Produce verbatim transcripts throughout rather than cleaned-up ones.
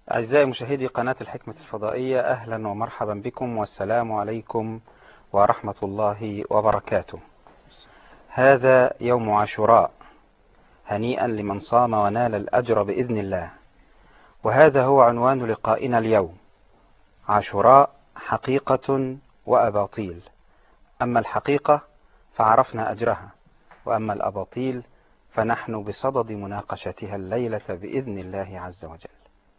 أعزائي مشاهدي قناة الحكمة الفضائية، أهلا ومرحبا بكم والسلام عليكم ورحمة الله وبركاته. هذا يوم عاشوراء، هنيئا لمن صام ونال الأجر بإذن الله. وهذا هو عنوان لقائنا اليوم: عاشوراء حقيقة وأباطيل. أما الحقيقة فعرفنا أجرها، وأما الأباطيل فنحن بصدد مناقشتها الليلة بإذن الله عز وجل.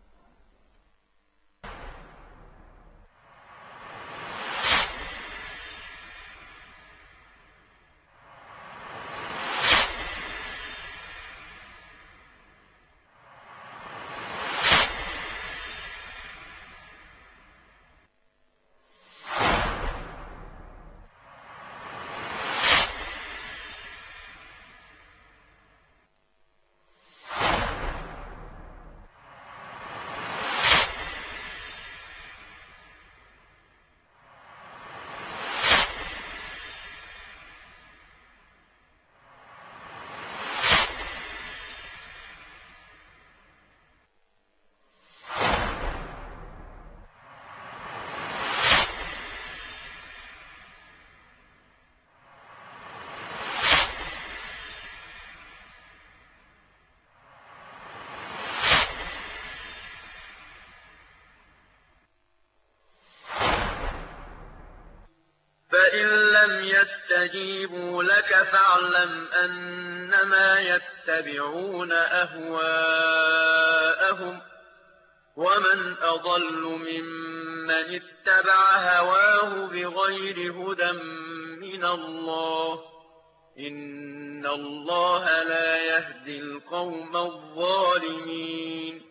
فإن لم يستجيبوا لك فاعلم أنما يتبعون أهواءهم، ومن أضل ممن اتبع هواه بغير هدى من الله، إن الله لا يهدي القوم الظالمين.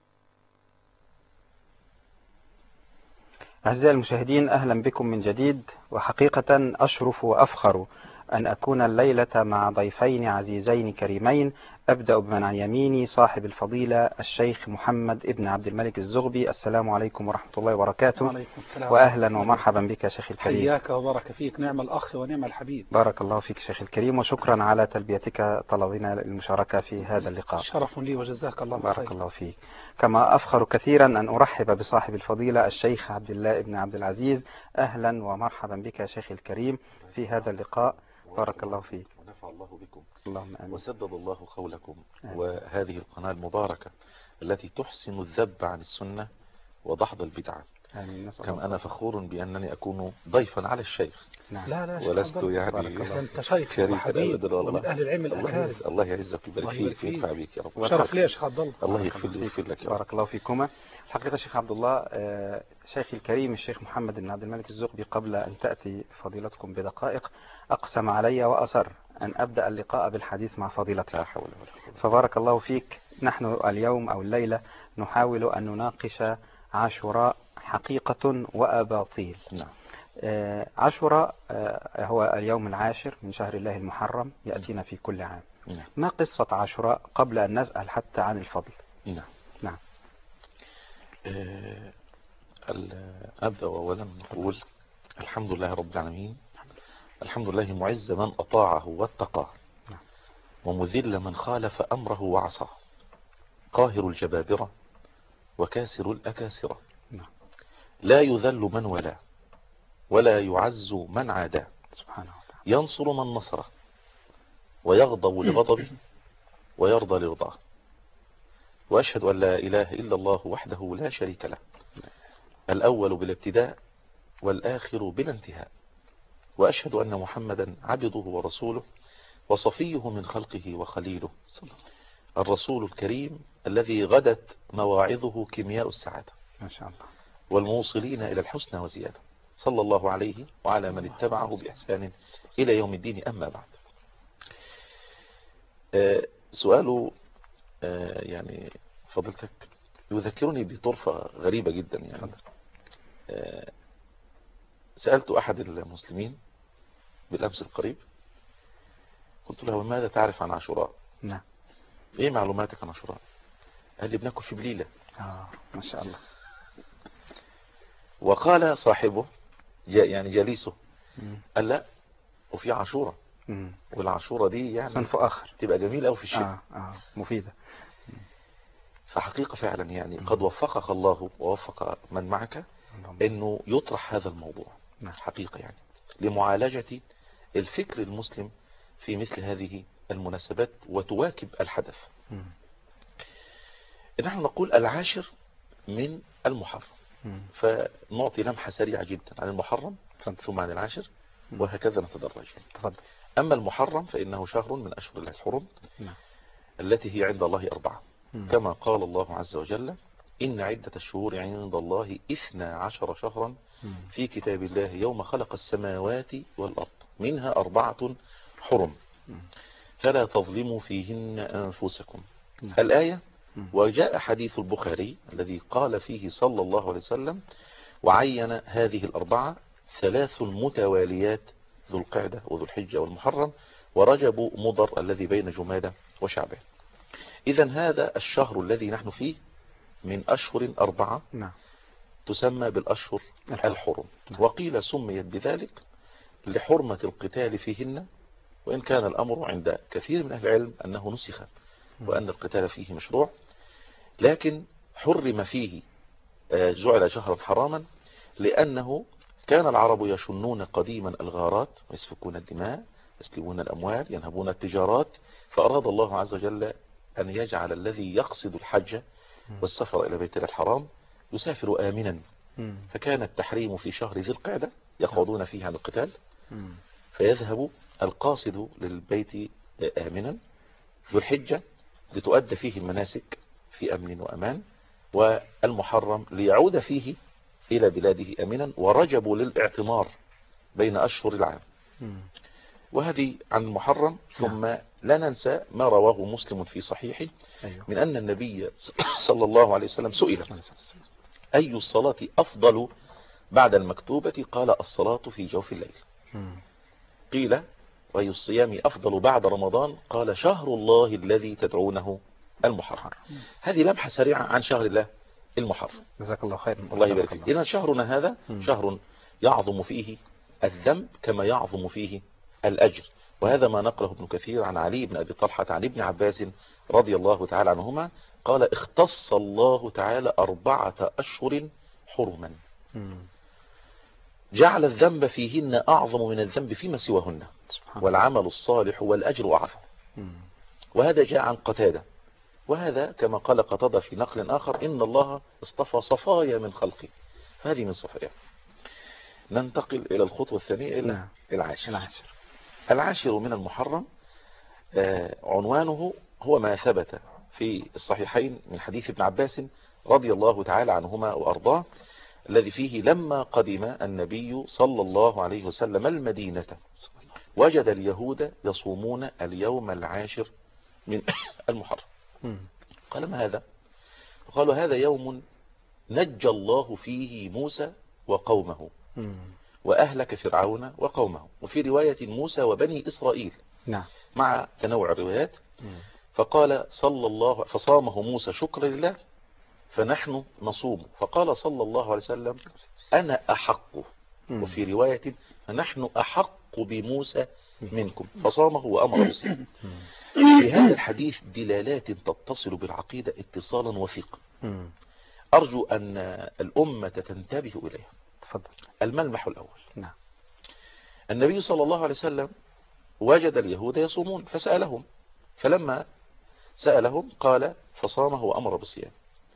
أعزائي المشاهدين، أهلا بكم من جديد. وحقيقة أشرف وأفخر أن أكون الليلة مع ضيفين عزيزين كريمين. أبدأ بمن عن يميني صاحب الفضيلة الشيخ محمد ابن عبد الملك الزغبي. السلام عليكم ورحمة الله وبركاته. وعليكم السلام. وأهلا ومرحبا بك شيخ الكريم. حياك وبارك فيك، نعم الأخ ونعم الحبيب. بارك الله فيك شيخ الكريم، وشكرا على تلبيتك طلبنا المشاركة في هذا اللقاء. شرف لي وجزاك الله خير. بارك الله فيك. كما أفخر كثيرا أن أرحب بصاحب الفضيلة الشيخ عبد الله ابن عبد العزيز. أهلا ومرحبا بك يا شيخ الكريم في هذا اللقاء. بارك الله فيك. ونفع الله بكم. اللهم آمين. وسدد الله قولكم. آمين. وهذه القناة المباركة التي تحسن الذب عن السنة ودحض البدعة. آمين. كم أنا فخور بأنني أكون ضيفا على الشيخ. نعم. لا لا ولست يعني أنت شيخ وحبيب ومن أهل العلم الأكارم. الله يعزك ويبارك فيك وينفع بك يا رب. شرف لي يا شيخ عبد الله. الله يغفر لي ويغفر لك يا رب. بارك الله فيكما. الحقيقة شيخ عبد الله، شيخي الكريم الشيخ محمد بن عبد الملك الزغبي، قبل أن تأتي فضيلتكم بدقائق أقسم علي وأصر أن أبدأ اللقاء بالحديث مع فضيلتك. لا حول ولا قوة. فبارك الله فيك. نحن اليوم أو الليلة نحاول أن نناقش عاشوراء حقيقة وأباطيل. نعم. آه عاشوراء آه هو اليوم العاشر من شهر الله المحرم، يأتينا في كل عام. نعم. ما قصة عاشوراء قبل أن نسأل حتى عن الفضل؟ نعم. نعم. آه أبدأ أولا نقول الحمد لله رب العالمين. الحمد لله معز من أطاعه واتقاه، ومذل من خالف أمره وعصاه، قاهر الجبابرة وكاسر الأكاسرة، لا يذل من ولا ولا يعز من عاداه، سبحانه وتعالى، ينصر من نصره ويغضب لغضبه ويرضى لرضاه. وأشهد أن لا إله إلا الله وحده لا شريك له، الأول بلا ابتداء والآخر بلا انتهاء. وأشهد أن محمدا عبده ورسوله وصفيه من خلقه وخليله، الرسول الكريم الذي غدت مواعظه كيمياء السعادة ما شاء الله، والموصلين إلى الحسنى وزيادة، صلى الله عليه وعلى من اتبعه بإحسان إلى يوم الدين. أما بعد، آه سؤاله آه يعني فضلتك يذكرني بطرفة غريبة جدا. يعني آه سألت أحد المسلمين بالأمس القريب، قلت له: ماذا تعرف عن عاشوراء؟ نعم. ايه معلوماتك عن عاشوراء؟ قال لي: بناكل في بليلة. آه ما شاء الله. وقال صاحبه يعني جليسه قال: لا، وفي عاشوراء، والعاشوراء دي يعني صنف آخر تبقى جميلة أوي في الشتاء. آه آه مفيدة. فحقيقة فعلا يعني قد وفقك الله ووفق من معك انه يطرح هذا الموضوع حقيقة يعني لمعالجة الفكر المسلم في مثل هذه المناسبات وتواكب الحدث. نحن نقول العاشر من المحرم، فنعطي لمحة سريعة جدا عن المحرم ثم عن العاشر وهكذا نتدرج. أما المحرم فإنه شهر من أشهر الله الحرم التي هي عند الله أربعة، كما قال الله عز وجل إن عدة الشهور عند الله إثنا عشر شهرا في كتاب الله يوم خلق السماوات والأرض منها أربعة حرم فلا تظلموا فيهن أنفسكم. الآية وجاء حديث البخاري الذي قال فيه صلى الله عليه وسلم وعين هذه الأربعة ثلاث متواليات ذو القعدة وذو الحجة والمحرم ورجب مضر الذي بين جمادى وشعبان. إذن هذا الشهر الذي نحن فيه من أشهر أربعة تسمى بالأشهر الحرم، وقيل سميت بذلك لحرمة القتال فيهن، وإن كان الأمر عند كثير من أهل العلم أنه نسخ وأن القتال فيه مشروع، لكن حرم فيه جعل شهرا حراما لأنه كان العرب يشنون قديما الغارات ويسفكون الدماء يسلبون الأموال ينهبون التجارات، فأراد الله عز وجل أن يجعل الذي يقصد الحج والسفر إلى بيت الحرام يسافر آمنا، فكان التحريم في شهر ذي القعدة يخوضون فيه عن القتال فيذهب القاصد للبيت آمنا، ذو الحجة لتؤدى فيه المناسك في أمن وأمان، والمحرم ليعود فيه إلى بلاده أمنا، ورجب للاعتمار بين أشهر العام. وهذه عن المحرم. ثم لا ننسى ما رواه مسلم في صحيحه من أن النبي صلى الله عليه وسلم سئل أي الصلاة أفضل بعد المكتوبة؟ قال الصلاة في جوف الليل. قيل وأي الصيام أفضل بعد رمضان؟ قال شهر الله الذي تدعونه المحرم. هذه لمحة سريعة عن شهر الله المحرم. جزاك الله خير. الله يبارك فيك. إذن شهرنا هذا شهر يعظم فيه الذنب كما يعظم فيه الأجر، وهذا ما نقله ابن كثير عن علي بن أبي طلحة عن ابن عباس رضي الله تعالى عنهما قال اختص الله تعالى أربعة أشهر حرما جعل الذنب فيهن أعظم من الذنب فيما سواهن، والعمل الصالح والأجر أعظم. وهذا جاء عن قتادة، وهذا كما قال قتادة في نقل آخر إن الله اصطفى صفايا من خلقه، فهذه من صفايا. ننتقل إلى الخطوة الثانية إلى العاشر. العاشر العاشر من المحرم آه عنوانه هو ما ثبت في الصحيحين من حديث ابن عباس رضي الله تعالى عنهما وأرضاه الذي فيه لما قدم النبي صلى الله عليه وسلم المدينة وجد اليهود يصومون اليوم العاشر من المحرم. قال ما هذا؟ قالوا هذا يوم نجى الله فيه موسى وقومه وأهلك فرعون وقومه، وفي رواية موسى وبني إسرائيل نعم مع تنوع الروايات. فقال صلى الله فصامه موسى شكرا لله فنحن نصوم، فقال صلى الله عليه وسلم أنا أحق، وفي رواية فنحن أحق بموسى منكم، فصامه وأمر بالصيام. في هذا الحديث دلالات تتصل بالعقيدة اتصالا وثيقا أرجو أن الأمة تنتبه إليها. تفضل. الملمح الأول نعم. النبي صلى الله عليه وسلم وجد اليهود يصومون فسألهم، فلما سألهم قال فصامه وأمر بالصيام.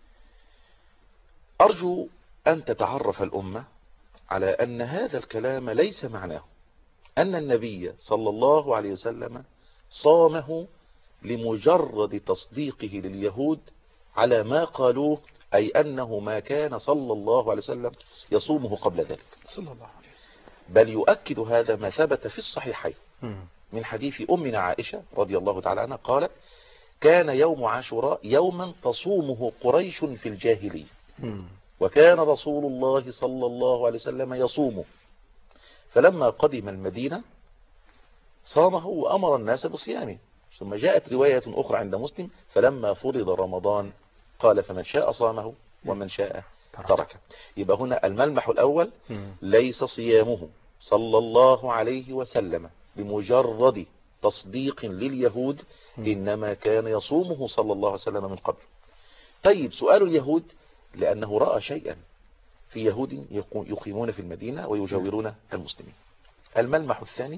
أرجو أن تتعرف الأمة على أن هذا الكلام ليس معناه أن النبي صلى الله عليه وسلم صامه لمجرد تصديقه لليهود على ما قالوه، أي أنه ما كان صلى الله عليه وسلم يصومه قبل ذلك صلى الله عليه وسلم، بل يؤكد هذا ما ثبت في الصحيحين من حديث أمنا عائشة رضي الله تعالى عنها قالت كان يوم عاشوراء يوما تصومه قريش في الجاهلية وكان رسول الله صلى الله عليه وسلم يصومه، فلما قدم المدينة صامه وأمر الناس بصيامه. ثم جاءت رواية أخرى عند مسلم فلما فرض رمضان قال فمن شاء صامه ومن شاء تركه. يبقى هنا الملمح الأول ليس صيامه صلى الله عليه وسلم بمجرد تصديق لليهود، إنما كان يصومه صلى الله عليه وسلم من قبل. طيب سؤال اليهود، لأنه رأى شيئا في يهود يقيمون في المدينة ويجاورون المسلمين. الملمح الثاني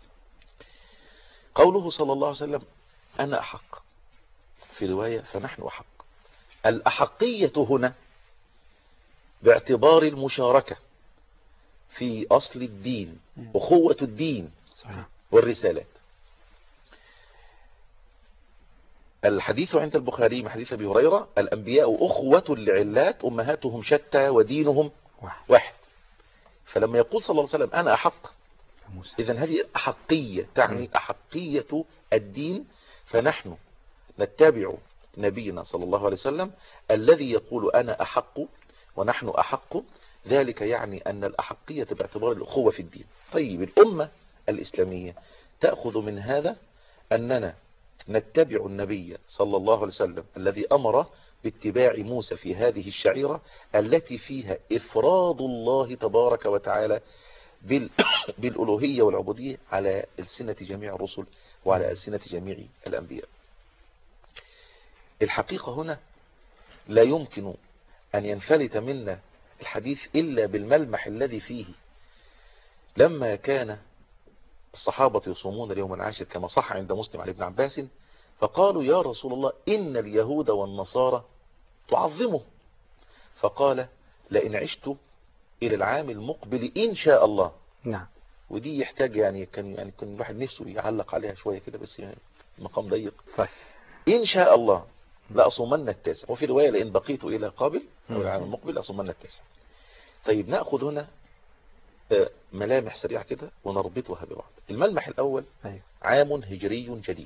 قوله صلى الله عليه وسلم أنا أحق، في رواية فنحن أحق. الأحقية هنا باعتبار المشاركة في أصل الدين، أخوة الدين والرسالات. الحديث عند البخاري من حديث أبي هريرة الأنبياء أخوة لعلات أمهاتهم شتى ودينهم واحد. فلما يقول صلى الله عليه وسلم أنا أحق، إذن هذه أحقية تعني أحقية الدين، فنحن نتبع نبينا صلى الله عليه وسلم الذي يقول أنا أحق ونحن أحق. ذلك يعني أن الأحقية باعتبار الأخوة في الدين. طيب الأمة الإسلامية تأخذ من هذا أننا نتبع النبي صلى الله عليه وسلم الذي أمر باتباع موسى في هذه الشعيرة التي فيها إفراد الله تبارك وتعالى بالألوهية والعبودية على ألسنة جميع الرسل وعلى ألسنة جميع الأنبياء. الحقيقة هنا لا يمكن أن ينفلت منا الحديث إلا بالملمح الذي فيه لما كان الصحابة يصومون اليوم العاشر كما صح عند مسلم عن ابن عباس، فقالوا يا رسول الله إن اليهود والنصارى تعظمه، فقال لئن عشت إلى العام المقبل إن شاء الله. نعم. ودي يحتاج يعني كان يعني كان الواحد نفسه يعلق عليها شوية كده، بس يعني المقام ضيق. طيب. إن شاء الله لأصومن التاسع، وفي رواية لئن بقيت إلى قابل أو العام المقبل أصومن التاسع. طيب نأخذ هنا ملامح سريعة كده ونربطها ببعض. الملمح الأول عام هجري جديد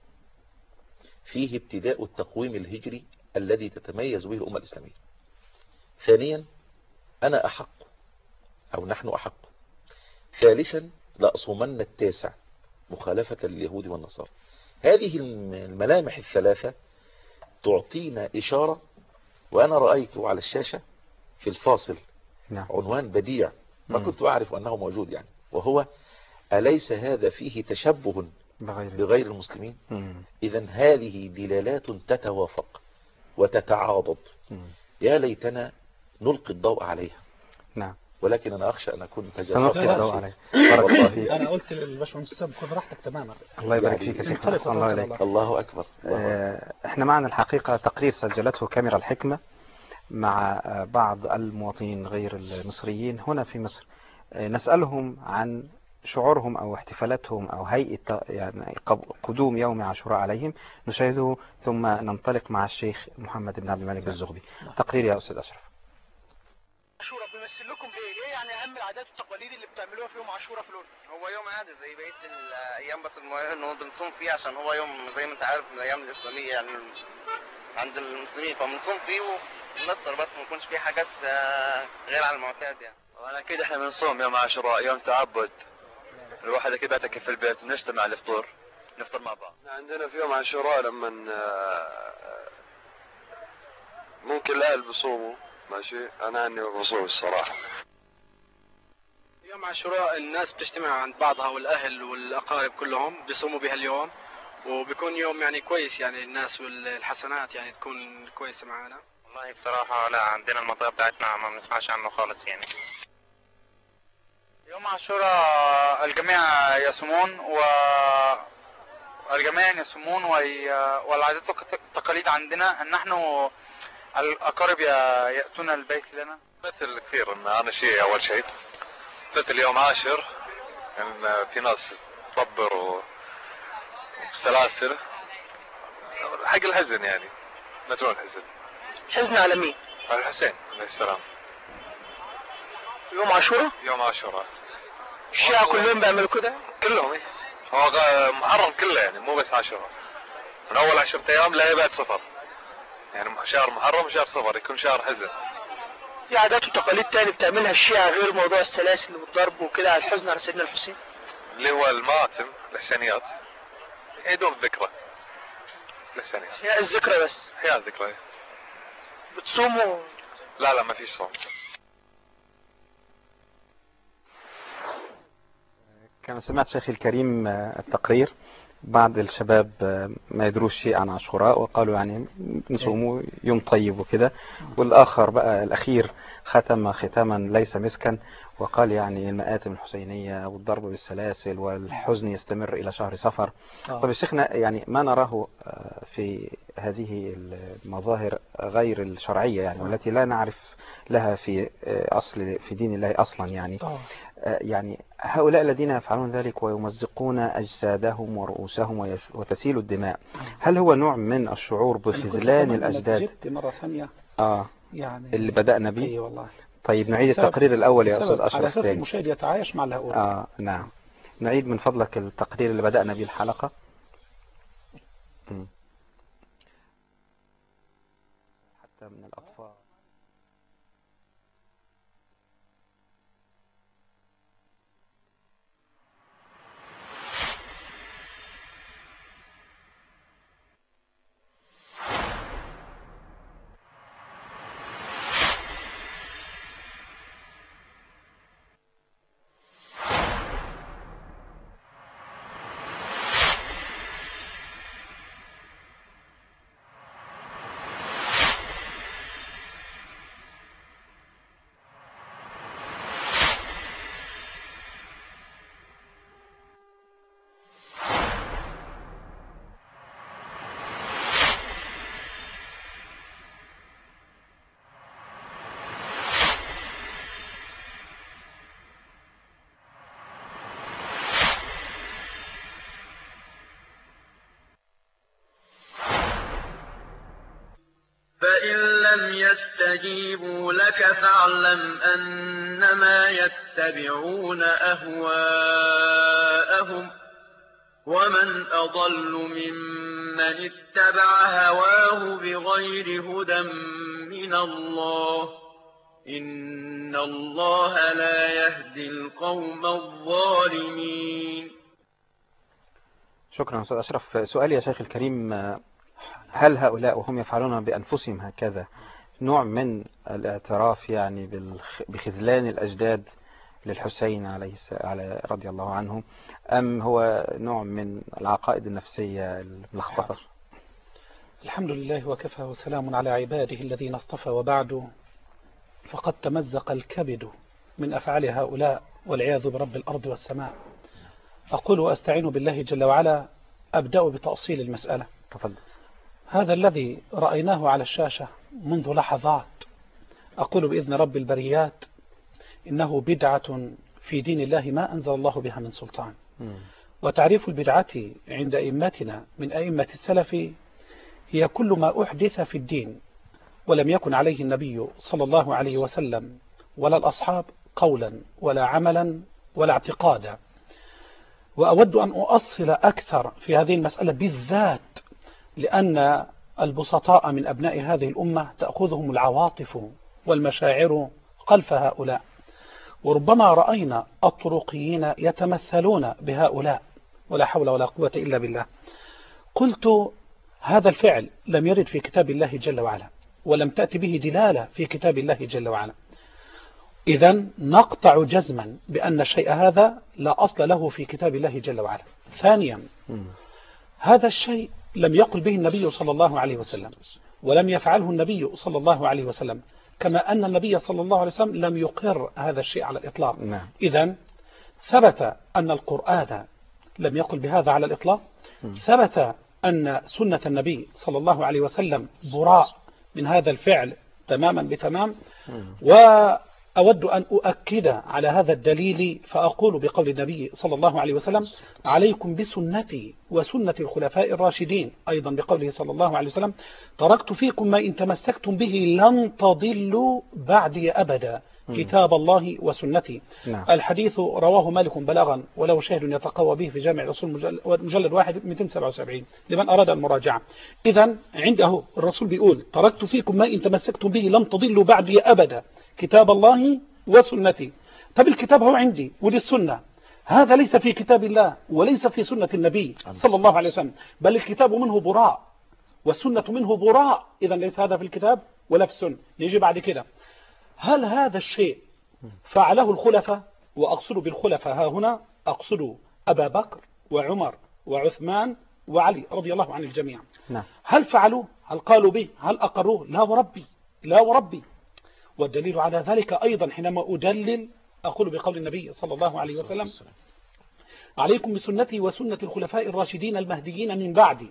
فيه ابتداء التقويم الهجري الذي تتميز به الأمة الإسلامية. ثانيا أنا أحق أو نحن أحق. ثالثا لأصومن التاسع مخالفة لليهود والنصارى. هذه الملامح الثلاثة تعطينا إشارة، وأنا رأيت على الشاشة في الفاصل نعم. عنوان بديع ما كنت أعرف أنه موجود يعني، وهو أليس هذا فيه تشبه بغير, بغير المسلمين؟ إذن هذه دلالات تتوافق وتتعاضد. مم. يا ليتنا نلقي الضوء عليها. نعم. ولكن أنا أخشى أن أكون تجاسرت الضوء عليها. أنا قلت للباشمهندس حسام خذ راحتك تماما. الله يبارك فيك يا شيخ. الله عليك. الله أكبر. آه احنا معنا الحقيقة تقرير سجلته كاميرا الحكمة مع بعض المواطنين غير المصريين هنا في مصر. آه نسألهم عن شعورهم أو احتفالاتهم أو هيئة يعني قدوم يوم عاشوراء عليهم. نشاهده ثم ننطلق مع الشيخ محمد بن عبد الملك الزغبي. تقرير يا أستاذ أشرف. عاشوراء بيمثل لكم ايه؟ ايه يعني اهم العادات والتقاليد اللي بتعملوها في يوم عاشوراء في الاردن؟ هو يوم عادي زي بقيه الايام، بس المهم انه بنصوم فيه عشان هو يوم زي ما انت عارف من الايام الاسلاميه يعني عند المسلمين، فبنصوم فيه ونفطر بس ما يكونش فيه حاجات غير على المعتاد يعني. وانا اكيد احنا بنصوم يوم عاشوراء يوم تعبد، الواحد اكيد بيعتكف في البيت ونجتمع الفطور نفطر مع بعض. عندنا في يوم عاشوراء لما ممكن الاهل بيصوموا ماشي، انا اني بصوم الصراحه. يوم عاشوراء الناس بتجتمع عند بعضها والاهل والاقارب كلهم بيصوموا بهاليوم، وبيكون يوم يعني كويس يعني الناس والحسنات يعني تكون كويسه معانا. والله بصراحه لا، عندنا المنطقه بتاعتنا ما بنسمعش عنه خالص يعني. يوم عاشوراء الجميع يصومون والجميع يصومون والعادات والتقاليد عندنا ان نحن الأقارب يأتون البيت لنا. مثل كثير ان انا شيء اول شيء مثل يوم عاشر ان يعني في ناس تطبر وبسلاسل حق الحزن يعني نترون الحزن. حزن على مين؟ على الحسين عليه السلام. يوم عاشوراء؟ يوم عاشوراء الشيعة كلهم بيعملوا كده؟ كلهم ايه، هو محرم كله يعني مو بس عاشوراء، من اول عشرة ايام لا يبعد صفر يعني شهر محرم وشهر صفر يكون شهر حزن. في عادات وتقاليد تاني بتعملها الشيعة غير موضوع السلاسل والضرب وكده على الحزن على سيدنا الحسين؟ اللي هو المآتم الحسينيات يدوم الذكرى الحسينيات. هي الذكرى بس؟ هي الذكرى. بتصوموا؟ لا لا ما فيش صوم. كما سمعت شيخي الكريم التقرير بعض الشباب ما يدروش شيء عن عاشوراء وقالوا يعني نصوموا يوم طيب وكده، والآخر بقى الأخير ختم ختاما ليس مسكا وقال يعني المآتم الحسينية والضرب بالسلاسل والحزن يستمر إلى شهر صفر. آه. طب الشيخنا يعني ما نراه في هذه المظاهر غير الشرعية يعني والتي لا نعرف لها في أصل في دين الله أصلا يعني آه. يعني هؤلاء الذين يفعلون ذلك ويمزقون أجسادهم ورؤوسهم ويس- وتسيل الدماء، هل هو نوع من الشعور بخذلان الأجداد؟ جدت مرة ثانية آه يعني اللي بدأنا به. أي والله. طيب نعيد بسبب- التقرير الأول يا بسبب أستاذ على أشرف أساس تاني. المشاهد يتعايش مع الهؤلاء. آه نعم، نعيد من فضلك التقرير اللي بدأنا به الحلقة. م. حتى من الأطفال. فإن لم يستجيبوا لك فاعلم أنما يتبعون أهواءهم ومن أضل ممن اتبع هواه بغير هدى من الله إن الله لا يهدي القوم الظالمين. شكرا أستاذ أشرف. سؤالي يا شيخ الكريم، هل هؤلاء وهم يفعلون بأنفسهم هكذا نوع من الاعتراف يعني بالخ- بخذلان الأجداد للحسين عليه الس- على رضي الله عنه، أم هو نوع من العقائد النفسية الملخبطة؟ الحمد لله وكفى وسلام على عباده الذين اصطفى، وبعد فقد تمزق الكبد من أفعال هؤلاء والعياذ برب الأرض والسماء. أقول وأستعين بالله جل وعلا. أبدأ بتأصيل المسألة. تفضل. هذا الذي رأيناه على الشاشة منذ لحظات، أقول بإذن رب البريات إنه بدعة في دين الله ما أنزل الله بها من سلطان. مم. وتعريف البدعة عند أئمتنا من أئمة السلف هي كل ما أحدث في الدين ولم يكن عليه النبي صلى الله عليه وسلم ولا الأصحاب قولا ولا عملا ولا اعتقادا. وأود أن أؤصل أكثر في هذه المسألة بالذات لأن البسطاء من أبناء هذه الأمة تأخذهم العواطف والمشاعر خلف هؤلاء، وربما رأينا الطرقيين يتمثلون بهؤلاء ولا حول ولا قوة إلا بالله. قلت هذا الفعل لم يرد في كتاب الله جل وعلا ولم تأتي به دلالة في كتاب الله جل وعلا، إذن نقطع جزما بأن الشيء هذا لا أصل له في كتاب الله جل وعلا. ثانيا، هذا الشيء لم يقل به النبي صلى الله عليه وسلم ولم يفعله النبي صلى الله عليه وسلم، كما أن النبي صلى الله عليه وسلم لم يقر هذا الشيء على الإطلاق. إذن ثبت أن القرآن لم يقل بهذا على الإطلاق، ثبت أن سنة النبي صلى الله عليه وسلم براء من هذا الفعل تماما بتمام. وأود أن أؤكد على هذا الدليل فأقول بقول النبي صلى الله عليه وسلم: عليكم بسنتي وسنة الخلفاء الراشدين. أيضا بقوله صلى الله عليه وسلم: تركت فيكم ما إن تمسكتم به لن تضلوا بعدي أبدا، كتاب الله وسنتي. نعم. الحديث رواه مالك بلاغا وله شاهد يتقوى به في جامع الرسول مجلد واحد مئتين وسبعة وسبعين لمن أراد المراجعة. إذا عنده الرسول بيقول: تركت فيكم ما إن تمسكتم به لم تضلوا بعدي أبدا، كتاب الله وسنتي. طب الكتاب هو عندي ودي السنة، هذا ليس في كتاب الله وليس في سنة النبي صلى الله عليه وسلم، بل الكتاب منه براء والسنة منه براء. إذا ليس هذا في الكتاب ولا في السنة. نيجي بعد كده، هل هذا الشيء فعله الخلفاء؟ وأقصد بالخلفاء ها هنا أقصد أبا بكر وعمر وعثمان وعلي رضي الله عن الجميع. نعم. هل فعلوه؟ هل قالوا به؟ هل أقروه؟ لا وربي، لا وربي. والدليل على ذلك أيضا حينما أدلل أقول بقول النبي صلى الله عليه وسلم: عليكم بسنتي وسنة الخلفاء الراشدين المهديين من بعدي،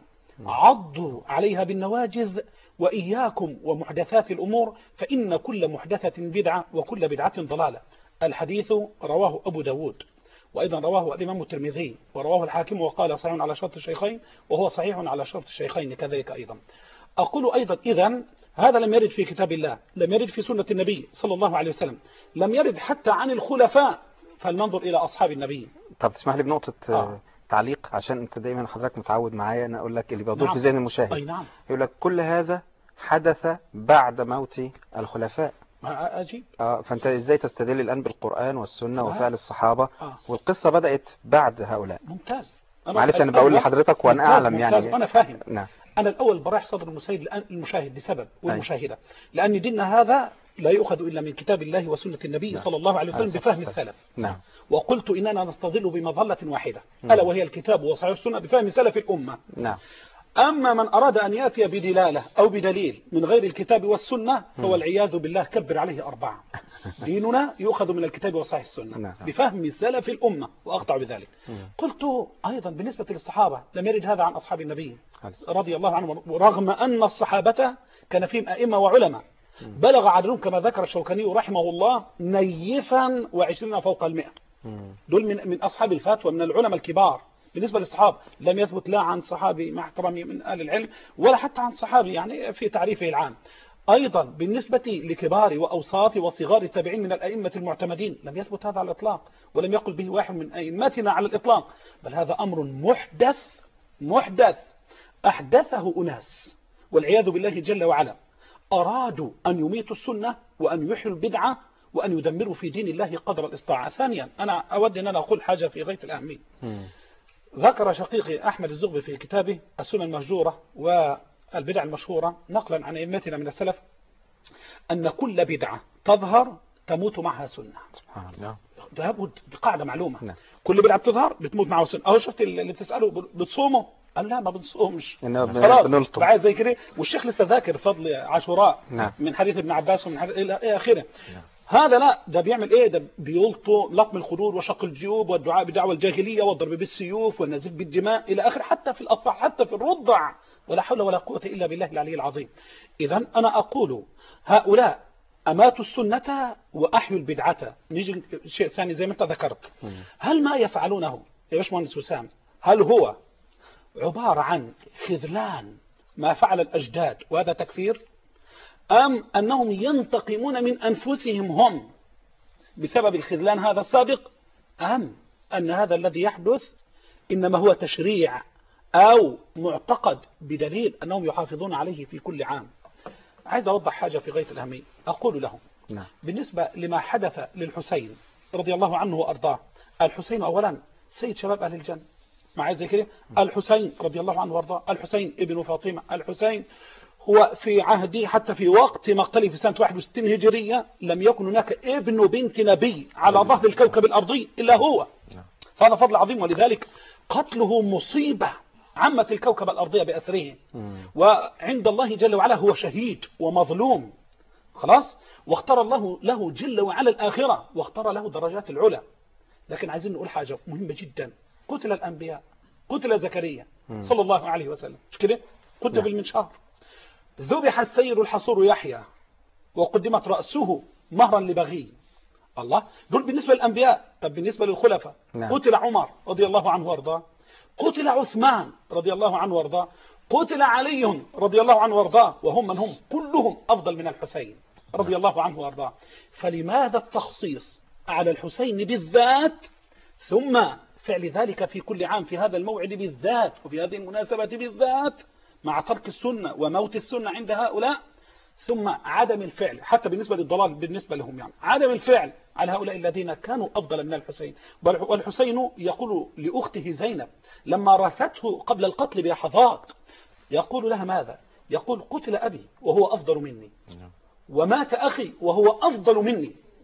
عضوا عليها بالنواجذ، وإياكم ومحدثات الأمور فإن كل محدثة بدعة وكل بدعة ضلالة. الحديث رواه أبو داود، وأيضا رواه الإمام الترمذي، ورواه الحاكم وقال صحيح على شرط الشيخين، وهو صحيح على شرط الشيخين كذلك أيضا. أقول أيضا إذن هذا لم يرد في كتاب الله، لم يرد في سنة النبي صلى الله عليه وسلم، لم يرد حتى عن الخلفاء، فلننظر إلى أصحاب النبي. طب تسمح لي بنقطة آه. تعليق، عشان انت دايما حضرتك متعود معايا انا اقول لك اللي بيدور نعم. في ذهن المشاهد. أي نعم. يقول لك كل هذا حدث بعد موت الخلفاء. أجيب. آه فانت ازاي تستدل الان بالقرآن والسنة آه. وفعل الصحابة آه. والقصة بدأت بعد هؤلاء؟ ممتاز. معلش انا بقول لحضرتك وانا اعلم ممتاز. يعني. انا فاهم. نعم. انا الاول براح صدر المشاهد المشاهد لسبب والمشاهدة، لان ديننا هذا لا يؤخذ الا من كتاب الله وسنة النبي نعم. صلى الله عليه وسلم بفهم السلف. نعم. وقلت اننا نستظل بمظلة واحدة الا وهي الكتاب وصحيح السنة بفهم سلف الامة. نعم. أما من أراد أن يأتي بدلالة أو بدليل من غير الكتاب والسنة فهو العياذ بالله كبر عليه أربعة. ديننا يؤخذ من الكتاب وصحيح السنة. نعم. بفهم سلف الأمة، وأقطع بذلك. قلت أيضا بالنسبة للصحابة لم يرد هذا عن أصحاب النبي رضي الله عنهم، رغم أن الصحابة كان فيهم أئمة وعلماء بلغ عددهم كما ذكر الشوكاني رحمه الله نيفا وعشرين فوق المئة. دول من من أصحاب الفتوى من العلماء الكبار. بالنسبة للصحابة لم يثبت لا عن صحابي مع احترامي من أهل العلم ولا حتى عن صحابي يعني في تعريفه العام. أيضا بالنسبة لكبار وأوساط وصغار التابعين من الأئمة المعتمدين لم يثبت هذا على الإطلاق، ولم يقل به واحد من أئمتنا على الإطلاق، بل هذا أمر محدث محدث أحدثه أناس والعياذ بالله جل وعلا، أرادوا أن يميتوا السنة وأن يحيوا البدعة وأن يدمروا في دين الله قدر الاستطاعة. ثانيا أنا أود أن أنا أقول حاجة في غاية الأهمية. ذكر شقيقي أحمد الزغبي في كتابه السنة المهجورة والبدع المشهورة نقلا عن أئمتنا من السلف أن كل بدعة تظهر تموت معها سنة. ده قاعدة معلومة. نعم. كل بدعة بتظهر بتموت معها سنة. أهو شفت اللي بتسأله بتصومه؟ قال لا ما بنصومش. خلاص بعد زي كده. والشيخ لسه ذاكر فضل عاشوراء. نعم. من حديث ابن عباس ومن حديث إلى آخره. نعم. هذا لا، ده بيعمل ايه؟ ده بيلطو لطم الخدود وشق الجيوب والدعاء بدعوى الجاهلية والضرب بالسيوف والنزيف بالدماء إلى آخر، حتى في الأطفال حتى في الرضع، ولا حول ولا قوة إلا بالله العلي العظيم. إذن أنا أقول هؤلاء أماتوا السنة وأحيوا البدعة. نيجي شيء ثاني زي ما أنت ذكرت، هل ما يفعلونه يا باشمهندس وسام هل هو عبارة عن خذلان ما فعل الأجداد وهذا تكفير، أم أنهم ينتقمون من أنفسهم هم بسبب الخذلان هذا السابق، أم أن هذا الذي يحدث إنما هو تشريع أو معتقد بدليل أنهم يحافظون عليه في كل عام؟ عايز أوضح حاجة في غاية الأهمية. أقول لهم نعم. بالنسبة لما حدث للحسين رضي الله عنه وأرضاه، الحسين أولا سيد شباب أهل الجنة مع زي كده. الحسين رضي الله عنه وأرضاه، الحسين ابن فاطمة، الحسين هو في عهدي حتى في وقت مقتله في سنة واحد وستين هجرية لم يكن هناك ابن بنت نبي على ظهر الكوكب الأرضي إلا هو. فهذا فضل عظيم، ولذلك قتله مصيبة عمت الكوكب الأرضي بأسره، وعند الله جل وعلا هو شهيد ومظلوم خلاص، واختار الله له جل وعلا الآخرة واختار له درجات العلا. لكن عايزين نقول حاجة مهمة جدا، قتل الأنبياء، قتل زكريا صلى الله عليه وسلم مش كده، قتل بالمنشار، ذبح السير الحصور يحيى وقدمت رأسه مهرا لبغي. الله، دول بالنسبة للأنبياء. طب بالنسبة للخلفاء نعم. قتل عمر رضي الله عنه وارضاه، قتل عثمان رضي الله عنه وارضاه، قتل علي رضي الله عنه وارضاه، وهم من هم كلهم أفضل من الحسين رضي الله عنه وارضاه. فلماذا التخصيص على الحسين بالذات ثم فعل ذلك في كل عام في هذا الموعد بالذات وفي هذه المناسبة بالذات مع ترك السنة وموت السنة عند هؤلاء، ثم عدم الفعل حتى بالنسبة للضلال بالنسبة لهم، يعني عدم الفعل على هؤلاء الذين كانوا أفضل من الحسين. والحسين يقول لأخته زينب لما رفته قبل القتل بلحظات يقول لها ماذا؟ يقول قتل أبي وهو أفضل مني، ومات أخي وهو أفضل مني،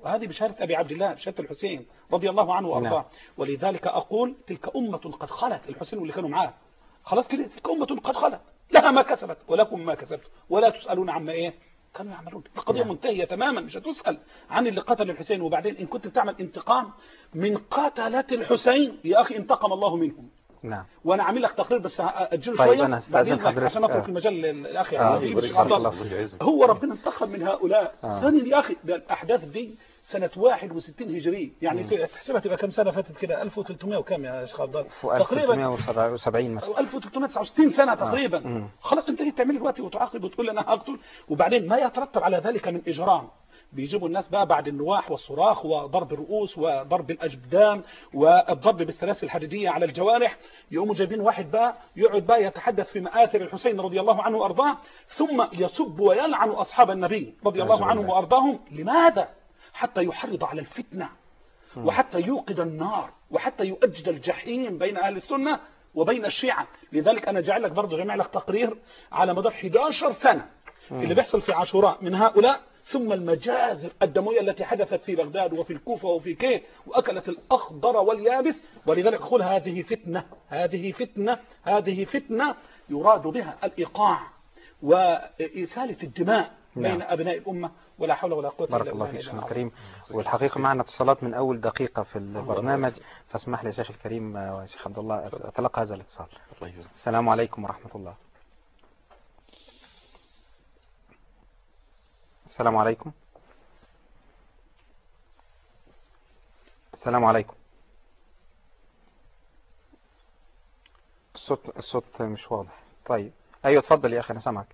وهذه بشهادة أبي عبد الله بشهادة الحسين رضي الله عنه وأرضاه. نعم. ولذلك أقول تلك أمة قد خلت، الحسين واللي كانوا معاه خلاص كده، تلك أمة قد خلت لها ما كسبت ولكم ما كسبت ولا تسألون عما إيه كانوا يعملون. القضية نعم. منتهية تماما، مش هتسأل عن اللي قتل الحسين. وبعدين إن كنت بتعمل انتقام من قتلة الحسين يا أخي انتقم الله منهم. نعم. وانا عامل لك تقرير بس اجله طيب شويه أنا بعدين حضرتك عشان اترك آه. المجال الاخي آه. يعني بارك مش الله الله. فيك. هو ربنا انتقم من هؤلاء. آه. ثاني يا اخي ده الاحداث دي سنه واحد وستين هجريه، يعني تحسبها تبقى كم سنه فاتت كده؟ ألف وثلاثمائة وكم يا شيخ عبد الله؟ تقريبا ألف وثلاثمائة وسبعين مثلا، ألف وثلاثمائة وتسعة وستين سنه تقريبا. آه. خلاص انت ليه تعمل دلوقتي وتعاقب وتقول انا هقتل؟ وبعدين ما يترتب على ذلك من اجرام. بيجيبوا الناس بقى بعد النواح والصراخ وضرب الرؤوس وضرب الأجدام والضرب بالسلاسل الحديدية على الجوارح، يقوموا جايبين واحد بقى يقعد بقى يتحدث في مآثر الحسين رضي الله عنه وأرضاه، ثم يسب ويلعن أصحاب النبي رضي الله عنهم وأرضاهم. لماذا؟ حتى يحرض على الفتنة وحتى يوقد النار وحتى يؤجد الجحيم بين أهل السنة وبين الشيعة. لذلك أنا جعل لك برضه جمع لك تقرير على مدار إحدى عشرة سنة اللي بيحصل في عاشوراء من هؤلاء، ثم المجازر الدموية التي حدثت في بغداد وفي الكوفة وفي كيت وأكلت الأخضر واليابس. ولذلك أقول هذه فتنة، هذه فتنة، هذه فتنة يراد بها الإيقاع وإسالة الدماء بين نعم. أبناء الأمة، ولا حول ولا قوة إلا بالله. بارك الله فيك شيخنا الكريم. والحقيقة معنا اتصالات من أول دقيقة في البرنامج، فاسمح لي يا شيخ الكريم وشيخ عبد الله أتلقى هذا الاتصال. السلام عليكم ورحمة الله. السلام عليكم. السلام عليكم. الصوت الصوت مش واضح. طيب ايوه اتفضل يا اخي انا سامعك.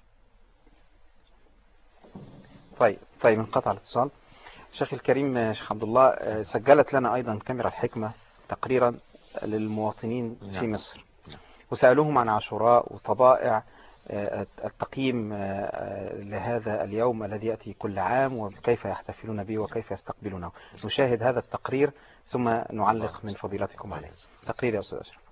طيب طيب انقطع الاتصال. شيخ الكريم شيخ عبد الله، سجلت لنا ايضا كاميرا الحكمة تقريرا للمواطنين في مصر، وسألوهم عن عاشوراء وطبائع التقييم لهذا اليوم الذي يأتي كل عام وكيف يحتفلون به وكيف يستقبلونه. نشاهد هذا التقرير ثم نعلق من فضيلتكم عليه. تقرير يا أستاذ أشرف.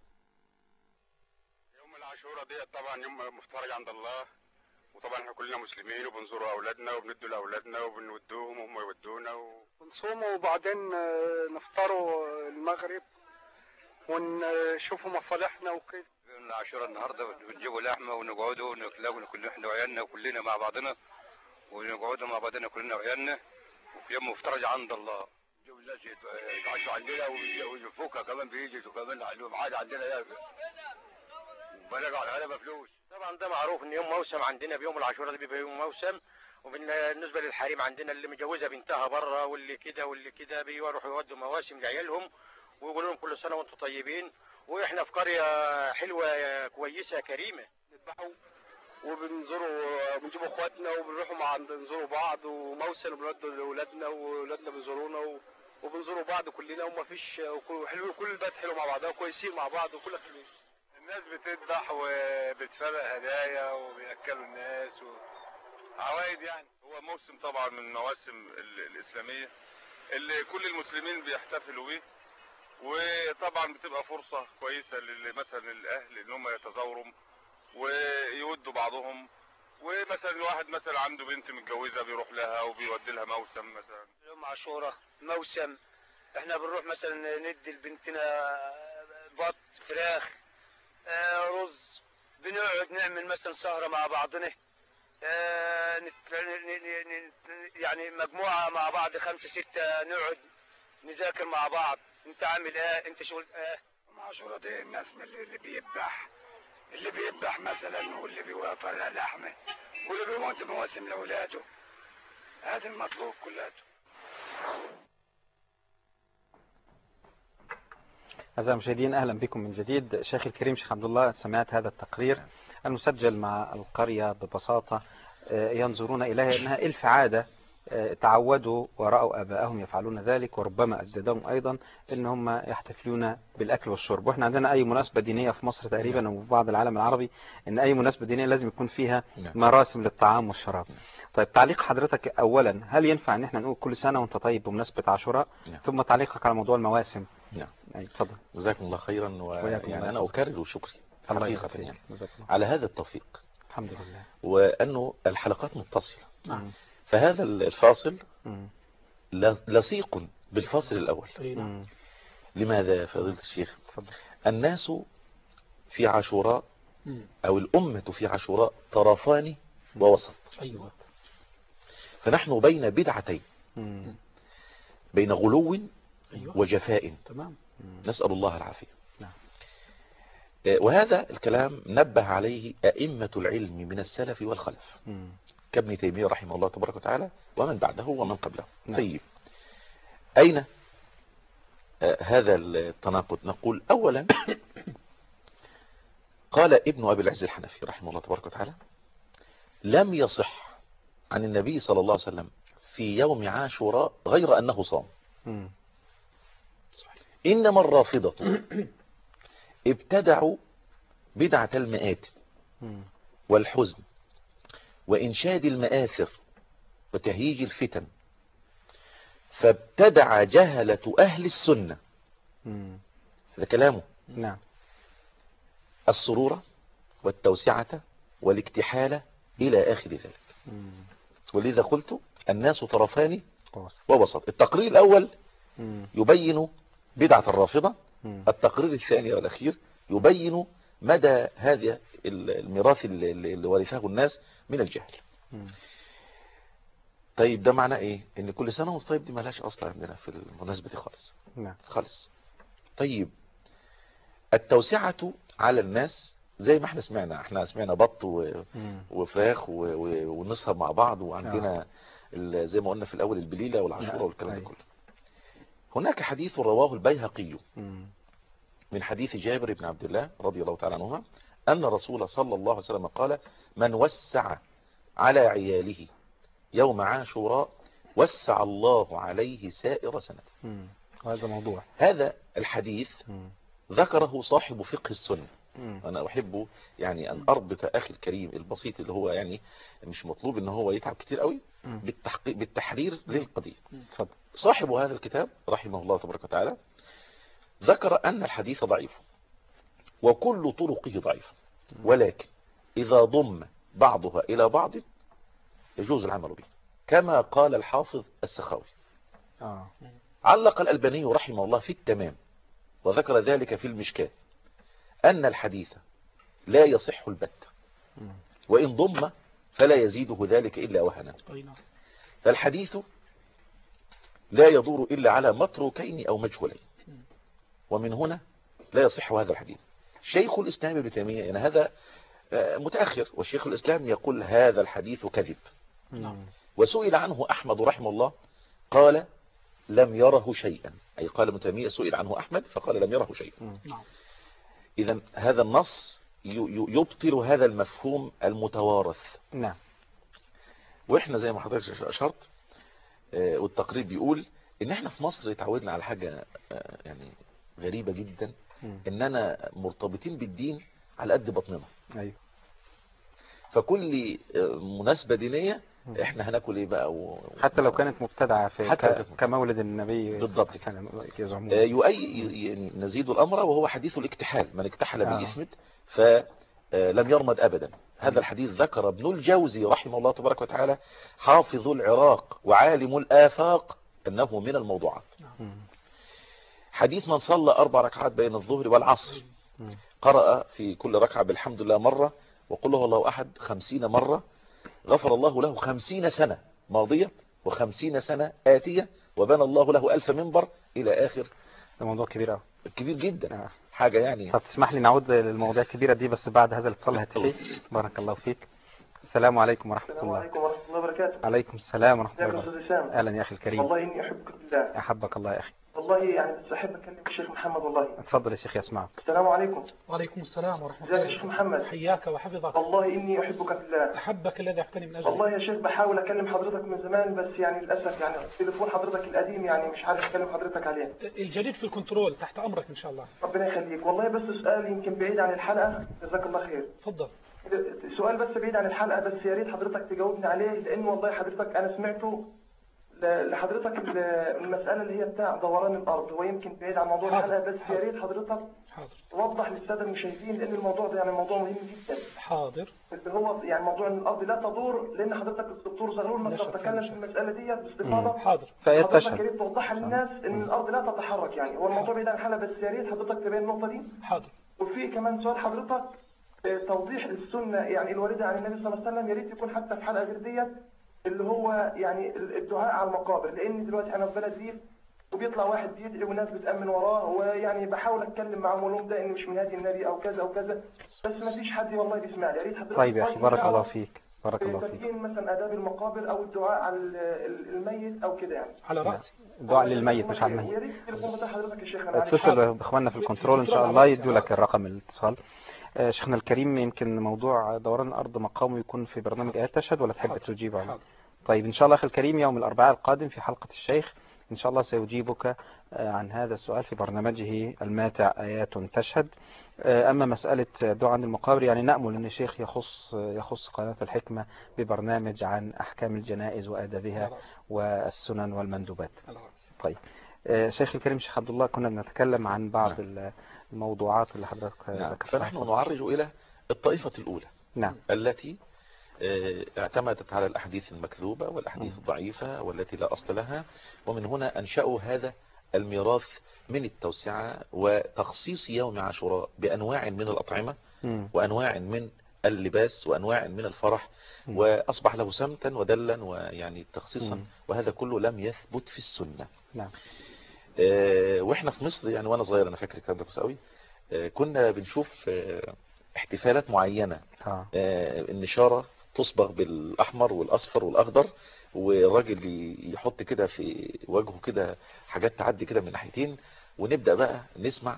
يوم العاشوراء دي طبعا يوم مفترج عند الله، وطبعا احنا كلنا مسلمين وبنزوروا أولادنا وبندوا لأولادنا وبنودوهم وهم يودونا ونصوموا، وبعدين نفطروا المغرب ونشوفوا مصالحنا وكده. العاشوراء النهارده بنجيبوا لحمه ونقعدوا وناكلوا وناكل احنا وعيالنا وكلنا مع بعضنا، ونقعدوا مع بعضنا كلنا وعيالنا، وفي يوم مفترج عند الله. يجوا الناس يتعشوا عندنا ويفوكها كمان بيجي وكمان لهم عادي عندنا يا وبلغوا على هذا بفلوس. طبعا ده معروف ان يوم موسم عندنا، بيوم العاشوراء ده بيبقى يوم موسم. وبالنسبه للحريم عندنا اللي متجوزه بنتها بره واللي كده واللي كده بيروحوا يودوا مواسم لعيالهم ويقولوا لهم كل سنه وانتم طيبين. واحنا في قريه حلوه كويسه كريمه. نذبحوا وبنزوروا بنجيبوا اخواتنا وبنروحوا مع نزوروا بعض، وموسم بنودوا لاولادنا واولادنا بيزورونا وبنزوروا بعض كلنا، وما فيش حلو، كل البلد حلو مع بعضها وكويسين مع بعض وكل حلوين. الناس بتذبح وبتفرق هدايا وبياكلوا الناس وعوايد، يعني هو موسم طبعا من المواسم الاسلاميه اللي كل المسلمين بيحتفلوا بيه، وطبعا بتبقى فرصة كويسة مثلا للأهل إن هم يتزاوروا ويودوا بعضهم، ومثلا واحد مثلا عنده بنت متجوزة بيروح لها وبيودي لها موسم. مثلا يوم عاشوراء موسم، احنا بنروح مثلا ندي لبنتنا بط فراخ آه رز، بنقعد نعمل مثلا سهرة مع بعضنا آه يعني مجموعة مع بعض خمسة ستة نقعد نذاكر مع بعض. انت عامل ايه؟ انت شغل ايه؟ عاشوراء دي الناس من اللي بيذبح اللي بيذبح مثلا واللي بيوفر لحمه واللي بيموت مواسم لاولاده، هذا المطلوب كلاته. أعزائي المشاهدين أهلا بكم من جديد. شيخ الكريم شيخ عبد الله، سمعت هذا التقرير المسجل مع القرية ببساطة ينظرون إليها أنها إلف عادة تعودوا ورأوا آبائهم يفعلون ذلك، وربما أجدادهم أيضا أن هم يحتفلون بالأكل والشرب. وإحنا عندنا أي مناسبة دينية في مصر تقريبا وفي بعض العالم العربي أن أي مناسبة دينية لازم يكون فيها مراسم للطعام والشراب. طيب تعليق حضرتك أولا، هل ينفع أن احنا نقول كل سنة وانت طيب بمناسبة عاشوراء؟ ثم تعليقك على موضوع المواسم. نعم اتفضل. جزاكم الله خيرا، ويعني أنا أكرر شكري حقيقة يعني على هذا التوفيق الحمد لله، وأنه الحلقات متصلة. مم. فهذا الفاصل لصيق بالفصل الأول. لماذا يا فضيلة الشيخ؟ الناس في عاشوراء أو الأمة في عاشوراء طرفان ووسط. أيوة. فنحن بين بدعتين، بين غلو أيوة. وجفاء. تمام. نسأل الله العافية. وهذا الكلام نبه عليه أئمة العلم من السلف والخلف كابن تيمية رحمه الله تبارك وتعالى ومن بعده ومن قبله. طيب أين هذا التناقض؟ نقول أولا قال ابن أبي العز الحنفي رحمه الله تبارك وتعالى لم يصح عن النبي صلى الله عليه وسلم في يوم عاشوراء غير أنه صام. إنما الرافضة ابتدعوا بدعة المآت والحزن وإنشاد المآثر وتهييج الفتن، فابتدع جهلة أهل السنة، هذا كلامه، نعم، السرور والتوسعة والاكتحال إلى آخر ذلك. ولذا قلت الناس طرفان ووسط. التقرير الأول يبين بدعة الرافضة، التقرير الثاني والأخير يبين مدى هذا الميراث اللي ورثه الناس من الجهل. طيب ده معناه ايه؟ ان كل سنة وانت طيب دي مالهاش اصل عندنا في المناسبة دي خالص. نعم خالص. طيب التوسعة على الناس زي ما احنا سمعنا، احنا سمعنا بط و... وفراخ و... و... ونسهر مع بعض، وعندنا ال... زي ما قلنا في الاول البليلة والعاشورة والكلام ده كله. هناك حديث رواه البيهقي من حديث جابر بن عبد الله رضي الله تعالى عنهما أن رسول صلى الله عليه وسلم قال من وسع على عياله يوم عاشوراء وسع الله عليه سائر سنة. وهذا موضوع. هذا الحديث ذكره صاحب فقه السنة. أنا أحب يعني أن أربط أخي الكريم البسيط اللي هو يعني مش مطلوب أنه هو يتعب كتير قوي بالتحقيق بالتحرير للقضية. صاحب هذا الكتاب رحمه الله تبارك وتعالى ذكر أن الحديث ضعيف وكل طرقه ضعيف، ولكن إذا ضم بعضها إلى بعض يجوز العمل به، كما قال الحافظ السخاوي. آه. علق الألباني رحمه الله في التمام وذكر ذلك في المشكاة أن الحديث لا يصح البتة، وإن ضم فلا يزيده ذلك إلا وهنا، فالحديث لا يدور إلا على متروكين أو مجهولين، ومن هنا لا يصح هذا الحديث. شيخ الإسلام ابن تيمية يعني هذا متأخر، وشيخ الإسلام يقول هذا الحديث كذب. وسئل عنه أحمد رحمه الله قال لم يره شيئا، أي قال ابن تيمية سئل عنه أحمد فقال لم يره شيئا. إذن هذا النص يبطل هذا المفهوم المتوارث. نعم. وإحنا زي ما حضرتك أشرت والتقرير بيقول إن إحنا في مصر اتعودنا على حاجة يعني غريبة جدا، إننا مرتبطين بالدين على قد بطننا. أيوه. فكل مناسبة دينية احنا هناكل ايه بقى و... حتى لو كانت مبتدعة في حتى ك... كمولد النبي بالضبط كان يزعمون. يؤي يعني نزيد الامر وهو حديث الاكتحال، من اكتحل آه. بالإثم فلم يرمد ابدا. هذا الحديث ذكر ابن الجوزي رحمه الله تبارك وتعالى حافظ العراق وعالم الآفاق انه من الموضوعات. حديث من صلى اربع ركعات بين الظهر والعصر قرأ في كل ركعة بالحمد لله مرة وقل هو الله أحد خمسين مرة غفر الله له خمسين سنة ماضية وخمسين سنة آتية وبنى الله له ألف منبر إلى آخر. ده موضوع كبير أوي. كبير جدا. آه. حاجة يعني. طب تسمح لي نعود للمواضيع الكبيرة دي بس بعد هذا الاتصال الهاتفي. بارك الله فيك. السلام عليكم ورحمة الله. السلام عليكم ورحمة الله وبركاته. عليكم السلام ورحمة الله وبركاته. أهلا يا أخي الكريم. والله إني أحبك بالله. أحبك الله يا أخي. والله يعني بس أحب أكلم الشيخ محمد والله. اتفضل يا شيخ يسمعك. السلام عليكم. وعليكم السلام ورحمة الله. ازيك يا شيخ محمد؟ حياك وحفظك. والله إني أحبك بالله. أحبك الذي أحبني من أجله. والله يا شيخ بحاول أكلم حضرتك من زمان بس يعني للأسف يعني تليفون حضرتك القديم يعني مش عارف أكلم حضرتك عليه. الجديد في الكنترول تحت أمرك إن شاء الله. ربنا يخليك. والله بس سؤال يمكن بعيد عن الحلقة، جزاك الله خير. اتفضل. سؤال بس بعيد عن الحلقة بس يا ريت حضرتك تجاوبني عليه، لأن والله حضرتك أنا سمعته لحضرتك ال- المسألة اللي هي بتاع دوران الأرض، هو يمكن بعيد عن موضوع حاضر. الحلقة، بس يا ريت حضرتك حاضر توضح للسادة المشاهدين، لأن الموضوع ده يعني موضوع مهم جدا. حاضر. اللي هو يعني موضوع ان الارض لا تدور، لان حضرتك الدكتور زغلول ما تتكلم في المساله ديت باستفاضه. حاضر. فهي حضرتك تشهد. يا ريت توضحها للناس ان الارض لا تتحرك، يعني هو الموضوع بعيد عن الحلقه، بس يا ريت حضرتك تبين النقطه دي. حاضر. وفي كمان سؤال حضرتك، آه، توضيح السنه يعني الوارده عن النبي صلى الله عليه وسلم، يا ريت يكون حتى في حلقه غير ديت، اللي هو يعني الدعاء على المقابر، لان دلوقتي انا في بلد دي وبيطلع واحد بيدعي والناس بتأمن وراه، ويعني بحاول اتكلم معاهم واقول لهم ده ان مش من هدي النبي او كذا او كذا، بس ما فيش حد والله بيسمعني. يا ريت حضرتك طيب يا أخي، توجه بارك دعوة الله فيك، بارك الله فيك. تبيين مثلا آداب المقابر أو الدعاء على ال- ال- الميت أو كده يعني. على رأسي. الدعاء للميت مش على الميت. ويا ريت التليفون بتاع حضرتك يا شيخ. أنا اتصل باخواننا في الكنترول ان شاء الله يدوا لك الرقم الاتصال. آه، شيخنا الكريم، يمكن موضوع دوران الارض مقامه يكون في برنامج ايات تشهد، ولا تحب تجيب عليه؟ طيب ان شاء الله اخي الكريم، يوم الاربعاء القادم في حلقة الشيخ ان شاء الله سيجيبك عن هذا السؤال في برنامجه الماتع ايات تشهد. اما مسألة دعاء عن المقابر، يعني نأمل ان الشيخ يخص يخص قناة الحكمة ببرنامج عن احكام الجنائز وادابها والسنن والمندوبات. طيب شيخ الكريم، شيخ عبد الله، كنا بنتكلم عن بعض نعم. الموضوعات اللي حضرتك نعم. ذكرتها. فنحن نعرج إلى الطائفة الأولى نعم. التي اعتمدت على الأحاديث المكذوبة والأحاديث الضعيفة والتي لا أصل لها، ومن هنا أنشأوا هذا الميراث من التوسعة وتخصيص يوم عاشوراء بأنواع من الأطعمة م. وأنواع من اللباس وأنواع من الفرح م. وأصبح له سمتا ودلا ويعني تخصيصا م. وهذا كله لم يثبت في السنة. نعم. اه وإحنا في مصر يعني وأنا صغير أنا فاكر الكلام ده كويس قوي، اه كنا بنشوف اه احتفالات معينة، اه النشارة تصبغ بالأحمر والأصفر والأخضر، والراجل يحط كده في وجهه كده حاجات تعدي كده من ناحيتين، ونبدأ بقى نسمع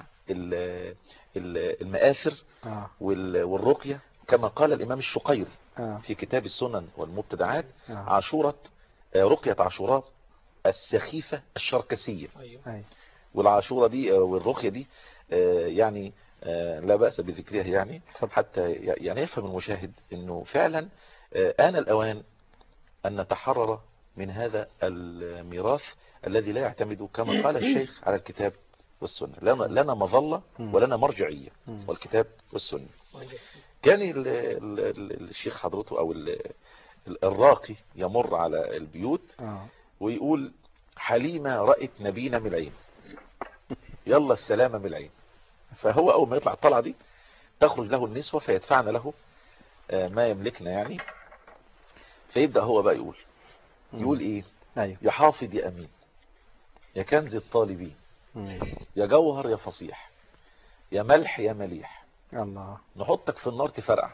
المآثر آه. والرقية كما قال الإمام الشقيري آه. في كتاب السنن والمبتدعات آه. عاشورة رقية عاشوراء السخيفة الشركسية. أيوه. والعاشورة دي والرقية دي يعني لا بأس بذكرها، يعني حتى يعني يفهم المشاهد انه فعلا آن الأوان أن نتحرر من هذا الميراث الذي لا يعتمد كما قال الشيخ على الكتاب والسنة. لنا, لنا مظلة ولنا مرجعية والكتاب والسنة. كان ال ال ال الشيخ حضرته أو الراقي يمر على البيوت ويقول حليمة رأت نبينا من العين، يلا السلامة من العين. فهو أول ما يطلع الطلعة دي تخرج له النسوة فيدفعن له ما يملكنا يعني، فيبدأ هو بقى يقول يقول ايه أيوه. يا حافظ يا امين، يا كنز الطالبين، يا جوهر يا فصيح، يا ملح يا مليح، الله نحطك في النار تفرقع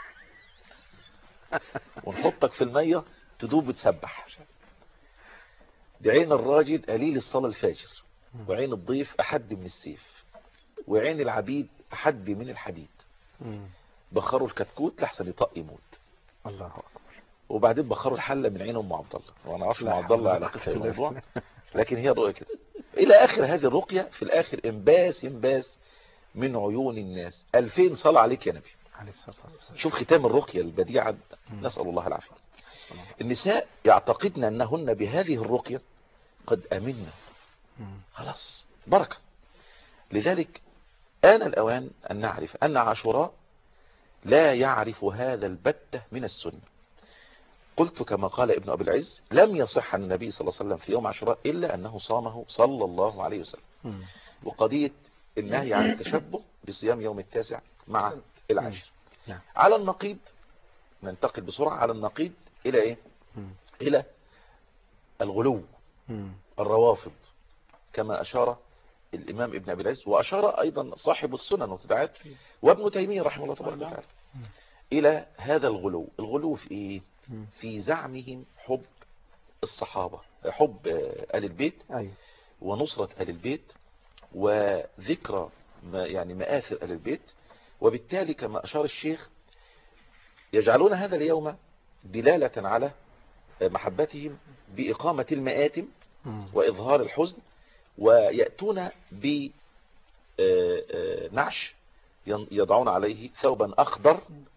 ونحطك في المية تدوب وتسبح، دي عين الراجل قليل الصلاة الفاجر، وعين الضيف أحد من السيف، وعين العبيد أحد من الحديد، بخروا الكتكوت لحسن يطق يموت. الله أكبر. وبعدين بخروا الحلة من عين ام عبد الله، وانا عارف ام عبد الله على قصة الموضوع، لكن هي الرؤية كده الى اخر هذه الرقية. في الاخر انباس انباس من عيون الناس ألفين صلاة عليك يا نبي عليه الصلاة والسلام. شوف ختام الرقية البديعة، نسأل الله العافية. النساء يعتقدن انهن بهذه الرقية قد امنا، خلاص بركة. لذلك آن الأوان أن نعرف أن عاشوراء لا يعرف هذا البتة من السنة. قلت كما قال ابن أبي العز لم يصح عن النبي صلى الله عليه وسلم في يوم عاشوراء إلا أنه صامه صلى الله عليه وسلم. وقضية النهي عن التشبه بصيام يوم التاسع مع العاشر. على النقيض ننتقل بسرعة على النقيض إلى إيه؟ إلى الغلو، الروافض، كما أشار الإمام ابن أبي العز وأشار أيضا صاحب السنن والمبتدعات وابن تيمية رحمه الله تبارك وتعالى إلى هذا الغلو. الغلو في إيه؟ في زعمهم حب الصحابة، حب آل البيت ونصرة آل البيت وذكرى يعني مآثر آل البيت، وبالتالي كما أشار الشيخ يجعلون هذا اليوم دلالة على محبتهم بإقامة المآتم وإظهار الحزن، ويأتون بنعش يضعون عليه ثوبا أخضر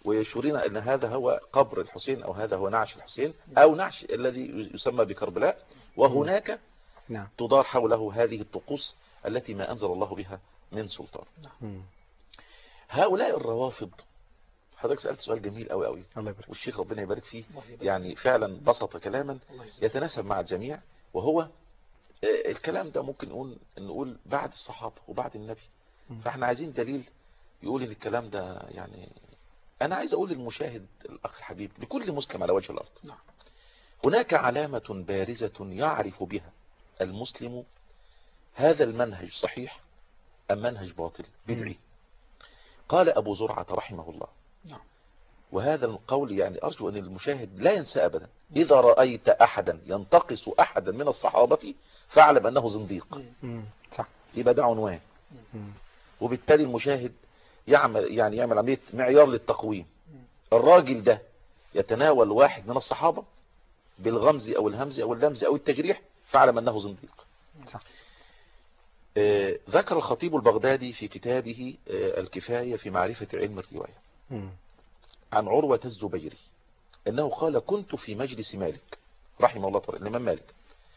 ويشورنا أن هذا هو قبر الحسين أو هذا هو نعش الحسين أو نعش الذي يسمى بكربلاء، وهناك نعم. تدار حوله هذه الطقوس التي ما أنزل الله بها من سلطان. مم. هؤلاء الروافض، حضرتك سألت سؤال جميل قوي قوي، الله يبارك. والشيخ ربنا يبارك فيه يعني فعلا بسط كلاما يتناسب مع الجميع، وهو الكلام ده ممكن نقول نقول بعد الصحابة وبعد النبي. فاحنا عايزين دليل يقول ان الكلام ده، يعني انا عايز اقول للمشاهد الاخ الحبيب لكل مسلم على وجه الارض، هناك علامة بارزة يعرف بها المسلم هذا المنهج صحيح ام منهج باطل بدعي. قال ابو زرعة رحمه الله، وهذا القول يعني ارجو ان المشاهد لا ينسى ابدا، اذا رأيت احدا ينتقص احدا من الصحابة فاعلم انه زنديق. صح. يبقى ده عنوان، وبالتالي المشاهد يعمل يعني يعمل عملية معيار للتقويم. الراجل ده يتناول واحد من الصحابة بالغمز او الهمز او اللمز او التجريح فاعلم انه زنديق. صح. آه ذكر الخطيب البغدادي في كتابه آه الكفاية في معرفة علم الرواية مم. عن عروة الزبيري انه قال كنت في مجلس مالك رحمه الله تعالى الامام مالك،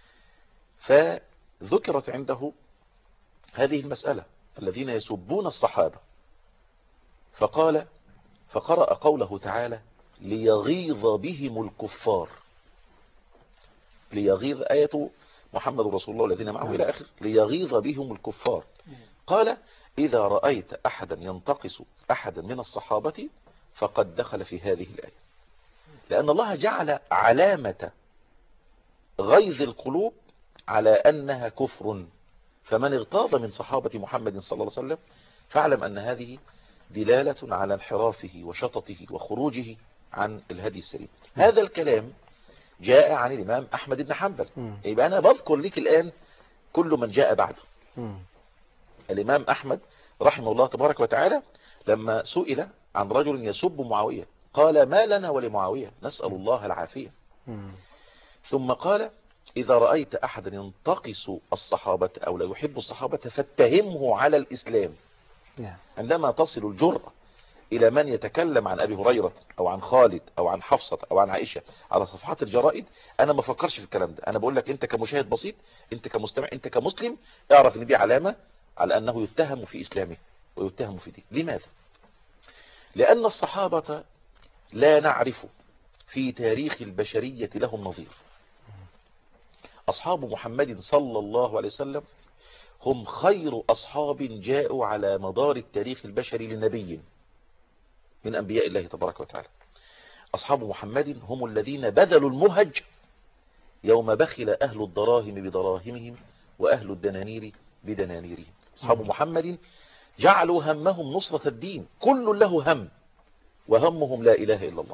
فذكرت عنده هذه المسألة الذين يسبون الصحابة، فقال فقرأ قوله تعالى ليغيظ بهم الكفار، ليغيظ آية محمد رسول الله الذين معه إلى آخر، ليغيظ بهم الكفار. قال إذا رأيت أحدا ينتقص أحدا من الصحابة فقد دخل في هذه الآية، لأن الله جعل علامة غيظ القلوب على أنها كفر، فمن اغتاظ من صحابة محمد صلى الله عليه وسلم فاعلم أن هذه دلالة على انحرافه وشططه وخروجه عن الهدي السليم. هذا الكلام جاء عن الإمام أحمد بن حنبل. يبقى أنا بذكر لك الآن كل من جاء بعده. الإمام أحمد رحمه الله تبارك وتعالى لما سئل عن رجل يسب معاوية قال ما لنا ولمعاوية نسأل الله العافية. ثم قال إذا رأيت أحدا ينتقص الصحابة أو لا يحب الصحابة فاتهمه على الإسلام. عندما تصل الجرأة إلى من يتكلم عن أبي هريرة أو عن خالد أو عن حفصة أو عن عائشة على صفحات الجرائد، أنا ما فكرش في الكلام ده. أنا بقول لك أنت كمشاهد بسيط، أنت كمستمع، أنت كمسلم، اعرف أن دي علامة على أنه يتهم في إسلامه ويتهم في دين. لماذا؟ لأن الصحابة لا نعرف في تاريخ البشرية لهم نظير. أصحاب محمد صلى الله عليه وسلم هم خير أصحاب جاءوا على مدار التاريخ البشري لنبي من أنبياء الله تبارك وتعالى. أصحاب محمد هم الذين بذلوا المهج يوم بخل أهل الدراهم بدراهمهم وأهل الدنانير بدنانيرهم. أصحاب محمد جعلوا همهم نصرة الدين، كل له هم وهمهم لا إله إلا الله.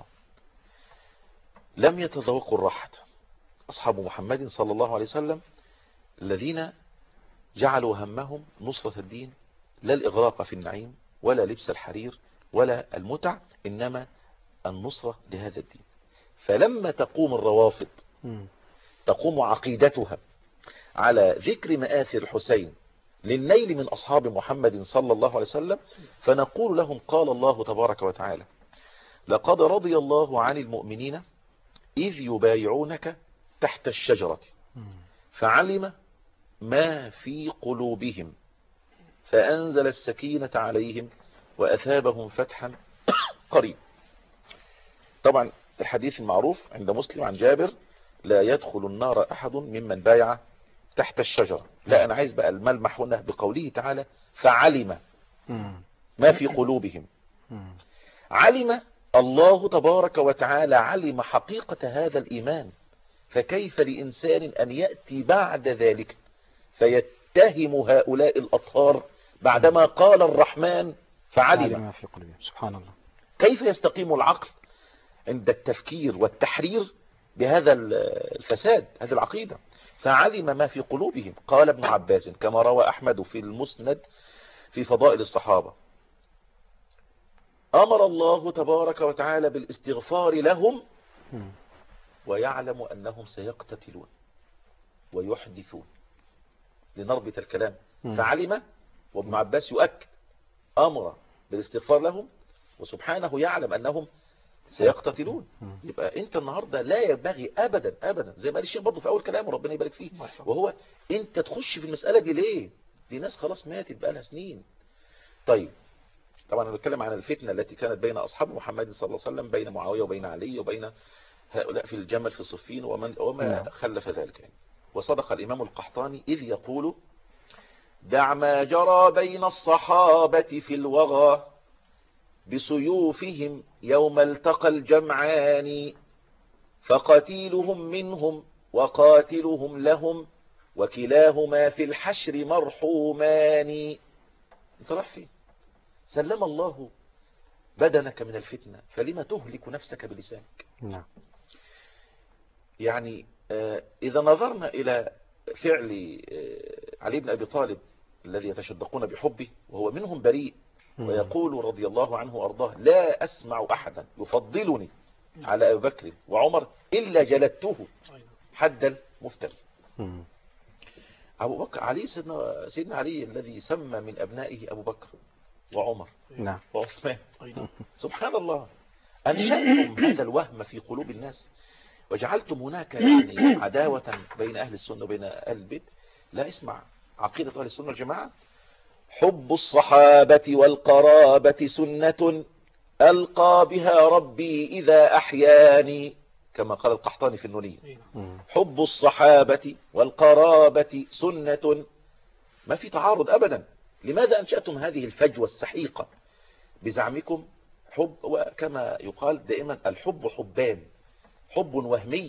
لم يتذوقوا الراحة أصحاب محمد صلى الله عليه وسلم الذين جعلوا همهم نصرة الدين، لا الإغراق في النعيم ولا لبس الحرير ولا المتع، إنما النصرة لهذا الدين. فلما تقوم الروافض تقوم عقيدتها على ذكر مآثر الحسين للنيل من أصحاب محمد صلى الله عليه وسلم، فنقول لهم قال الله تبارك وتعالى لقد رضي الله عن المؤمنين إذ يبايعونك تحت الشجرة فعلم ما في قلوبهم فأنزل السكينة عليهم وأثابهم فتحا قريب. طبعا الحديث المعروف عند مسلم عن جابر لا يدخل النار أحد ممن بايع تحت الشجرة. لا، أنا عايز بقى الملمح هنا بقوله تعالى فعلم ما في قلوبهم. علم الله تبارك وتعالى، علم حقيقة هذا الإيمان، فكيف لإنسان أن يأتي بعد ذلك فيتهم هؤلاء الأطهار بعدما قال الرحمن فعلم ما في قلوبهم؟ سبحان الله. كيف يستقيم العقل عند التفكير والتحرير بهذا الفساد، هذه العقيدة؟ فعلم ما في قلوبهم. قال ابن عباس كما روى أحمد في المسند في فضائل الصحابة أمر الله تبارك وتعالى بالاستغفار لهم ويعلم أنهم سيقتتلون ويحدثون. لنربط الكلام، فعلم وابن عباس يؤكد أمر بالاستغفار لهم وسبحانه يعلم أنهم سيقتتلون. يبقى أنت النهاردة لا ينبغي أبدا أبدا زي ما قال الشيخ برضه في أول كلامه ربنا يبارك فيه، وهو أنت تخش في المسألة دي ليه؟ دي ناس خلاص ماتت بقى لها سنين. طيب طبعا أنا بتكلم عن الفتنة التي كانت بين أصحاب محمد صلى الله عليه وسلم، بين معاوية وبين علي وبين هؤلاء في الجمل في صفين ومن وما خلف ذلك يعني. وصدق الإمام القحطاني إذ يقول: دع ما جرى بين الصحابة في الوغى بسيوفهم يوم التقى الجمعان، فقتيلهم منهم وقاتلهم لهم وكلاهما في الحشر مرحومان. انت رايح فين؟ سلم الله بدنك من الفتنة فلما تهلك نفسك بلسانك؟ نعم. يعني إذا نظرنا إلى فعل علي بن أبي طالب الذي يتشدقون بحبه وهو منهم بريء، ويقول رضي الله عنه وأرضاه: لا أسمع أحدا يفضلني على أبي بكر وعمر إلا جلدته حد المفتري. أبو بكر علي سيدنا, سيدنا علي الذي سمى من أبنائه أبو بكر وعمر نعم وعثمان. سبحان الله، أنشأتم هذا الوهم في قلوب الناس وجعلتم هناك يعني عداوة بين أهل السنة وبين أهل البيت. لا، اسمع عقيدة أهل السنة والجماعة: حب الصحابة والقرابة سنة ألقى بها ربي إذا أحياني، كما قال القحطاني في النونية. حب الصحابة والقرابة سنة، ما في تعارض أبدا. لماذا أنشأتم هذه الفجوة السحيقة بزعمكم حب؟ وكما يقال دائما الحب حبان: حب وهمي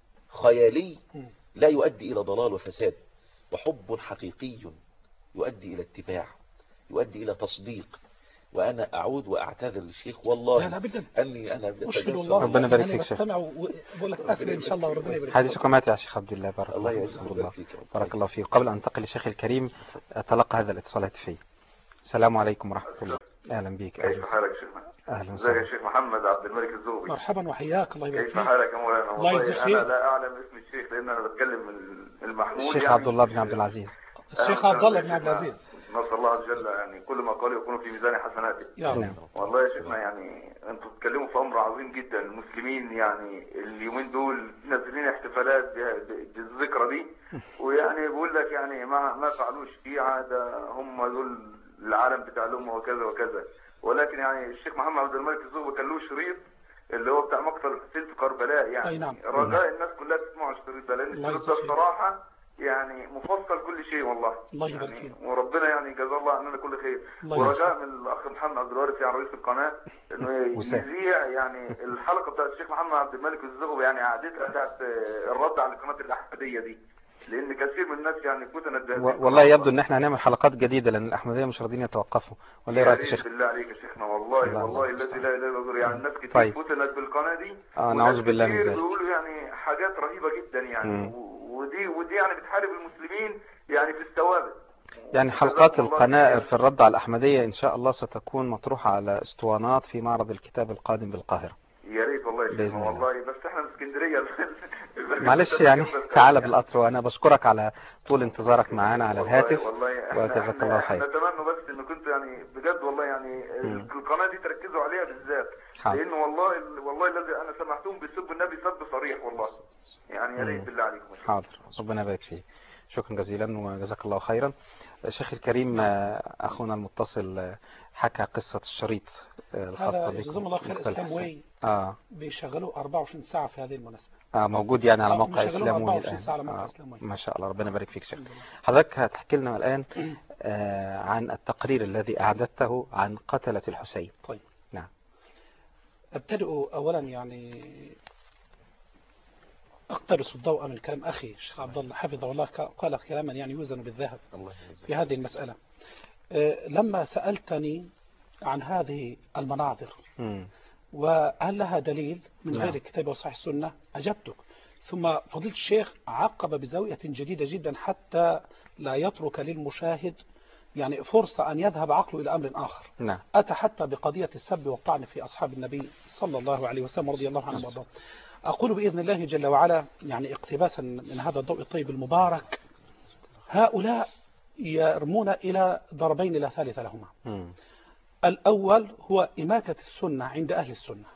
خيالي لا يؤدي إلى ضلال وفساد، وحب حقيقي يؤدي إلى اتباع، يؤدي إلى تصديق. وأنا أعود وأعتذر للشيخ والله لا لا بداً. أني أنا أشهد الله ربنا يبارك فيك شيخ. بقول لك أسر إن شاء الله وربنا يبارك فيك. حديثكم مات يا شيخ عبد الله. بارك الله الله يجزاك الله فيك. بارك الله فيك. قبل أن أنتقل للشيخ الكريم أتلقى هذا الاتصال الهاتفي. السلام عليكم ورحمة الله. أهلا بك. كيف حالك شيخنا؟ أهلا ازيك يا وسهلا. شيخ محمد عبد الملك الزغبي؟ مرحبا وحياك، الله يبارك كيف فيك. حالك يا مولانا؟ الله والله يجزيك انا خير. لا اعلم اسم الشيخ لان انا بتكلم من المحمول. الشيخ يعني عبد الله بن عبد العزيز. الشيخ عبد الله بن عبد العزيز. نسأل الله عز وجل يعني كل ما قال يكون في ميزان حسناته. يا رب. والله يا شيخنا يعني انتوا بتتكلموا في امر عظيم جدا. المسلمين يعني اليومين دول نازلين احتفالات بالذكرى دي، ويعني بيقول لك يعني ما ما فعلوش شيعة، ده هم دول العالم بتاع الامه وكذا وكذا. ولكن يعني الشيخ محمد عبد الملك الزغبي كان له شريط اللي هو بتاع مقتل الحسين في كربلاء، يعني أي نعم. رجاء الناس كلها تسمعوا الشريط ده، لان الشريط ده بصراحه يعني مفصل كل شيء والله. الله يبارك يعني فيك. وربنا يعني جزاه الله عننا كل خير. الله ورجاء من الاخ محمد عبد الوارث يعني رئيس القناه انه وسام. يذيع يعني الحلقه بتاعت الشيخ محمد عبد الملك الزغبي، يعني قعدتها بتاعت الرد على القناه الاحمديه دي، لان كثير من الناس يعني فتنت بهذه و- والله يبدو ان احنا هنعمل حلقات جديدة لان الاحمدية مش راضيين يتوقفوا. ولا ايه رايك يا شيخ؟ بالله عليك يا شيخنا، والله الله والله الله الذي لا اله الا هو، يعني الناس كتير طيب. فتنت بالقناه دي. اه نعوذ بالله من كتير ذلك. بيقولوا يعني حاجات رهيبه جدا يعني مم. و- ودي ودي يعني بتحارب المسلمين يعني في الثوابت. يعني حلقات جزاكم الله القنائر خير. في الرد على الأحمدية إن شاء الله ستكون مطروحة على اسطوانات في معرض الكتاب القادم بالقاهرة. يا ريت والله يا بإذن شيخنا، الله. والله بس احنا من اسكندريه. معلش يعني تعال بالقطر، وأنا بشكرك على طول انتظارك معنا على الهاتف، والله احنا وجزاك الله احنا خير. نتمنى بس ان كنت يعني بجد والله يعني مم. القناه دي تركزوا عليها بالذات، حاضر. لان والله والله الذي انا سمعتهم بيسبوا النبي سب صريح والله، يعني يا ريت مم. بالله عليكم. حاضر، ربنا يبارك فيك. شكرا جزيلا وجزاك الله خيرا. شيخ الكريم أخونا المتصل حكى قصة الشريط الخاصة هذا جزاهم الله خير اسلام واي آه. بيشغلوه أربعة وعشرين ساعة في هذه المناسبة. آه موجود يعني على آه، موقع بيشغلوه اسلام واي أربعة وعشرين الآن. ساعة على موقع آه. اسلام واي. ما شاء الله، ربنا يبارك فيك شيخ. حضرتك هتحكي لنا الآن آه عن التقرير الذي أعددته عن قتلة الحسين. طيب نعم. أبتدئ أولا يعني أقتبس الضوء من كلام أخي الشيخ عبد الله حفظه الله، قال كلاما يعني يوزن بالذهب في هذه المسألة. آه، لما سألتني عن هذه المناظر مم. وهل لها دليل من نعم. غير الكتاب وصحيح السنة، أجبتك. ثم فضيلة الشيخ عقب بزاوية جديدة جدا حتى لا يترك للمشاهد يعني فرصة أن يذهب عقله إلى أمر آخر. نعم. أتى حتى بقضية السب والطعن في أصحاب النبي صلى الله عليه وسلم رضي الله عنه وارضاه. أقول بإذن الله جل وعلا يعني اقتباسا من هذا الضوء الطيب المبارك، هؤلاء يرمون إلى ضربين لا ثالث لهما. مم. الأول هو إماتة السنة عند أهل السنة.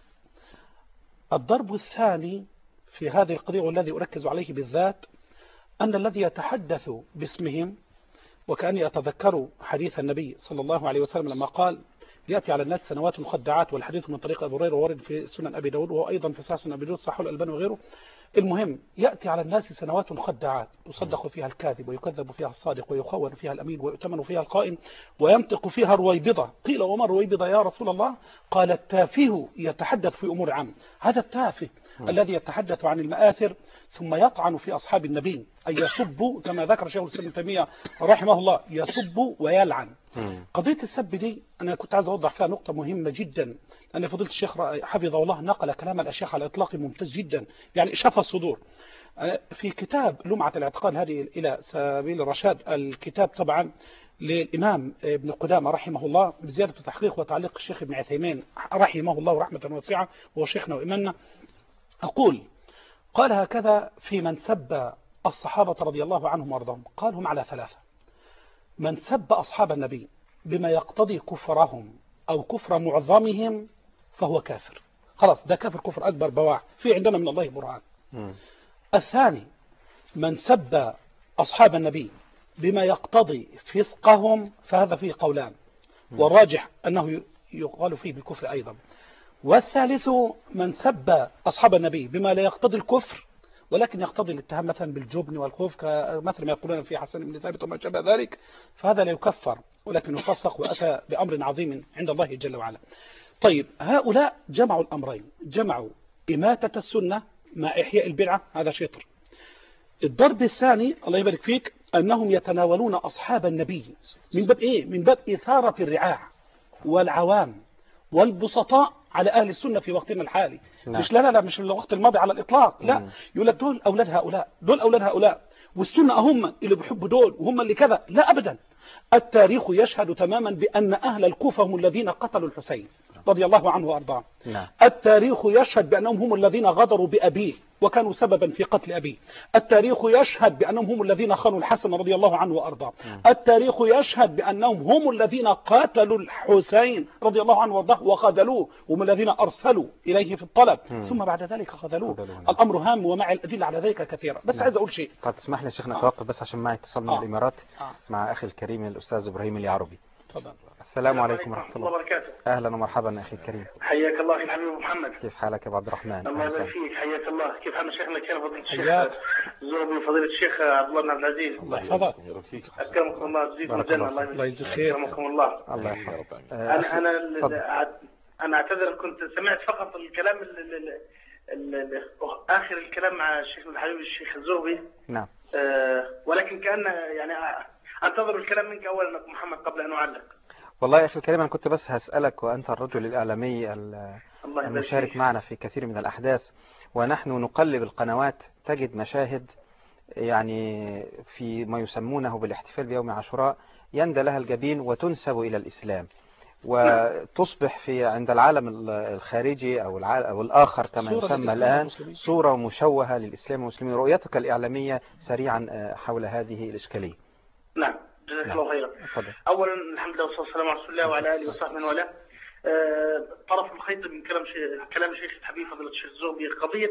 الضرب الثاني في هذه القضية والذي أركز عليه بالذات أن الذي يتحدث باسمهم، وكأني أتذكر حديث النبي صلى الله عليه وسلم لما قال يأتي على الناس سنوات مخدعات، والحديث من طريق أبو هريرة وورد في سنن أبي داود وهو أيضا في سنن أبي داود صحيح الألباني وغيره. المهم يأتي على الناس سنوات مخدعات يصدق فيها الكاذب ويكذب فيها الصادق ويخون فيها الأمين ويؤتمن فيها الخائن وينطق فيها رويبضة. قيل وما رويبضة يا رسول الله؟ قال التافه يتحدث في أمور عام. هذا التافه الذي يتحدث عن المآثر ثم يطعن في أصحاب النبي، أي يسب كما ذكر شيخ الإسلام ابن تيمية رحمه الله، يسب ويلعن. قضية السب دي أنا كنت عايز أوضح فيها نقطة مهمة جدا، لأن فضيلة الشيخ حفظه الله نقل كلام الأشياخ على الإطلاق ممتاز جدا، يعني شفى الصدور. في كتاب لمعة الاعتقاد هذه إلى سبيل الرشاد، الكتاب طبعا للإمام ابن قدامة رحمه الله بزيادة تحقيق وتعليق الشيخ ابن عثيمين رحمه الله رحمة واسعة وهو شيخنا وإمامنا، أقول قال هكذا في من سب الصحابة رضي الله عنهم وارضاهم، قال هم على ثلاثة: من سب أصحاب النبي بما يقتضي كفرهم أو كفر معظمهم فهو كافر، خلاص ده كافر كفر أكبر بواح، في عندنا من الله برهان. الثاني من سب أصحاب النبي بما يقتضي فسقهم فهذا فيه قولان، والراجح أنه يقال فيه بالكفر أيضا. والثالث من سب أصحاب النبي بما لا يقتضي الكفر ولكن يقتضي الاتهام مثلا بالجبن والخوف كمثل ما يقولون في حسن بن ثابت وما شابه ذلك، فهذا لا يكفر ولكن يفسق وأتى بأمر عظيم عند الله جل وعلا. طيب هؤلاء جمعوا الأمرين، جمعوا إماتة السنة مع إحياء البدعة، هذا شطر. الضرب الثاني الله يبارك فيك أنهم يتناولون أصحاب النبي من باب إيه؟ من باب إثارة الرعاع والعوام والبسطاء على أهل السنة في وقتنا الحالي. نعم. مش لا لا لا مش الوقت الماضي على الإطلاق، لا. مم. يقول لك دول أولاد هؤلاء، دول أولاد هؤلاء، والسنة هم اللي بيحبوا دول وهم اللي كذا، لا أبدا. التاريخ يشهد تماما بأن أهل الكوفة هم الذين قتلوا الحسين رضي الله عنه وأرضاه. نعم. التاريخ يشهد بأنهم هم الذين غدروا بأبيه وكانوا سببا في قتل أبيه. التاريخ يشهد بأنهم هم الذين خانوا الحسن رضي الله عنه وأرضاه. التاريخ يشهد بأنهم هم الذين قاتلوا الحسين رضي الله عنه وأرضاه وخذلوه، هم الذين أرسلوا إليه في الطلب م. ثم بعد ذلك خذلوه. الأمر هام ومع الأدلة على ذلك كثيرة، بس نعم. عايز أقول شيء. قد تسمح لي شيخنا توقف بس عشان معي اتصال من آه. الإمارات آه. مع أخي الكريم الأستاذ إبراهيم اليعربي. تفضل. السلام عليكم ورحمة الله وبركاته. أهلا ومرحبا أخي الكريم. حياك الله أخي الحبيب محمد. كيف حالك يا أبو عبد الرحمن؟ الله يبارك فيك، حياك الله. كيف حال شيخنا كان فضيلة الشيخ زوبي فضيلة الشيخ عبد الله بن عبد العزيز؟ الله يحفظك. أكرمكم الله ويجزيكم الجنة. الله يجزيك خير. أكرمكم الله. الله يحفظك. أنا أنا أنا أعتذر، كنت سمعت فقط الكلام ال ال آخر الكلام مع الشيخ الحبيب الشيخ الزوبي. نعم. ولكن كأن يعني أنتظر الكلام منك أولا محمد قبل أن أعلق. والله يا أخي الكريم أنا كنت بس هسألك، وأنت الرجل الإعلامي المشارك معنا في كثير من الأحداث، ونحن نقلب القنوات تجد مشاهد يعني في ما يسمونه بالاحتفال بيوم عاشوراء يندى لها الجبين وتنسب إلى الإسلام، وتصبح في عند العالم الخارجي أو أو الآخر كما يسمى الآن صورة مشوهة للإسلام والمسلمين. رؤيتك الإعلامية سريعا حول هذه الإشكالية. نعم جزاك الله خيرا. اولا الحمد لله والصلاه والسلام على رسول الله وعلى اله وصحبه من والاه. طرف الخيط من كلام شيخ كلام شيخ الحبيب فضيله الشيخ الزوبي قضيه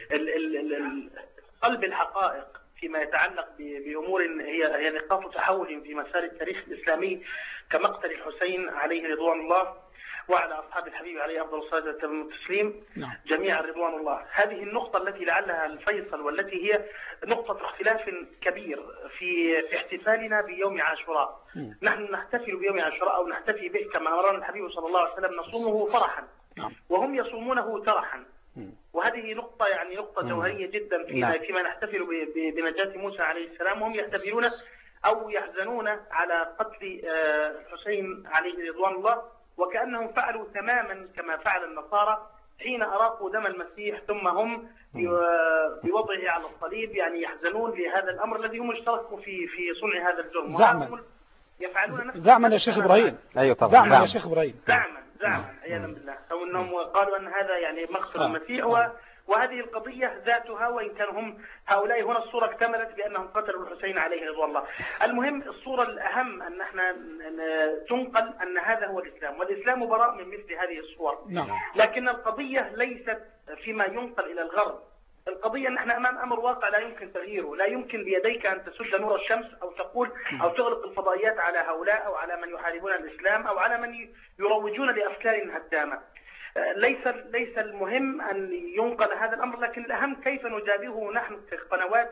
قلب الحقائق فيما يتعلق بامور هي هي نقاط تحول في مسار التاريخ الاسلامي كمقتل الحسين عليه رضوان الله وعلى أصحاب الحبيب عليه أفضل الصلاة والتسليم جميعا رضوان الله. هذه النقطة التي لعلها الفيصل والتي هي نقطة اختلاف كبير في في احتفالنا بيوم عاشوراء. م. نحن نحتفل بيوم عاشوراء أو نحتفي به كما أمرنا الحبيب صلى الله عليه وسلم نصومه فرحا وهم يصومونه ترحا، وهذه نقطة يعني نقطة جوهرية جدا فيما, فيما نحتفل بنجاة موسى عليه السلام وهم يحتفلون أو يحزنون على قتل الحسين عليه رضوان الله، وكأنهم فعلوا تماما كما فعل النصارى حين أراقوا دم المسيح ثم هم بوضعه على الصليب يعني يحزنون لهذا الأمر الذي هم اشتركوا في في صنع هذا الجرم. زعما يفعلون نفس زعما يا شيخ إبراهيم. أيوة طبعا. زعما يا شيخ إبراهيم. زعما زعما عياذا بالله، أو أنهم قالوا أن هذا يعني مقتل المسيح و وهذه القضية ذاتها، وإن كان هم هؤلاء هنا الصورة اكتملت بأنهم قتلوا الحسين عليه رضوان الله. المهم الصورة الأهم أن احنا تنقل أن هذا هو الإسلام، والإسلام براء من مثل هذه الصور. نعم. لكن القضية ليست فيما ينقل إلى الغرب، القضية أن احنا أمام أمر واقع لا يمكن تغييره. لا يمكن بيديك أن تسد نور الشمس أو تقول أو تغلق الفضائيات على هؤلاء أو على من يحاربون الإسلام أو على من يروجون لأفكار هدامة. ليس ليس المهم أن ينقل هذا الأمر، لكن الأهم كيف نجابهه نحن كقنوات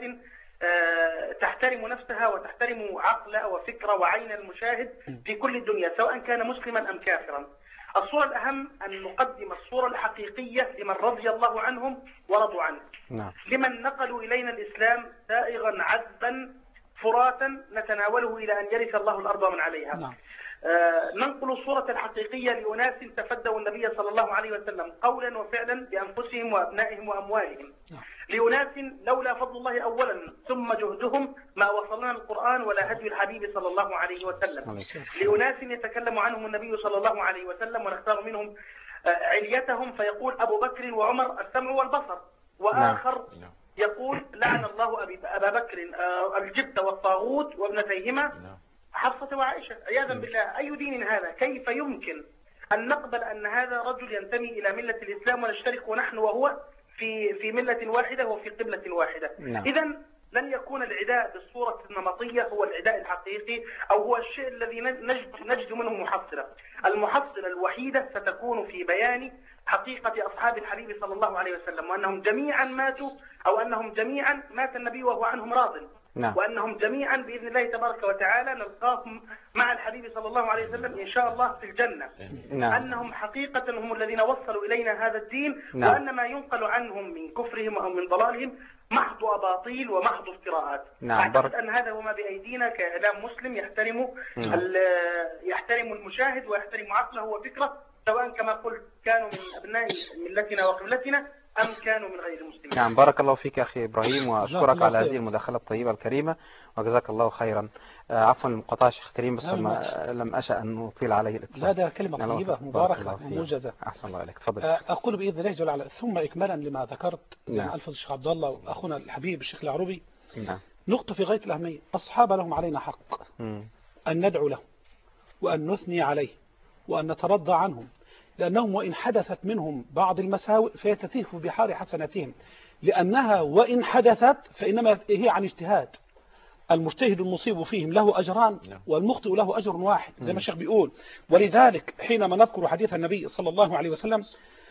تحترم نفسها وتحترم عقل وفكر وعين المشاهد في كل الدنيا سواء كان مسلما أم كافرا. الصورة الأهم أن نقدم الصورة الحقيقية لمن رضي الله عنهم ورضوا عنه. نعم. لمن نقلوا إلينا الإسلام سائغا عذبا فراتا نتناوله إلى أن يرث الله الأرض ومن عليها. نعم. آه ننقل الصورة الحقيقية لأناس تفدوا النبي صلى الله عليه وسلم قولا وفعلا بأنفسهم وأبنائهم وأموالهم. نعم. لأناس لولا فضل الله أولا ثم جهدهم ما وصلنا القرآن ولا هدي الحبيب صلى الله عليه وسلم. لأناس يتكلم عنهم النبي صلى الله عليه وسلم ونختار منهم آه عليتهم فيقول أبو بكر وعمر السمع والبصر، وآخر نعم. يقول لعن الله أبي أبا بكر آه الجبت والطاغوت وابنتيهما نعم. حفصة وعائشة عياذا بالله. أي دين هذا؟ كيف يمكن أن نقبل أن هذا رجل ينتمي إلى ملة الإسلام ونشترك نحن وهو في في ملة واحدة وفي قبلة واحدة؟ نعم. إذا لن يكون العداء بالصورة النمطية هو العداء الحقيقي أو هو الشيء الذي نجد, نجد منه محصلة. المحصلة الوحيدة ستكون في بيان حقيقة أصحاب الحبيب صلى الله عليه وسلم، وأنهم جميعا ماتوا أو أنهم جميعا مات النبي وهو عنهم راض. نعم. وأنهم جميعا بإذن الله تبارك وتعالى نلقاهم مع الحبيب صلى الله عليه وسلم إن شاء الله في الجنة. نعم. أنهم حقيقة هم الذين وصلوا إلينا هذا الدين. نعم. وأن ما ينقل عنهم من كفرهم أو من ضلالهم محض أباطيل ومحض افتراءات. نعم. أعتقد أن هذا هو ما بأيدينا كإعلام مسلم يحترم يحترم المشاهد ويحترم عقله وفكره، سواء كما قلت كانوا من أبناء ملتنا وقبلتنا أم كانوا من غير المسلمين. نعم. بارك الله فيك أخي إبراهيم، وأشكرك على هذه المداخلة الطيبة الكريمة، وجزاك الله خيرا. عفوا المقاطعة شيخ كريم، بس ما لم أشأ أن نطيل عليه الاتصال. لا، ده كلمة طيبة مباركة وموجزة. أحسن الله عليك. تفضل. أقول بإذن الله جل وعلا ثم إكمالا لما ذكرت زي ما نعم. ألفظ الشيخ عبد الله وأخونا الحبيب الشيخ العروبي. نعم. نقطة في غاية الأهمية. أصحاب لهم علينا حق مم. أن ندعو لهم وأن نثني عليه وأن نترضى عنهم، لأنهم وإن حدثت منهم بعض المساوئ فيتتيه في بحار حسناتهم، لأنها وإن حدثت فإنما هي عن اجتهاد. المجتهد المصيب فيهم له أجران والمخطئ له أجر واحد زي ما الشيخ بيقول. ولذلك حينما نذكر حديث النبي صلى الله عليه وسلم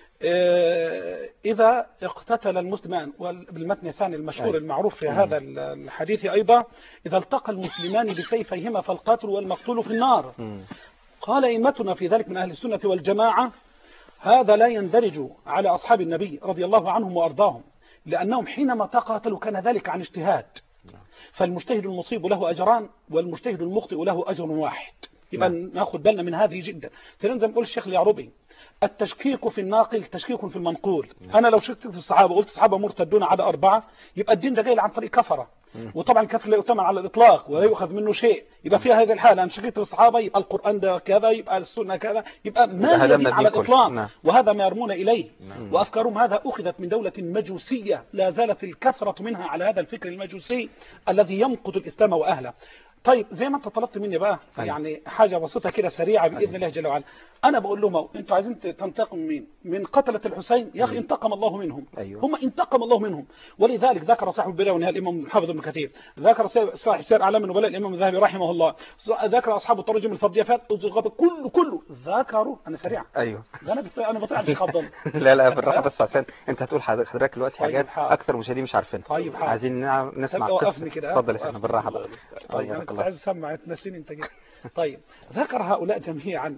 إذا اقتتل المسلمان، وبالمتن الثاني المشهور المعروف في هذا الحديث أيضا، إذا التقى المسلمان بسيفيهما فالقاتل والمقتول في النار. قال أئمتنا في ذلك من أهل السنة والجماعة هذا لا يندرج على أصحاب النبي رضي الله عنهم وأرضاهم، لأنهم حينما تقاتلوا كان ذلك عن اجتهاد. فالمجتهد المصيب له أجران والمجتهد المخطئ له أجر واحد. يبقى ناخد بالنا من هذه جدا. فلن زي ما بقول الشيخ اليعربي التشكيك في الناقل تشكيك في المنقول. أنا لو شككت في الصحابة وقلت الصحابة مرتدون على أربعة يبقى الدين ده جاي عن طريق كفرة، وطبعا الكفر لا يؤتمن على الإطلاق ولا يؤخذ منه شيء. يبقى في هذه الحالة أنا شكيت في الصحابة يبقى القرآن ده كذا، يبقى السنة كذا، يبقى ما يدين على الإطلاق. وهذا ما يرمون إليه. وأفكارهم هذا أخذت من دولة مجوسية لا زالت الكثرة منها على هذا الفكر المجوسي الذي يمقت الإسلام وأهله. طيب زي ما انت طلبت مني بقى يعني حاجة بسيطة كده سريعة بإذن الله جل وعلا. أنا بقول لهم انتوا عايزين تنتقم مين؟ من قتلة الحسين؟ يا أخي انتقم الله منهم. أيوه. هم انتقم الله منهم. ولذلك ذكر صاحب البلاء والنهاية الإمام حافظ ابن كثير، ذكر صاحب سير أعلام النبلاء الإمام الذهبي رحمه الله، ذكر أصحاب التراجم الفضيفات كله كله ذكروا. أنا سريع. أيوه. أنا أنا بطلع الشيخ عبد الله. لا لا بالراحة بس عشان أنت هتقول حضرتك دلوقتي حاجات أكثر مشاهدين مش عارفينها. طيب حاضر. عايزين نسمع قصة. اتفضل يا شيخنا بالراحة بقى. طيب أنا كنت عايز أسمع تنسيني أنت كده. طيب ذكر هؤلاء جميعا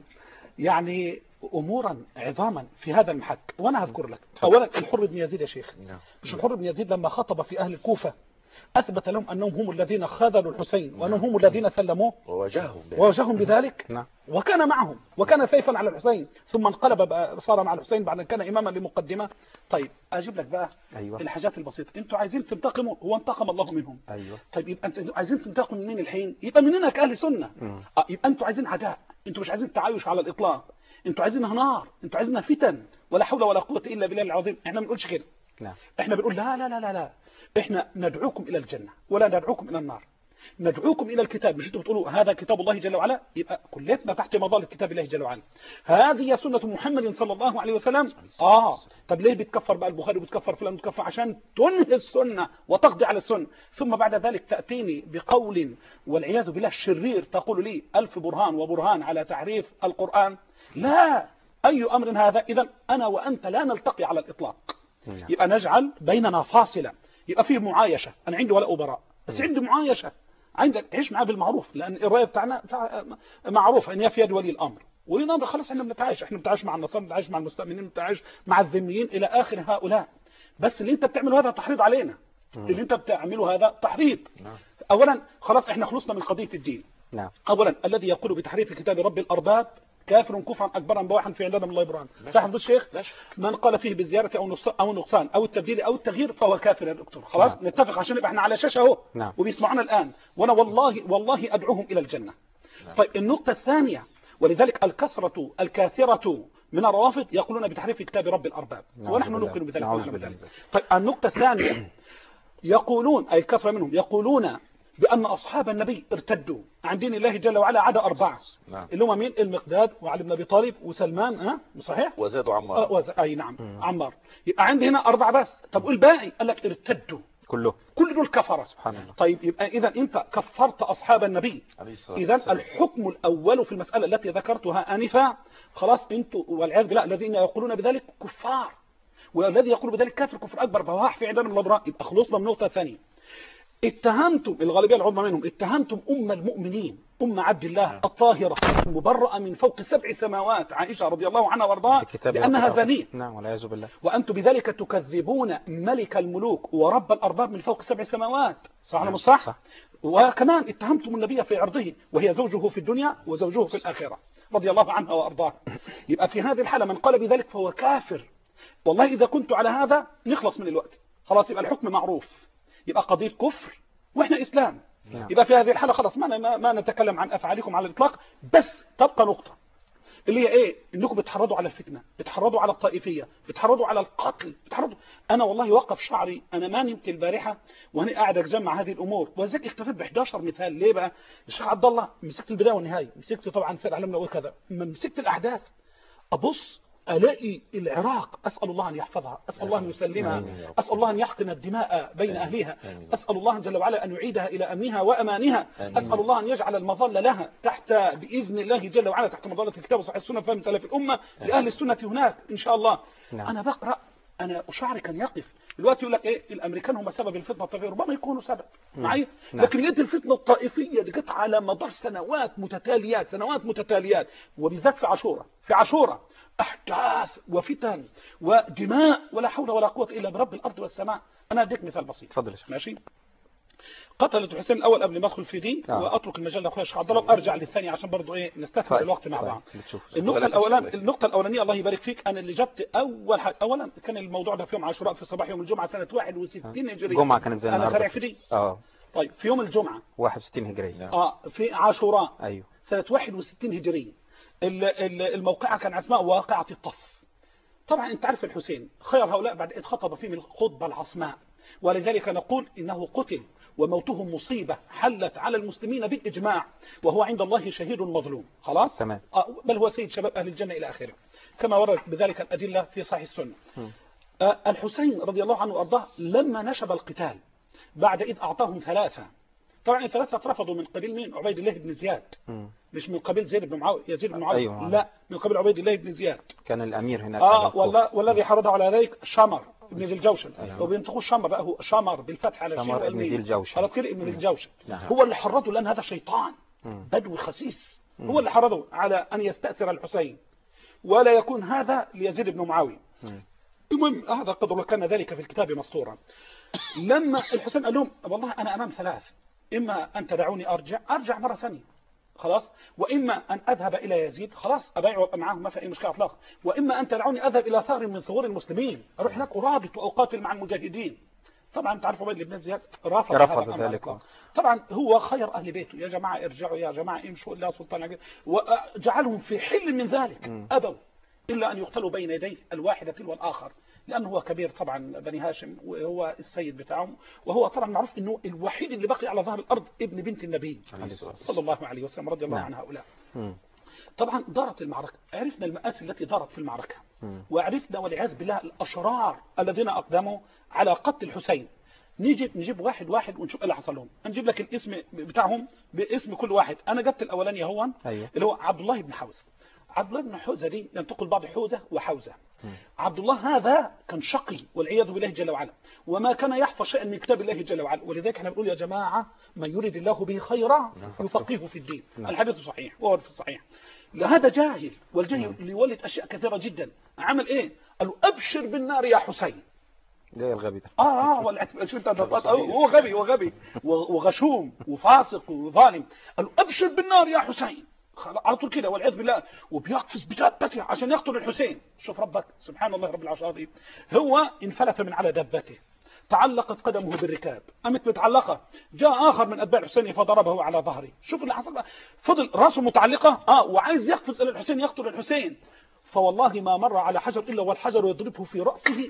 يعني أمورا عظاما في هذا المحك، وأنا هذكر لك. أولا الحر بن يزيد يا شيخ، مش الحر بن يزيد لما خطب في أهل الكوفة أثبت لهم أنهم هم الذين خذلوا الحسين وأنهم هم الذين سلموه وواجههم وواجههم بذلك. نعم. وكان معهم وكان سيفا على الحسين، ثم انقلب صار مع الحسين بعد أن كان إماما لمقدمة. طيب أجيب لك بقى أيوة. الحاجات البسيطة. أنتوا عايزين تنتقموا، هو انتقم الله منهم. أيوة. طيب يبقى أنتوا عايزين تنتقموا منين الحين؟ يبقى مننا كأهل سنة. آه يبقى أنتوا عايزين عداء، أنتوا مش عايزين تعايش على الإطلاق، أنتوا عايزينها نار، أنتوا عايزينها فتن، ولا حول ولا قوة إلا بالله العظيم. إحنا ما بنقولش كده. نعم. احنا بنقول لا لا لا لا لا احنا ندعوكم الى الجنة ولا ندعوكم الى النار، ندعوكم الى الكتاب. مش انتوا بتقولوا هذا كتاب الله جل وعلا، يبقى كلتنا تحت مظله كتاب الله جل وعلا. هذه سنة محمد صلى الله عليه وسلم. اه طب ليه بتكفر بقى البخاري وبتكفر فلان وبتكفر؟ عشان تنهي السنة وتقضي على السنة، ثم بعد ذلك تأتيني بقول والعياذ بالله شرير تقول لي ألف برهان وبرهان على تعريف القرآن. لا، أي أمر هذا؟ إذا أنا وأنت لا نلتقي على الإطلاق. يبقى نجعل بيننا فاصلة، يبقى فيه معايشة. أنا عندي ولا أبراء بس عندي معايشة، عندك عيش معاه بالمعروف، لأن الرأي بتاعنا معروف أن هي في يد ولي الأمر، ولي الأمر خلاص احنا بنتعايش، احنا بنتعايش مع النصارى، بنتعايش مع المستأمنين، بنتعايش مع الذميين إلى آخر هؤلاء. بس اللي أنت بتعمله هذا تحريض علينا، اللي أنت بتعمله هذا تحريض. أولا خلاص احنا خلصنا من قضية الدين. نعم. أولا الذي يقول بتحريف كتاب رب الأرباب كافر كفرا أكبرا بواحا في عندنا من الله إبراهيم. صح يا الشيخ؟ من قال فيه بالزيارة أو أو نقصان أو التبديل أو التغيير فهو كافر يا دكتور. خلاص نعم. نتفق عشان يبقى احنا على شاشة اهو. نعم. وبيسمعونا الآن، وأنا والله والله أدعوهم إلى الجنة. نعم. طيب النقطة الثانية، ولذلك الكثرة الكاثرة من الروافض يقولون بتحريف كتاب رب الأرباب، ونحن نؤمن بذلك. طيب النقطة الثانية يقولون أي كثرة منهم يقولون بأن أصحاب النبي ارتدوا عن دين الله جل وعلا عدا أربعة. نعم. اللي هم مين؟ المقداد وعلي بن أبي طالب وسلمان، ها صحيح؟ وزاد وعمار. آه وز... أي نعم. مم. عمار. يبقى عندي هنا أربعة بس. طب والباقي قال لك ارتدوا كله، كل دول كفرة. سبحان الله. طيب يبقى إذا أنت كفرت أصحاب النبي. إذا الحكم الأول في المسألة التي ذكرتها آنفا خلاص أنتوا والعياذ بالله الذين يقولون بذلك كفار، والذي يقول بذلك كافر كفر أكبر بواح في عندنا من الأبرار. يبقى خلصنا من نقطة ثانية. اتهمتم الغالبية العظمى منهم، اتهمتم أم المؤمنين أم عبد الله الطاهرة المبرأة من فوق سبع سماوات عائشة رضي الله عنها وارضاها بأنها زانية. نعم والعياذ بالله. وأنتم بذلك تكذبون ملك الملوك ورب الأرباب من فوق سبع سماوات. صح ولا مش صح؟ صح. وكمان اتهمتم النبي في عرضه وهي زوجه في الدنيا وزوجه في الآخرة رضي الله عنها وارضاها. يبقى في هذه الحالة من قال بذلك فهو كافر. والله إذا كنت على هذا نخلص من الوقت خلاص، يبقى الحكم معروف، يبقى قضية كفر واحنا اسلام. نعم. يبقى في هذه الحالة خلاص ما, ما, ما نتكلم عن افعالكم على الاطلاق، بس تبقى نقطة اللي هي ايه؟ انكم بتحرضوا على الفتنة، بتحرضوا على الطائفية، بتحرضوا على القتل، بتحرضوا. انا والله وقف شعري، انا ما نمت البارحة وانا قاعد اجمع هذه الامور، وذلك اكتفيت ب إحدى عشر مثال. ليه بقى؟ الشيخ عبد الله مسكت البداية والنهاية، مسكت طبعا سير علمنا وكذا، من مسكت الاحداث ابص ألاقي العراق أسأل الله أن يحفظها، أسأل الله أن يسلمها، أسأل الله أن يحقن الدماء بين أهلها، أسأل الله جل وعلا أن يعيدها إلى أمنها وأمانها، أسأل الله أن يجعل المظل لها تحت بإذن الله جل وعلا تحت مظلة الكتاب وصحيح السنة فهم سلف الأمة لأهل السنة هناك إن شاء الله. أنا بقرأ أنا أشعري كان يقف دلوقتي يقول لك إيه الأمريكان هم سبب الفتنة الطائفية، ربما يكونوا سبب معي، لكن لقيت الفتنة الطائفية دي جت على مدار سنوات متتاليات سنوات متتاليات، وبالذات في عاشوراء في عاشوراء أحداث وفتن ودماء ولا حول ولا قوة إلا برب الأرض والسماء. أنا أديك مثال بسيط. تفضل. ماشي. قتلة الحسين الأول قبل ما أدخل في دي آه. وأترك المجال لأخويا الشيخ عبد الله وأرجع للثاني عشان برضو إيه نستثمر الوقت مع بعض. النقطة الأولان النقطة الأولانية الله يبارك فيك، أنا اللي جبت أول حاجة أولا كان الموضوع ده في يوم عاشوراء في صباح يوم الجمعة سنة واحد وستين هجرية. الجمعة كانت زي النهارده. أنا سريع في دي. آه. طيب في يوم الجمعة واحد وستين هجرية. آه في عاشوراء. أيوه. سنة واحد وستين هجرية. الموقعة كان اسمها واقعة الطف. طبعا انت عارف الحسين خير هؤلاء بعد إذ خطب فيهم الخطبة العصماء، ولذلك نقول إنه قتل وموته مصيبة حلت على المسلمين بالإجماع، وهو عند الله شهيد مظلوم. خلاص تمام. آه بل هو سيد شباب أهل الجنة إلى آخره كما وردت بذلك الأدلة في صحيح السنة. آه الحسين رضي الله عنه وأرضاه لما نشب القتال بعد إذ أعطاهم ثلاثة، طبعا الثلاثة اترفضوا من قبيل مين؟ عبيد الله بن زياد. م. مش من قبيل زيد بن معاوية يزيد بن معاوية. أيوة. لا من قبيل عبيد الله بن زياد كان الأمير هناك. آه والله والذي حرض على ذلك شمر ابن ذي الجوشن. أيوة. وبينطقوا شمر بقى هو شمر بالفتح على شمر ابن ذي الجوشن. خلاص كده ابن ذي الجوشن. هو اللي حرضه لأن هذا شيطان م. بدوي خسيس. م. هو اللي حرضه على أن يستأثر الحسين ولا يكون هذا ليزيد بن معاوية. المهم هذا قدر كان ذلك في الكتاب مسطورا. لما الحسين قال لهم والله أنا أمام ثلاث، إما أن تدعوني أرجع أرجع مرة ثانية خلاص، وإما أن أذهب إلى يزيد خلاص أبايع وأبقى معه ما في أي مشكلة إطلاقا، وإما أن تدعوني أذهب إلى ثغر من ثغور المسلمين أروح هناك أرابط وأقاتل مع المجاهدين. طبعا أنت عارف عبيد بن زياد رفض رفض ذلك. طبعا هو خير أهل بيته، يا جماعة ارجعوا يا جماعة امشوا إلا سلطان، وجعلهم في حل من ذلك م. أبوا إلا أن يقتلوا بين يديه الواحدة والآخر لأنه هو كبير طبعا بني هاشم وهو السيد بتاعهم، وهو طبعا معروف أنه الوحيد اللي بقي على ظهر الأرض ابن بنت النبي صلى الله عليه وسلم رضي الله عن هؤلاء. طبعا دارت المعركة، عرفنا المآسي التي دارت في المعركة، وعرفنا والعياذ بالله الأشرار الذين أقدموا على قتل الحسين. نجيب نجيب واحد واحد ونشوف ايه اللي حصل لهم. نجيب لك الاسم بتاعهم باسم كل واحد. انا جبت الاولاني هو أيوه. اللي هو عبد الله بن حوزه. عبد الله بن حوزه دي ينتقل بعض حوزه وحوزه. م. عبد الله هذا كان شقي والعياذ بالله جل وعلا، وما كان يحفظ شيئا من كتاب الله جل وعلا، ولذلك احنا بنقول يا جماعه من يريد الله به خيرا يفقهه في الدين. م. الحديث صحيح وهو في الصحيح. هذا جاهل، والجاهل اللي يولد اشياء كثيره جدا. عمل ايه؟ قال له ابشر بالنار يا حسين. ده الغبي ده. اه اه والعت... شو انت هو غبي وغبي وغشوم وفاسق وظالم. قال له ابشر بالنار يا حسين، على طول كده والعياذ بالله، وبيقفز بدابته عشان يقتل الحسين. شوف ربك سبحان الله رب العرش العظيم، هو انفلت من على دابته، تعلقت قدمه بالركاب، قامت متعلقه، جاء اخر من اتباع الحسين فضربه على ظهره. شوف اللي حصل بقى، فضل راسه متعلقه اه وعايز يقفز الى الحسين يقتل الحسين، فوالله ما مر على حجر الا والحجر يضربه في راسه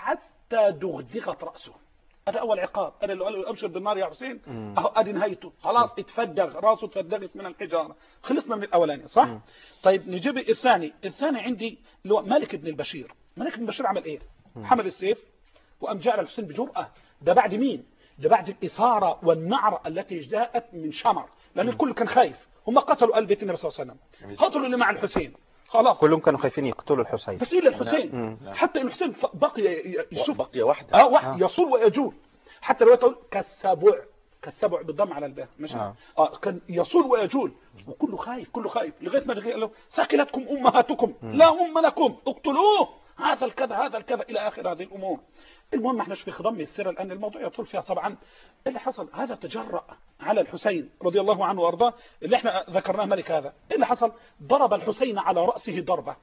حتى دغدغت راسه. هذا اول عقاب. انا اللي قال له ابشر بالنار يا حسين اهو ادي نهايته، خلاص اتفدغ راسه، اتفدغت من الحجاره. خلصنا من الاولاني صح. مم. طيب نجيب الثاني. الثاني عندي اللي هو مالك بن البشير. مالك بن البشير عمل ايه؟ مم. حمل السيف وقام جاء على الحسين بجرأة. ده بعد مين؟ ده بعد الاثاره والنعره التي جاءت من شمر، لان الكل كان خايف. هم قتلوا ال بيت النبي صلى الله عليه وسلم، قتلوا اللي مع الحسين، خلاص كلهم كانوا خايفين يقتلوا الحسين، بس إلا الحسين. حتى الحسين بقي يشوف بقي واحده اه واحد يصول ويجول، حتى لو تقول كالسبع، كالسبع بالضم على الباء ماشي. اه, آه كان يصول ويجول وكله خايف، كله خايف لغايه ما قال له سكلتكم امهاتكم لا ام لكم اقتلوه، هذا الكذا هذا الكذا الى اخر هذه الامور. المهم احنا في خضم السيره لان الموضوع يطول فيها طبعا. اللي حصل هذا تجرأ على الحسين رضي الله عنه وارضاه اللي احنا ذكرناه ملك هذا. اللي حصل ضرب الحسين على راسه ضربه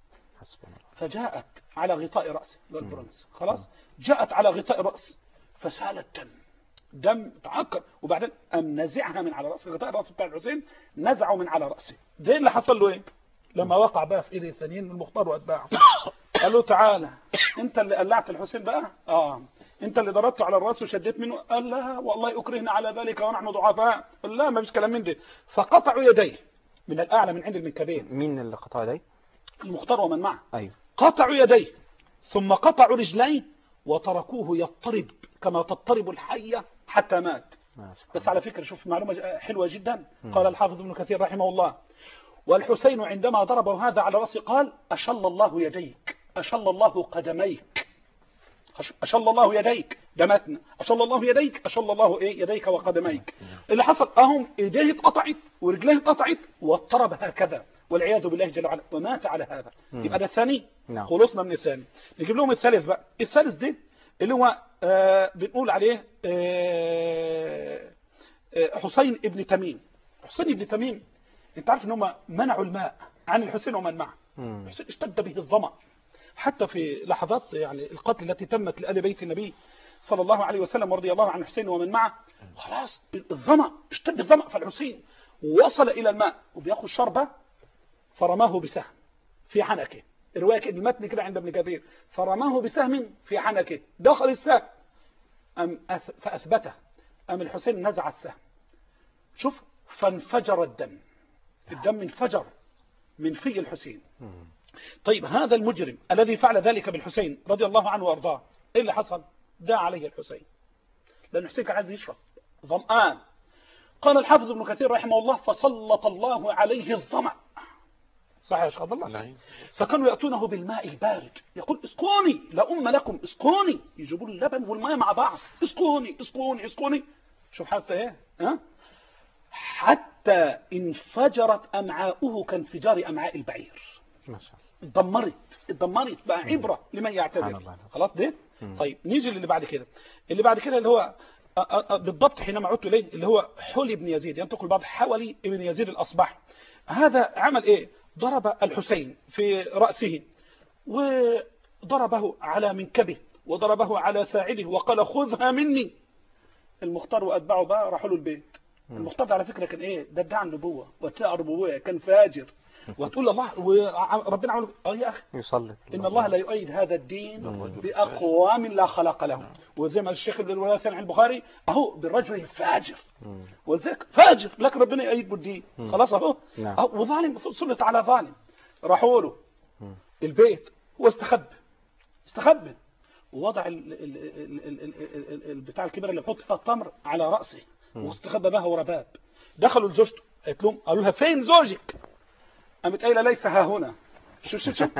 فجاءت على غطاء راسه للبرنس، خلاص جاءت على غطاء راس فسال الدم، دم تعكر، وبعدين ام نزعها من على راسه. غطاء الراس بتاع الحسين نزعه من على راسه. ده اللي حصل له ايه لما وقع بقى في ايدي الثانيين المختار واتباعه. قال له تعالى انت اللي قلعت الحسين بقى، اه انت اللي ضربته على الراس وشديت منه. قال لا والله اكرهنا على ذلك ونحن ضعفاء. قال لا ما فيش كلام من ده. فقطعوا يديه من الاعلى من عند المنكبين. مين اللي قطع يديه؟ المختار ومن معه. ايوه قطعوا يديه ثم قطعوا رجليه وتركوه يضطرب كما تضطرب الحيه حتى مات. بس على فكره شوف معلومه حلوه جدا. قال الحافظ ابن كثير رحمه الله والحسين عندما ضربه هذا على راسه قال أشل الله يديك، أشل الله قدميك، أشل الله يديك دمتنا، أشل الله يديك، أشل الله إيه يديك وقدميك. اللي حصل أهم إيديه اتقطعت ورجليه اتقطعت واضطرب هكذا والعياذ بالله جل وعلا ومات على هذا. يبقى ده الثاني خلصنا من الثاني. نجيب لهم الثالث بقى. الثالث ده اللي هو آه بنقول عليه آه آه حسين ابن تميم. حسين ابن تميم انت عارف ان هم منعوا الماء عن الحسين ومن معه. الحسين اشتد به الظمأ حتى في لحظات يعني القتل التي تمت لآل بيت النبي صلى الله عليه وسلم ورضي الله عن الحسين ومن معه. خلاص الظمأ اشتد الظمأ فالحسين وصل الى الماء وبياخذ شربه فرماه بسهم في حنكه. روايه المتن كده عند ابن كثير فرماه بسهم في حنكه، دخل السهم أم أث... فاثبته. ام الحسين نزع السهم شوف فانفجر الدم، الدم انفجر من في الحسين. طيب هذا المجرم الذي فعل ذلك بالحسين رضي الله عنه وارضاه ايه اللي حصل؟ دعا عليه الحسين لأن الحسين كان عايز يشرب ظمآن. قال الحافظ ابن كثير رحمه الله فسلط الله عليه الظمأ. صحيح يا شيخ عبد الله؟ فكانوا يأتونه بالماء البارد يقول اسقوني لا أم لكم اسقوني، يجيبوا اللبن والماء مع بعض اسقوني اسقوني اسقوني. شوف حتى ايه ها حتى انفجرت أمعاؤه كانفجار أمعاء البعير. ما شاء الله. اتدمرت اتدمرت بقى عبرة لمن يعتبر. خلاص ده. طيب نيجي اللي بعد كده. اللي بعد كده اللي هو بالضبط حينما عدت اليه اللي هو حلي بن يزيد ينتقل بعض حولي ابن يزيد الأصبح. هذا عمل ايه؟ ضرب الحسين في رأسه وضربه على منكبه وضربه على ساعده وقال خذها مني. المختار وأتباعه بقى راحوا له البيت. المختار ده على فكرة كان ايه؟ ده ادعى النبوة وادعى الربوبية، كان فاجر وتقول الله وربنا عمل اه يا اخي يصلي ان الله لا يؤيد هذا الدين باقوام لا خلق لهم. وزي ما الشيخ ابن الولاث عن البخاري اهو بالرجل الفاجر ولذلك فاجر لكن ربنا يؤيد بالدين خلاص اهو. وظالم سلط على ظالم راحوا له البيت هو استخبى استخبى ووضع البتاع الكبيره اللي بحط فيها التمر على راسه واستخبى بها ورا باب. دخلوا لزوجته قالت لهم قالوا لها فين زوجك؟ قامت قايله ليس ها هنا. شوف شوف شوف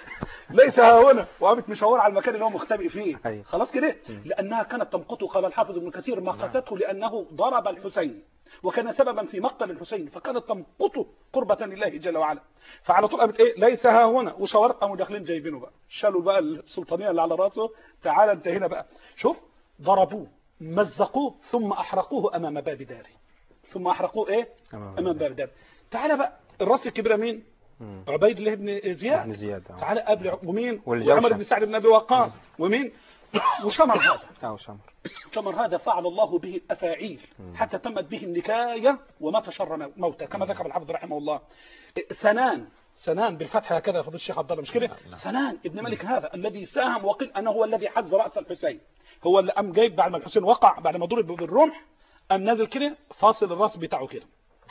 ليس ها هنا وقامت مشاوره على المكان اللي هو مختبئ فيه. خلاص كده لانها كانت تمقته. قال الحافظ ابن كثير ما قتته لانه ضرب الحسين وكان سببا في مقتل الحسين فكانت تمقته قربة لله جل وعلا. فعلى طول قامت ايه ليس ها هنا وشاورت قاموا داخلين جايبينه بقى شالوا بقى السلطانيه اللي على راسه. تعالى انت هنا بقى. شوف ضربوه مزقوه ثم احرقوه امام باب داره. ثم احرقوه ايه امام باب داره. تعالى بقى الراس الكبيره مين؟ مم. عبيد الله بن زياد, بن زياد. تعالى قبل ومين؟ وعمر بن سعد بن ابي وقاص ومين؟ وشمر هذا اه شمر شمر هذا فعل الله به الافاعيل حتى تمت به النكايه ومات شر موته كما ذكر الحافظ رحمه الله. سنان سنان بالفتح هكذا فضل الشيخ عبد الله مش كده؟ سنان ابن ملك هذا الذي ساهم وقيل انه هو الذي حز راس الحسين. هو اللي قام جايب بعد ما الحسين وقع بعد ما ضرب بالرمح قام نازل كده فاصل الراس بتاعه كده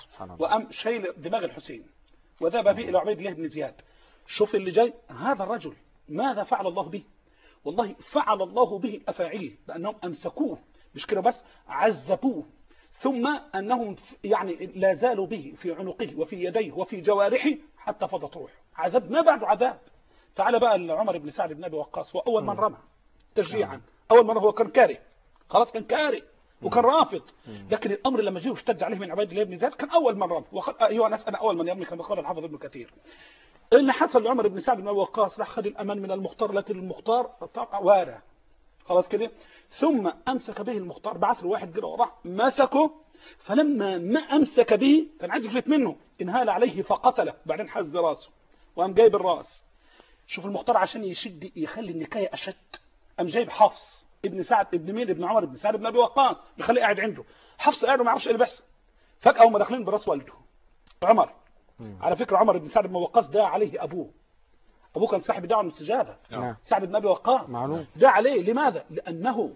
وقام شايل دماغ الحسين وذهب به الى عبيد الله بن زياد. شوف اللي جاي هذا الرجل ماذا فعل الله به؟ والله فعل الله به الافاعيل بانهم امسكوه مش كده بس عذبوه ثم انهم يعني لا زالوا به في عنقه وفي يديه وفي جوارحه حتى فضت روحه. عذاب ما بعد عذاب. تعال بقى لعمر بن سعد بن ابي وقاص واول من رمى تشجيعا اول مره هو كان كاره خلاص كان كاره وكان رافض لكن الامر لما جه واشتد عليه من عبيد الله بن زياد كان اول من رمى. وقال ايها الناس انا اول من يرمي كما قال الحافظ ابن كثير. اللي حصل لعمر بن سعد بن ابي وقاص راح خد الامان من المختار لكن المختار وارى خلاص كده ثم امسك به المختار بعث له واحد كده وراه مسكه فلما ما امسك به كان عايز يفلت منه انهال عليه فقتله بعدين حز راسه وقام جايب الراس. شوف المختار عشان يشد يخلي النكايه اشد قام جايب حفص ابن سعد ابن مين ابن عمر بن سعد بن ابي وقاص بيخليه قاعد عنده. حفص قاعد وما يعرفش ايه اللي بيحصل. فجاه هم داخلين براس والده عمر. على فكره عمر بن سعد بن وقاص ده عليه ابوه. ابوه كان صاحب دعوه مستجابه سعد بن ابي وقاص ده عليه. لماذا؟ لانه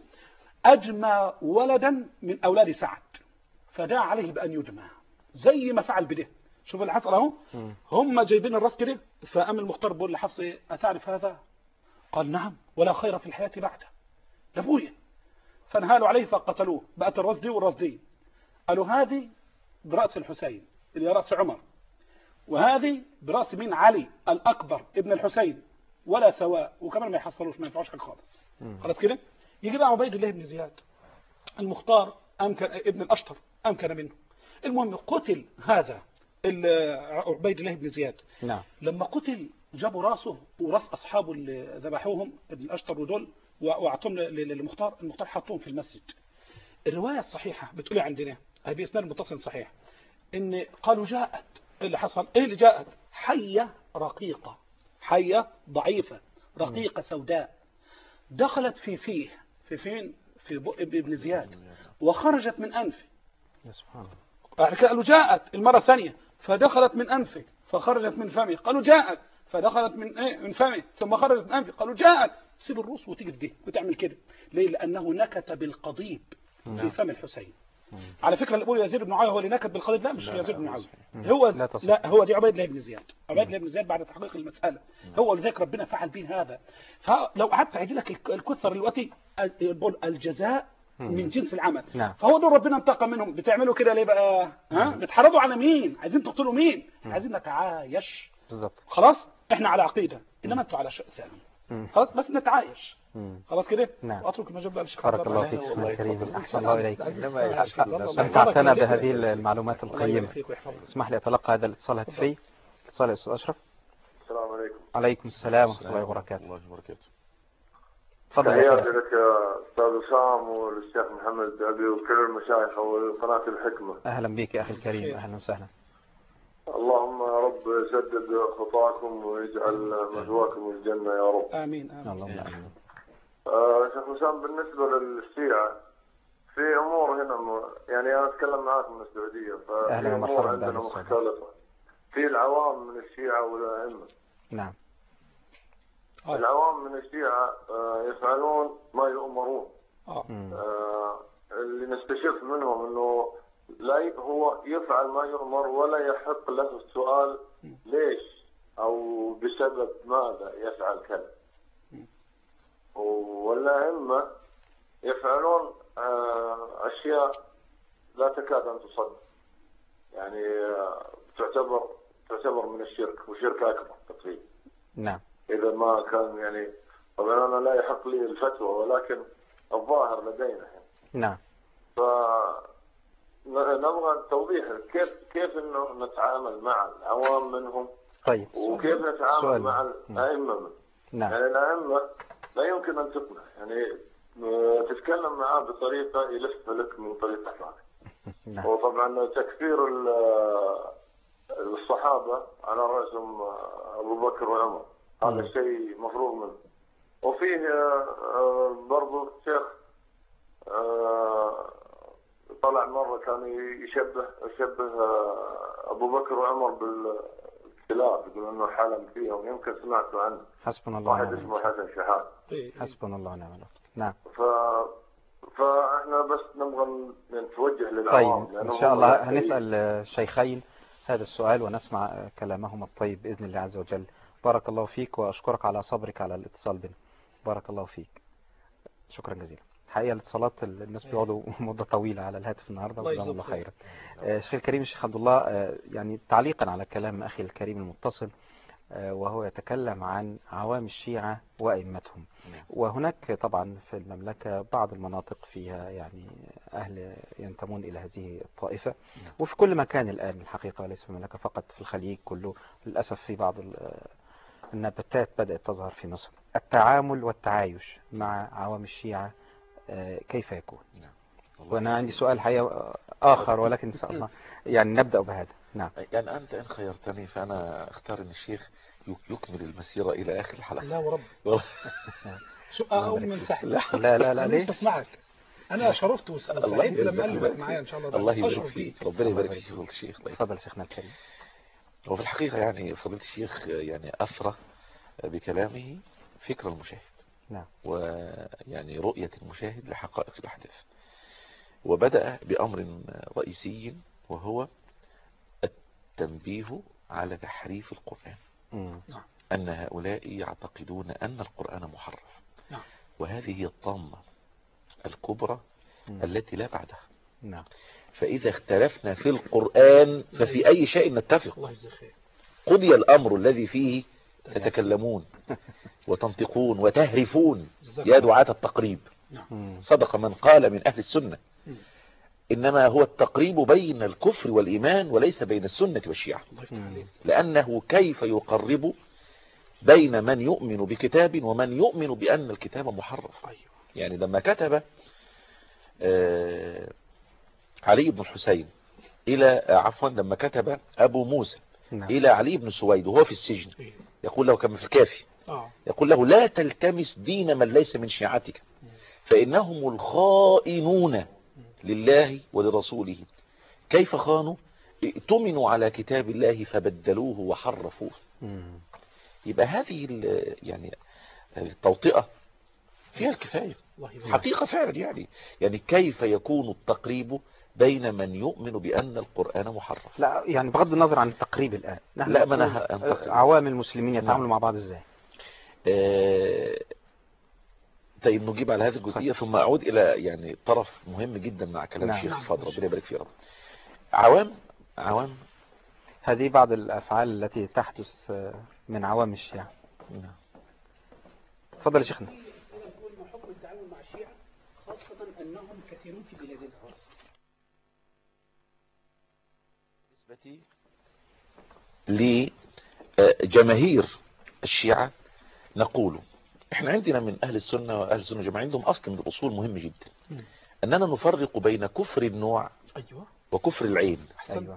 اجمع ولدا من اولاد سعد فدعا عليه بان يدمى زي ما فعل بده. شوف اللي حصل اهو هم جايبين الراس كده فقام المختار بيقول لحفص اتعرف هذا؟ قال نعم ولا خير في الحياه بعده لابويا. فانهالوا عليه فقتلوه. بقت الراس دي والراس دي قالوا هذه براس الحسين اللي هي راس عمر وهذه براس مين؟ علي الاكبر ابن الحسين ولا سواء وكمان ما يحصلوش ما ينفعوش حاجه خالص. خلاص كده يجي بقى عبيد الله بن زياد المختار امكن ابن الاشطر امكن منه. المهم قتل هذا عبيد الله بن زياد. نعم. لما قتل جابوا راسه وراس اصحابه اللي ذبحوهم ابن الاشطر ودول واعطوهم للمختار. المختار حطوهم في المسجد. الروايه الصحيحه بتقول عندنا هي باسناد متصل صحيح ان قالوا جاءت اللي حصل ايه اللي جاءت حيه رقيقه حيه ضعيفه رقيقه سوداء دخلت في فيه في فين في بق ابن زياد وخرجت من انفه. سبحان الله. بعد كده قالوا جاءت المره الثانيه فدخلت من انفه فخرجت من فمه. قالوا جاءت فدخلت من ايه من فمه ثم خرجت من انفه. قالوا جاءت. سيب الروس وتيجي دي وتعمل كده ليه؟ لانه نكت بالقضيب في فم الحسين. على فكره اللي بيقول يزيد بن معاويه هو اللي نكت بالقضيب لا مش لا يزيد بن معاويه هو لا, لا هو دي عبيد الله بن زياد. عبيد الله بن زياد بعد تحقيق المساله هو لذلك ربنا فعل به هذا. فلو قعدت اعيد لك الكثر دلوقتي بقول الجزاء من جنس العمل. نعم. فهو دول ربنا انتقم منهم. بتعملوا كده ليه بقى؟ ها بتحرضوا على مين؟ عايزين تقتلوا مين؟ عايزين نتعايش بالظبط. خلاص احنا على عقيده انما انتوا على شيء ثاني. خلاص بس نتعايش. خلاص كده. نعم. واترك المجال بقى للشيخ. بارك الله فيك سيدنا الكريم احسن الله اليك. استمتعتنا بهذه المعلومات القيمه. اسمح لي اتلقى هذا الاتصال الهاتفي. اتصال يا استاذ اشرف. السلام عليكم. عليكم السلام ورحمه الله وبركاته. الله وبركاته. تفضل يا تحياتي لك يا استاذ وسام والشيخ محمد ابي وكل المشايخ وقناه الحكمه. اهلا بك يا اخي الكريم اهلا وسهلا. اللهم يا رب سدد خطاكم ويجعل مثواكم الجنه يا رب. امين امين. اللهم امين. آه شيخ وسام بالنسبه للشيعه في امور هنا م... يعني انا اتكلم معاك من السعوديه ففي امور عندنا مختلفه. في العوام من الشيعة والأئمة. نعم. العوام من الشيعة يفعلون ما يؤمرون. آه. آه اللي نستشف منهم انه لا هو يفعل ما يؤمر ولا يحق له السؤال ليش او بسبب ماذا يفعل كذا. والأئمة يفعلون آه اشياء لا تكاد ان تصدق، يعني آه تعتبر تعتبر من الشرك، وشرك اكبر تقريبا. نعم. اذا ما كان يعني طبعا انا لا يحق لي الفتوى، ولكن الظاهر لدينا. نعم. فنبغى توضيح كيف كيف انه نتعامل مع العوام منهم. طيب. وكيف نتعامل سؤال. مع الائمه منهم. نعم. يعني الائمه لا يمكن ان تقنع، يعني تتكلم معاه بطريقه يلف لك من طريقه ثانيه. نعم. وطبعا تكفير الصحابه على راسهم ابو بكر وعمر هذا شيء مفروغ منه. وفيه برضو شيخ طلع مرة كان يشبه يشبه أبو بكر وعمر بالكلاب، يقول إنه حلم فيهم، يمكن سمعتوا عنه. حسبنا الله ونعم الوكيل. واحد اسمه حسن شحات. حسبنا الله ونعم الوكيل. نعم. ف فاحنا بس نبغى نتوجه للعوام. طيب إن شاء الله هنسأل الشيخين هذا السؤال ونسمع كلامهم الطيب بإذن الله عز وجل. بارك الله فيك وأشكرك على صبرك على الاتصال بنا. بارك الله فيك. شكرا جزيلا. حقيقة الاتصالات الناس بيقعدوا مدة طويلة على الهاتف النهاردة، وجزاهم الله خيرا. شيخ الكريم الشيخ عبد الله، يعني تعليقا على كلام أخي الكريم المتصل وهو يتكلم عن عوام الشيعة وأئمتهم، وهناك طبعا في المملكة بعض المناطق فيها يعني أهل ينتمون إلى هذه الطائفة، وفي كل مكان الآن الحقيقة، ليس في المملكة فقط، في الخليج كله للأسف في بعض النباتات بدأت تظهر في مصر. التعامل والتعايش مع عوام الشيعة كيف يكون؟ وأنا عندي سؤال حقيقة آخر، ولكن إن شاء الله يعني نبدأ بهذا. نعم. يعني أنت إن خيرتني فأنا أختار أن الشيخ يكمل المسيرة إلى آخر الحلقة. لا ورب. سؤال من سحب. لا لا لا, لا ليش؟ اسمعك. أنا شرفت وسعيد لما قلبك معايا إن شاء الله. الله يبارك فيك. ربنا يبارك فيك فضيلة الشيخ. تفضل شيخنا الكريم. وفي الحقيقة يعني فضيلة الشيخ يعني أثرى بكلامه فكر المشاهد. نعم. ويعني رؤية المشاهد لحقائق الأحداث، وبدأ بأمر رئيسي وهو التنبيه على تحريف القرآن. مم. أن هؤلاء يعتقدون أن القرآن محرف. نعم. وهذه هي الطامة الكبرى مم. التي لا بعدها. نعم. فإذا اختلفنا في القرآن ففي أي شيء نتفق. الله يجزاك خير. قضي الأمر الذي فيه تتكلمون وتنطقون وتهرفون يا دعاة التقريب. صدق من قال من أهل السنة، إنما هو التقريب بين الكفر والإيمان وليس بين السنة والشيعة، لأنه كيف يقرب بين من يؤمن بكتاب ومن يؤمن بأن الكتاب محرف. يعني لما كتب علي بن الحسين إلى عفوا لما كتب أبو موسى نعم. إلى علي بن سويد وهو في السجن، يقول له كما في الكافي، يقول له لا تلتمس دين من ليس من شيعتك فإنهم الخائنون لله ولرسوله. كيف خانوا؟ ائتمنوا على كتاب الله فبدلوه وحرفوه. يبقى هذه يعني التوطئة فيها الكفاية حقيقة فعلا. يعني يعني كيف يكون التقريب بين من يؤمن بأن القرآن محرف؟ لا يعني بغض النظر عن التقريب الآن، لا ما أنا عوام المسلمين يتعاملوا مع بعض إزاي؟ آه طيب نجيب على هذه الجزئية ثم أعود إلى يعني طرف مهم جدا مع كلام نعم. الشيخ الفاضل ربنا يبارك فيه. رب عوام عوام هذه بعض الأفعال التي تحدث من عوام الشيعة. نعم. تفضل يا شيخنا. حكم التعامل مع الشيعة خاصة أنهم كثيرون في بلاد الفارس. بالنسبة لجماهير الشيعة نقول احنا عندنا من اهل السنة واهل السنة والجماعة عندهم اصل من الاصول مهم جدا، اننا نفرق بين كفر النوع أيوة. وكفر العين. أيوة.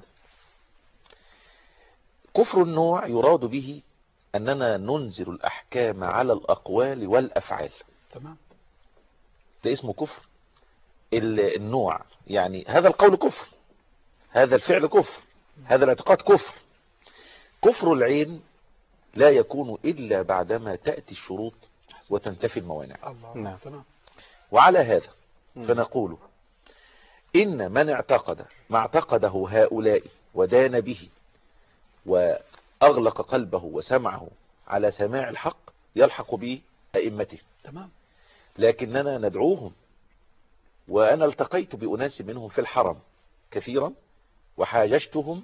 كفر النوع يراد به اننا ننزل الاحكام على الاقوال والافعال. تمام. ده اسمه كفر النوع، يعني هذا القول كفر، هذا الفعل كفر، هذا الاعتقاد كفر. كفر العين لا يكون إلا بعدما تأتي الشروط وتنتفي الموانع. نعم. تمام. وعلى هذا فنقول إن من اعتقد ما اعتقده هؤلاء ودان به وأغلق قلبه وسمعه على سماع الحق يلحق به أئمته. تمام. لكننا ندعوهم، وأنا التقيت بأناس منهم في الحرم كثيرا وحاججتهم،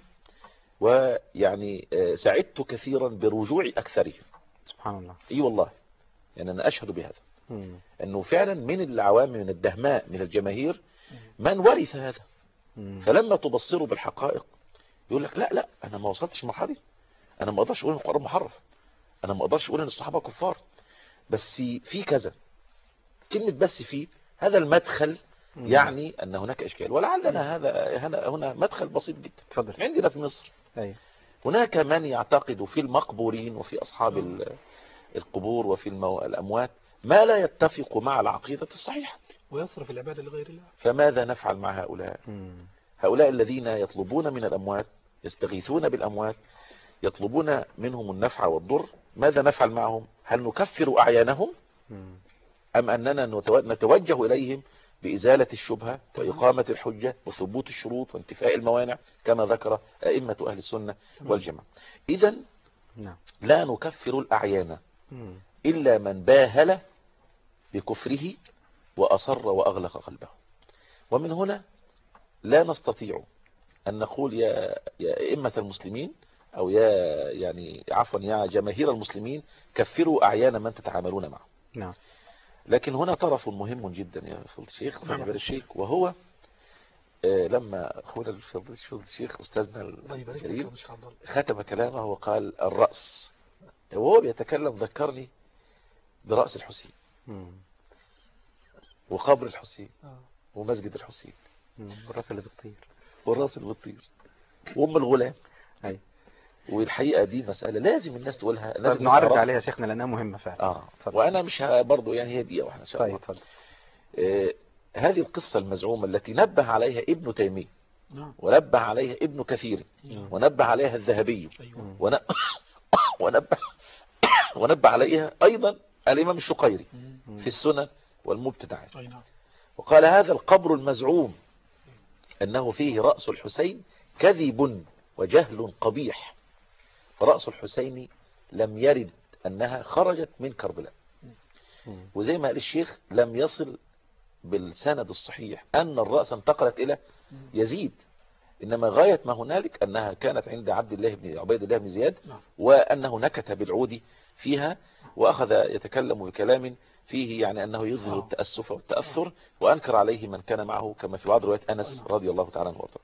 ويعني سعدت كثيرا برجوع أكثرهم. سبحان الله. اي والله، يعني أنا أشهد بهذا، مم. أنه فعلا من العوام من الدهماء من الجماهير من ورث هذا. مم. فلما تبصروا بالحقائق يقول لك لا لا أنا ما وصلتش المرحلة دي، أنا ما أقدرش أقول أن القرآن محرف، أنا ما أقدرش أقول أن الصحابة كفار، بس في كذا كلمة، بس في هذا المدخل يعني أن هناك إشكال. ولعلنا هذا هنا هنا مدخل بسيط جدا. تفضل. عندنا في مصر أيوة. هناك من يعتقد في المقبورين وفي أصحاب القبور وفي المو... الأموات ما لا يتفق مع العقيدة الصحيحة، ويصرف العبادة لغير الله. فماذا نفعل مع هؤلاء؟ مم. هؤلاء الذين يطلبون من الأموات، يستغيثون بالأموات، يطلبون منهم النفع والضر، ماذا نفعل معهم؟ هل نكفر أعيانهم مم. أم أننا نتوجه إليهم بإزالة الشبهة وإقامة الحجة وثبوت الشروط وانتفاء الموانع كما ذكر أئمة أهل السنة والجماعة؟ إذن لا نكفر الأعيان إلا من باهل بكفره وأصر وأغلق قلبه. ومن هنا لا نستطيع أن نقول يا يا أئمة المسلمين أو يا يعني عفوا يا جماهير المسلمين كفروا أعيان من تتعاملون معه. نعم. لكن هنا طرف مهم جدا يا فضيلة الشيخ فضيلة الشيخ، وهو آه لما أخونا فضيلة الشيخ أستاذنا الكريم ختم كلامه وقال الرأس، وهو بيتكلم ذكرني برأس الحسين وقبر الحسين ومسجد الحسين والراس اللي بتطير والراس اللي بتطير وأم الغلام. أي. والحقيقة دي مسألة لازم الناس تقولها، لازم نعرض عليها شيخنا لأنها مهمة فعلا. آه. وأنا مش برضو يعني هي دقيقة واحدة إن شاء الله. طيب. آه هذه القصة المزعومة التي نبه عليها ابن تيمية نعم. ونبه عليها ابن كثير ونبه عليها الذهبي ون... ونبه ونبه عليها أيضا الإمام الشقيري في السنن والمبتدعات، وقال هذا القبر المزعوم أنه فيه رأس الحسين كذب وجهل قبيح، فرأس الحسين لم يرد أنها خرجت من كربلاء، وزي ما قال الشيخ لم يصل بالسند الصحيح أن الرأس انتقلت إلى يزيد، إنما غاية ما هنالك أنها كانت عند عبد الله بن عبيد الله بن زياد، وأنه نكت بالعود فيها وأخذ يتكلم بكلام فيه يعني أنه يظهر التأسف والتأثر، وأنكر عليه من كان معه كما في بعض روايات أنس رضي الله تعالى عنه وارضاه.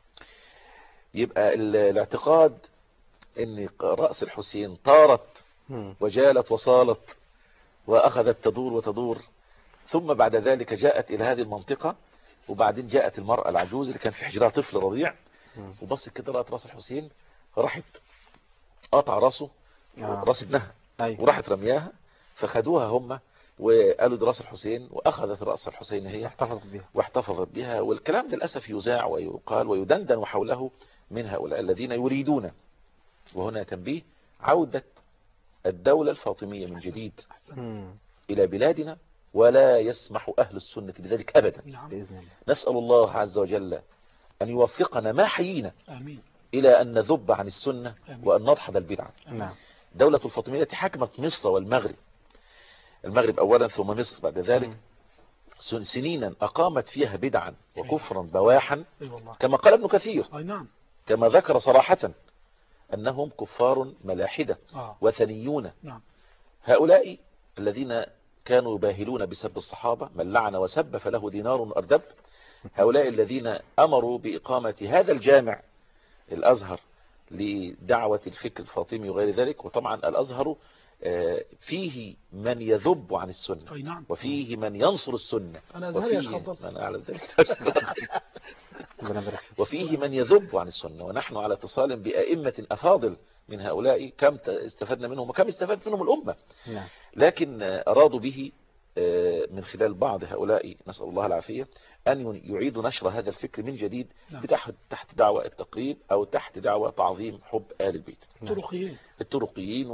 يبقى الاعتقاد أن رأس الحسين طارت وجالت وصالت وأخذت تدور وتدور، ثم بعد ذلك جاءت إلى هذه المنطقة، وبعدين جاءت المرأة العجوز اللي كان في حجرها طفل رضيع وبص كده رأت رأس الحسين، راحت قطع رأسه رأس ابنها وراحت رمياها، فخدوها هم وقالوا دي رأس الحسين، وأخذت رأس الحسين هي واحتفظت بها واحتفظت بها. والكلام للأسف يذاع ويقال ويدندن وحوله من هؤلاء الذين يريدون، وهنا تنبيه، عودة الدولة الفاطمية من جديد إلى بلادنا، ولا يسمح أهل السنة بذلك أبدا بإذن الله. نسأل الله عز وجل أن يوفقنا ما حيينا آمين. إلى أن نذب عن السنة آمين. وأن نضحض البدعة. نعم. دولة الفاطمية التي حكمت مصر والمغرب، المغرب أولا ثم مصر بعد ذلك، سنينا أقامت فيها بدعا وكفرا بواحا كما قال ابن كثير، كما ذكر صراحة أنهم كفار ملاحدة وثنيون. هؤلاء الذين كانوا يباهلون بسب الصحابة، من لعن وسب فله دينار أردب، هؤلاء الذين أمروا بإقامة هذا الجامع الأزهر لدعوة الفكر الفاطمي وغير ذلك. وطبعا الأزهر فيه من يذب عن السنة وفيه من ينصر السنة وفيه من أعلم ذلك وفيه من يذب عن السنة، ونحن على اتصال بأئمة أفاضل من هؤلاء كم استفدنا منهم وكم استفدت منهم الأمة، لكن أرادوا به من خلال بعض هؤلاء نسأل الله العافية أن يعيدوا نشر هذا الفكر من جديد تحت تحت دعوة التقريب أو تحت دعوة تعظيم حب آل البيت. الطرقيين الطرقيين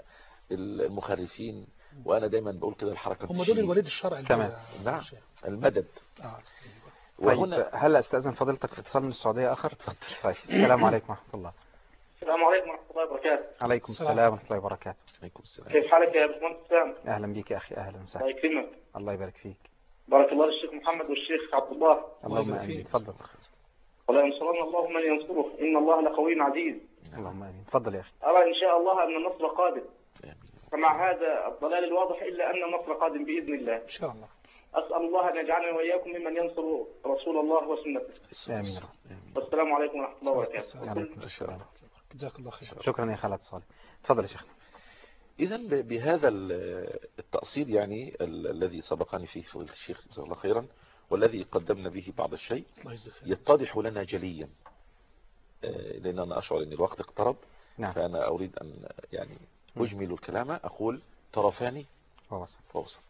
والمخرفين، وأنا دايما بقول كده الحركة هم دول الوليد الشرعي. تمام. نعم المدد. آه. وهنا هل أستأذن فضيلتك في اتصال من السعودية آخر؟ تفضل. طيب. السلام عليكم ورحمة الله. السلام عليكم ورحمة الله وبركاته. عليكم السلام ورحمة الله وبركاته. عليكم السلام. كيف حالك يا باشمهندس سام؟ أهلا بك يا أخي، أهلا وسهلا. الله يكرمك. الله يبارك فيك. بارك الله للشيخ محمد والشيخ عبد الله. اللهم آمين. تفضل. ولا ينصرن الله من ينصره إن الله لقوي عزيز. اللهم آمين. تفضل يا أخي. أرى إن شاء الله أن النصر قادم. فمع هذا الضلال الواضح إلا أن النصر قادم بإذن الله. إن شاء الله. أسأل الله أن يجعلنا وإياكم ممن ينصر رسول الله وسنته. آمين. والسلام عليكم ورحمة الله وبركاته. وعليكم السلام. جزاك الله خير. شكرا يا خالد صالح. تفضل يا شيخنا. إذا بهذا التأصيل يعني الذي سبقني فيه فضيلة الشيخ جزاه الله خيرا والذي قدمنا به بعض الشيء يتضح لنا جليا، لأن أنا أشعر أن الوقت اقترب. نعم. فأنا أريد أن يعني أجمل الكلام أقول طرفان ووسط. ووسط.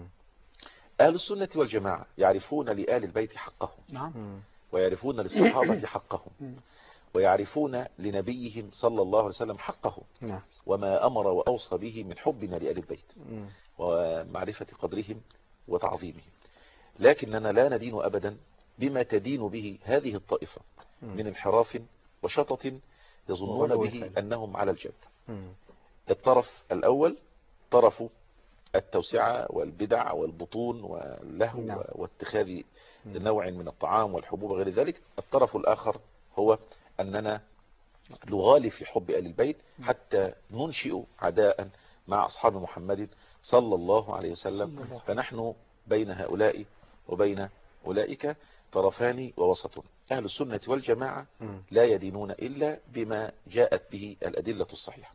أهل السنة والجماعة يعرفون لآل البيت حقهم. نعم. ويعرفون للصحابة حقهم. ويعرفون لنبيهم صلى الله عليه وسلم حقه. نعم. وما أمر وأوصى به من حبنا لآل البيت ومعرفة قدرهم وتعظيمهم. لكننا لا ندين أبدا بما تدين به هذه الطائفة من انحراف وشطط يظنون به أنهم على الجد. الطرف الأول طرف التوسعة والبدع والبطون واللهو. نعم. واتخاذ نوع من الطعام والحبوب وغير ذلك. الطرف الآخر هو أننا نغالي في حب آل البيت حتى ننشئ عداء مع أصحاب محمد صلى الله عليه وسلم. فنحن بين هؤلاء وبين أولئك طرفان ووسط. أهل السنة والجماعة لا يدينون إلا بما جاءت به الأدلة الصحيحة.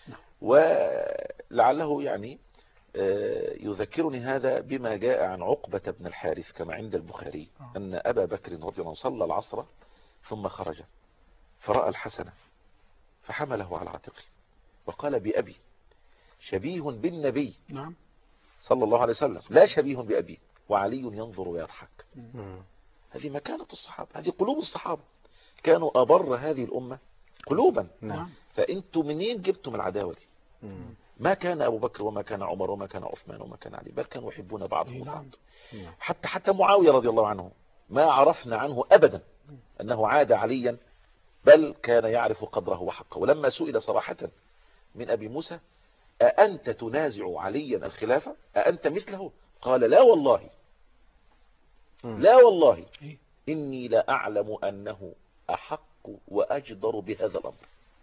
ولعله يعني يذكرني هذا بما جاء عن عقبة بن الحارث كما عند البخاري أن أبا بكر رضي الله عنه صلى العصر ثم خرج فرأى الحسن فحمله على عاتقه وقال بأبي شبيه بالنبي. نعم. صلى الله عليه وسلم لا شبيه بأبي وعلي ينظر ويضحك. هذه مكانة الصحابة، هذه قلوب الصحابة، كانوا أبر هذه الأمة قلوبا. نعم. فأنتم منين جبتم العداوة دي؟ ما كان أبو بكر وما كان عمر وما كان عثمان وما كان علي، بل كانوا يحبون بعضهم بعض. حتى حتى معاوية رضي الله عنه ما عرفنا عنه أبدا أنه عاد عليا، بل كان يعرف قدره وحقه. ولما سئل صراحة من أبي موسى أأنت تنازع عليا الخلافة أأنت مثله؟ قال لا والله لا والله إني لا أعلم أنه أحق وأجدر بهذا الأمر،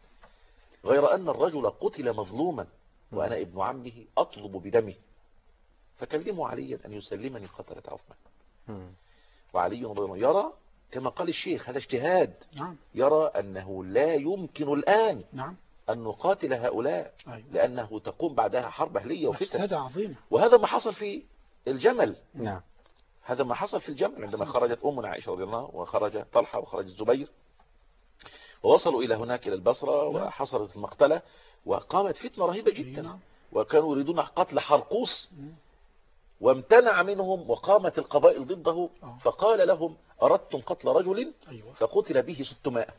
غير أن الرجل قتل مظلوما وأنا ابن عمه أطلب بدمه، فكلموا عليا أن يسلمني قتلة عثمان. وعلي رضي الله يرى كما قال الشيخ هذا اجتهاد. نعم. يرى أنه لا يمكن الآن نعم. أن نقاتل هؤلاء. أيوة. لأنه تقوم بعدها حرب أهلية وفتن. عظيمة. وهذا ما حصل في الجمل. نعم. هذا ما حصل في الجمل عندما خرجت أمنا عائشة رضي الله وخرج طلحة وخرج الزبير ووصلوا إلى هناك إلى البصرة وحصلت المقتلة وقامت فتنة رهيبة جدا. وكانوا يريدون قتل حرقوس وامتنع منهم وقامت القبائل ضده. فقال لهم أردتم قتل رجل فقتل به ستمائة.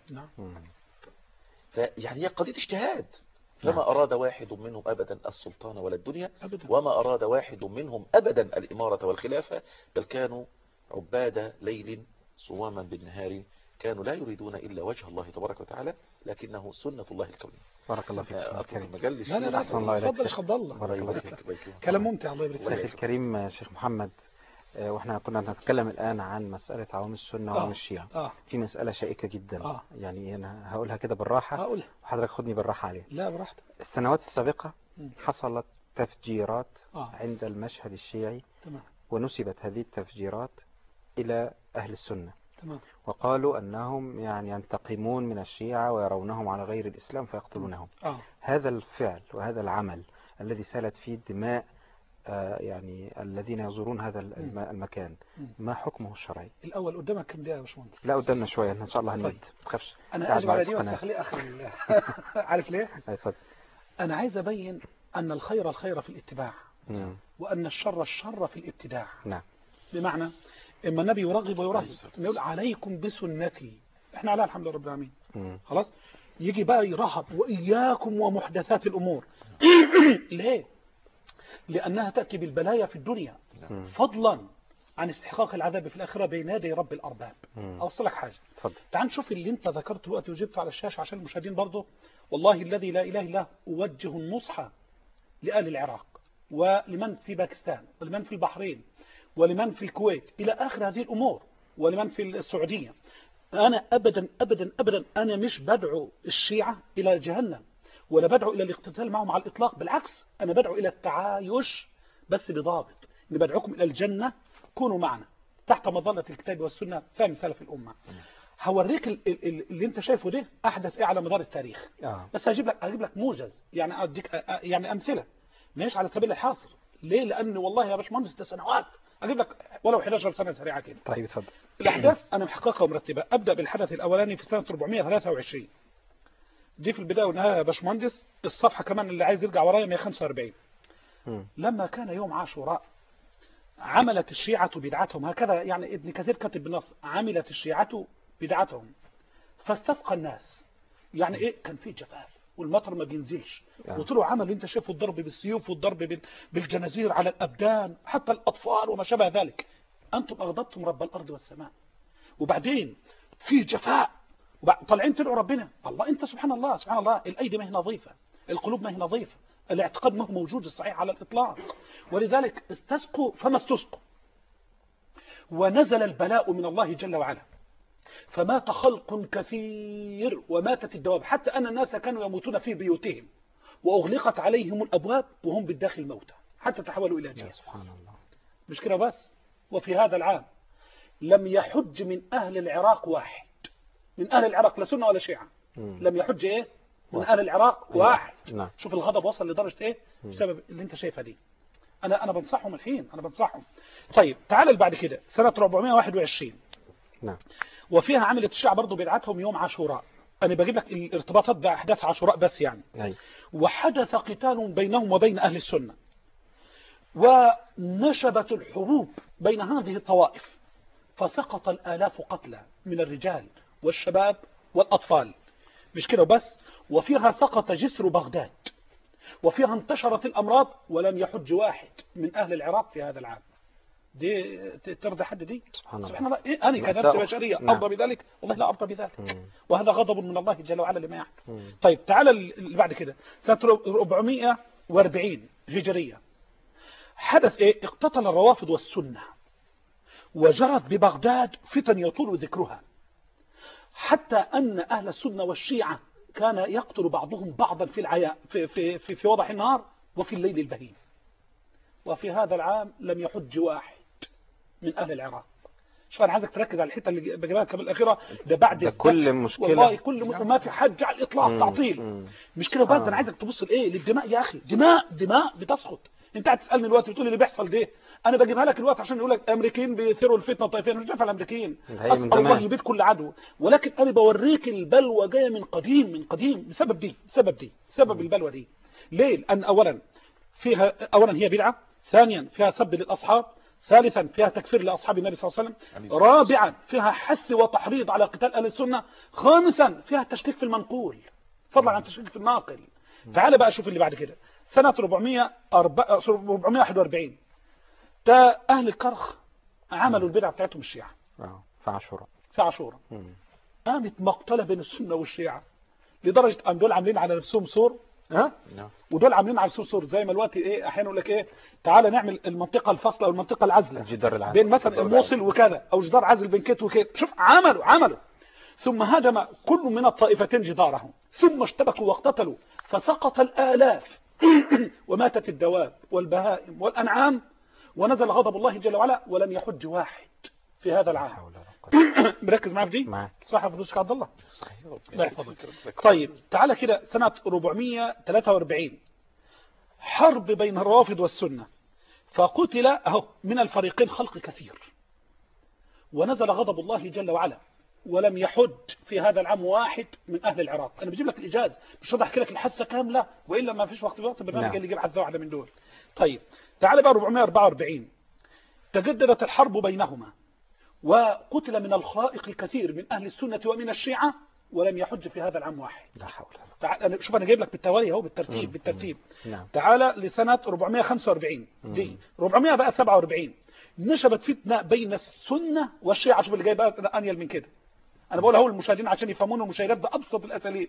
فيعني هي قضية اجتهاد. فما أراد واحد منهم أبدا السلطان ولا الدنيا وما أراد واحد منهم أبدا الإمارة والخلافة، بل كانوا عباد ليل صواما بالنهار، كانوا لا يريدون إلا وجه الله تبارك وتعالى، لكنه سنة الله الكونية. بارك الله فيك. مجال لا لا لا تفضل تفضل الله. كلام ممتع. الله يبارك فيك. شيخ الكريم شيخ محمد، واحنا كنا نتكلم الآن عن مسألة عوام السنة وعوام الشيعة. آه. في مسألة شائكة جدا. آه. يعني أنا هقولها كده بالراحة هقولها وحضرتك خدني بالراحة عليها. لا براحتك. السنوات السابقة حصلت تفجيرات آه. عند المشهد الشيعي. تمام. ونسبت هذه التفجيرات إلى أهل السنة. تمام. وقالوا أنهم يعني ينتقمون من الشيعة ويرونهم على غير الإسلام فيقتلونهم. آه. هذا الفعل وهذا العمل الذي سالت فيه دماء آه يعني الذين يزورون هذا المكان، ما حكمه الشرعي؟ الأول قدامك كم دقيقة يا باشمهندس؟ لا قدامنا شوية إن شاء الله هنمد. ما تخافش. أنا أجب على دي بس أخليه آخر. عارف ليه؟ اتفضل. أنا عايز أبين أن الخير الخير في الاتباع مم. وأن الشر الشر في الابتداع. نعم. بمعنى إما النبي يرغب ويرهب يقول عليكم بسنتي، احنا عليها الحمد لله رب العالمين. مم. خلاص يجي بقى يرهب وإياكم ومحدثات الأمور. ليه؟ لأنها تأتي بالبلايا في الدنيا مم. فضلا عن استحقاق العذاب في الآخرة بين يدي رب الأرباب. مم. أوصلك حاجة، اتفضل. تعال نشوف اللي انت ذكرته دلوقتي وجبته على الشاشة عشان المشاهدين برضه. والله الذي لا إله إلا هو أوجه النصح لأهل العراق ولمن في باكستان ولمن في البحرين ولمن في الكويت إلى آخر هذه الأمور ولمن في السعودية. أنا أبدا أبدا أبدا أنا مش بدعو الشيعة إلى جهنم ولا بدعو إلى الاقتتال معهم على الإطلاق، بالعكس أنا بدعو إلى التعايش بس بضابط، إن بدعوكم إلى الجنة كونوا معنا تحت مظلة الكتاب والسنة فهم سلف الأمة. هوريك ال- ال- اللي انت شايفه ده أحدث إيه على مدار التاريخ. آه. بس هجيب لك هجيب لك موجز يعني أديك يعني أمثلة مش على سبيل الحاصر. ليه؟ لأن والله يا باشمهندس ده سنوات، أجيب لك ولو إحدى عشرة سنة سريعة كده. طيب اتفضل. الأحداث أنا محققها ومرتبة. أبدأ بالحدث الأولاني في سنة أربعمائة وثلاثة وعشرين، دي في البداية والنهاية يا باشمهندس. الصفحة كمان اللي عايز يرجع ورايا مئة وخمسة وأربعين. مم. لما كان يوم عاشوراء عملت الشيعة بدعتهم، هكذا يعني ابن كثير كتب بالنص، عملت الشيعة بدعتهم فاستسقى الناس. يعني ايه؟ كان في جفاف والمطر ما بينزلش يعني. وطلعوا عملوا انت شايفوا الضرب بالسيوف والضرب بال- بالجنازير على الأبدان حتى الأطفال وما شابه ذلك. أنتم أغضبتم رب الأرض والسماء. وبعدين في جفاء وبع- طالعين تدعوا ربنا. الله انت سبحان الله سبحان الله، الأيدي ما هي نظيفة، القلوب ما هي نظيفة، الاعتقاد ما هو موجود الصحيح على الإطلاق. ولذلك استسقوا فما استسقوا ونزل البلاء من الله جل وعلا فمات خلق كثير وماتت الدواب، حتى أن الناس كانوا يموتون في بيوتهم وأغلقت عليهم الأبواب وهم بالداخل موتى حتى تحولوا إلى جيش. سبحان الله. مش كده بس، وفي هذا العام لم يحج من أهل العراق واحد، من أهل العراق لا سنة ولا شيعة، مم. لم يحج إيه من واحد. أهل العراق واحد. نعم. شوف الغضب وصل لدرجة إيه مم. بسبب اللي أنت شايفها دي. أنا أنا بنصحهم الحين، أنا بنصحهم. طيب تعال اللي بعد كده سنة أربعمائة وواحد وعشرين، نعم. وفيها عملت الشيعة برضو بدعتهم يوم عاشوراء. أنا بجيب لك الارتباطات بأحداث عاشوراء بس يعني. أي. وحدث قتال بينهم وبين أهل السنة ونشبت الحروب بين هذه الطوائف فسقط الآلاف قتلى من الرجال والشباب والأطفال. مش كده بس، وفيها سقط جسر بغداد وفيها انتشرت الأمراض ولم يحج واحد من أهل العراق في هذا العام. دي ترضي حد دي؟ سبحان سبحان الله. الله. إيه أنا كنفس بشرية نعم. أرضى بذلك؟ والله لا أرضى بذلك. مم. وهذا غضب من الله جل وعلا لما يحدث. مم. طيب تعال اللي بعد كده سنة أربعمائة وأربعين هجرية، حدث إيه؟ اقتتل الروافض والسنة وجرت ببغداد فتن يطول ذكرها، حتى أن أهل السنة والشيعة كان يقتل بعضهم بعضا في العياء في, في, في, في وضح النهار وفي الليل البهيم. وفي هذا العام لم يحج واحد من أهل العراق. شوف أنا عايزك تركز على الحتة اللي بجيبها كمان الأخيرة، ده بعد ده الذبح. كل مشكلة. والله كل م... ما في حج على الإطلاق، مم. تعطيل. مم. مش كده بس، آه. ده أنا عايزك تبص لإيه؟ للدماء يا أخي، دماء دماء بتسقط. أنت هتسألني دلوقتي بتقول لي اللي بيحصل ده، أنا بجيبها لك الوقت عشان يقول لك الأمريكيين بيثيروا الفتنة الطائفية. مش دافع الأمريكيين، هي من أسأل الله زمان. يبيد كل عدو، ولكن أنا بوريك البلوى جاية من قديم من قديم بسبب دي بسبب دي سبب البلوى دي. ليه؟ لأن أولا فيها أولا هي بدعة، ثانيا فيها سب للأصحاب، ثالثا فيها تكفير لأصحاب النبي صلى الله عليه وسلم، رابعا فيها حث وتحريض على قتال أهل السنة، خامسا فيها تشكيك في المنقول فضلا عن تشكيك في الناقل. تعال بقى شوف اللي بعد كده سنة أربعمائة وواحد وأربعين، تا أهل الكرخ عملوا البدعة بتاعتهم الشيعة آه. في عاشوراء. في عاشوراء. مم. قامت مقتلة بين السنة والشيعة لدرجة أن دول عاملين على نفسهم سور، ها؟ نعم. ودول عاملين على نفسهم سور زي ما الوقت ايه احيانا يقول لك ايه تعالى نعمل المنطقة الفاصلة او المنطقة العازلة الجدار العازل. بين مثلا الموصل وكذا، او جدار عازل بين كيت وكيت. شوف عملوا عملوا ثم هدم كل من الطائفتين جدارهم ثم اشتبكوا واقتتلوا فسقط الآلاف وماتت الدواب والبهائم والأنعام ونزل غضب الله جل وعلا ولم يحج واحد في هذا العام. مركز معايا في دي؟ معاك. صح يا فضيلة عبد الله؟ صحيح. الله يحفظك. طيب تعالى كده سنة أربعمائة وثلاثة وأربعين، حرب بين الروافض والسنة فقتل اهو من الفريقين خلق كثير ونزل غضب الله جل وعلا ولم يحج في هذا العام واحد من أهل العراق. أنا بجيب لك الإجاز مش راح أحكي لك الحثة كاملة وإلا ما فيش وقت وقت البرنامج نعم. اللي يجيب حثة واحدة من دول. طيب تعال بقى أربعمائة وأربعة وأربعين تجددت الحرب بينهما وقتل من الخائق الكثير من أهل السنة ومن الشيعة ولم يحج في هذا العام واحد. لا حول. تعال شوف أنا جايب لك بالتوالي اهو بالترتيب مم. بالترتيب. نعم. تعال لسنة أربعمائة وخمسة وأربعين دي أربعمائة بقى سبعة وأربعين نشبت فتنة بين السنة والشيعة. شوف اللي جاي بقى أنيل من كده. أنا بقول اهو المشاهدين عشان يفهمون المشاهدات بأبسط الأساليب.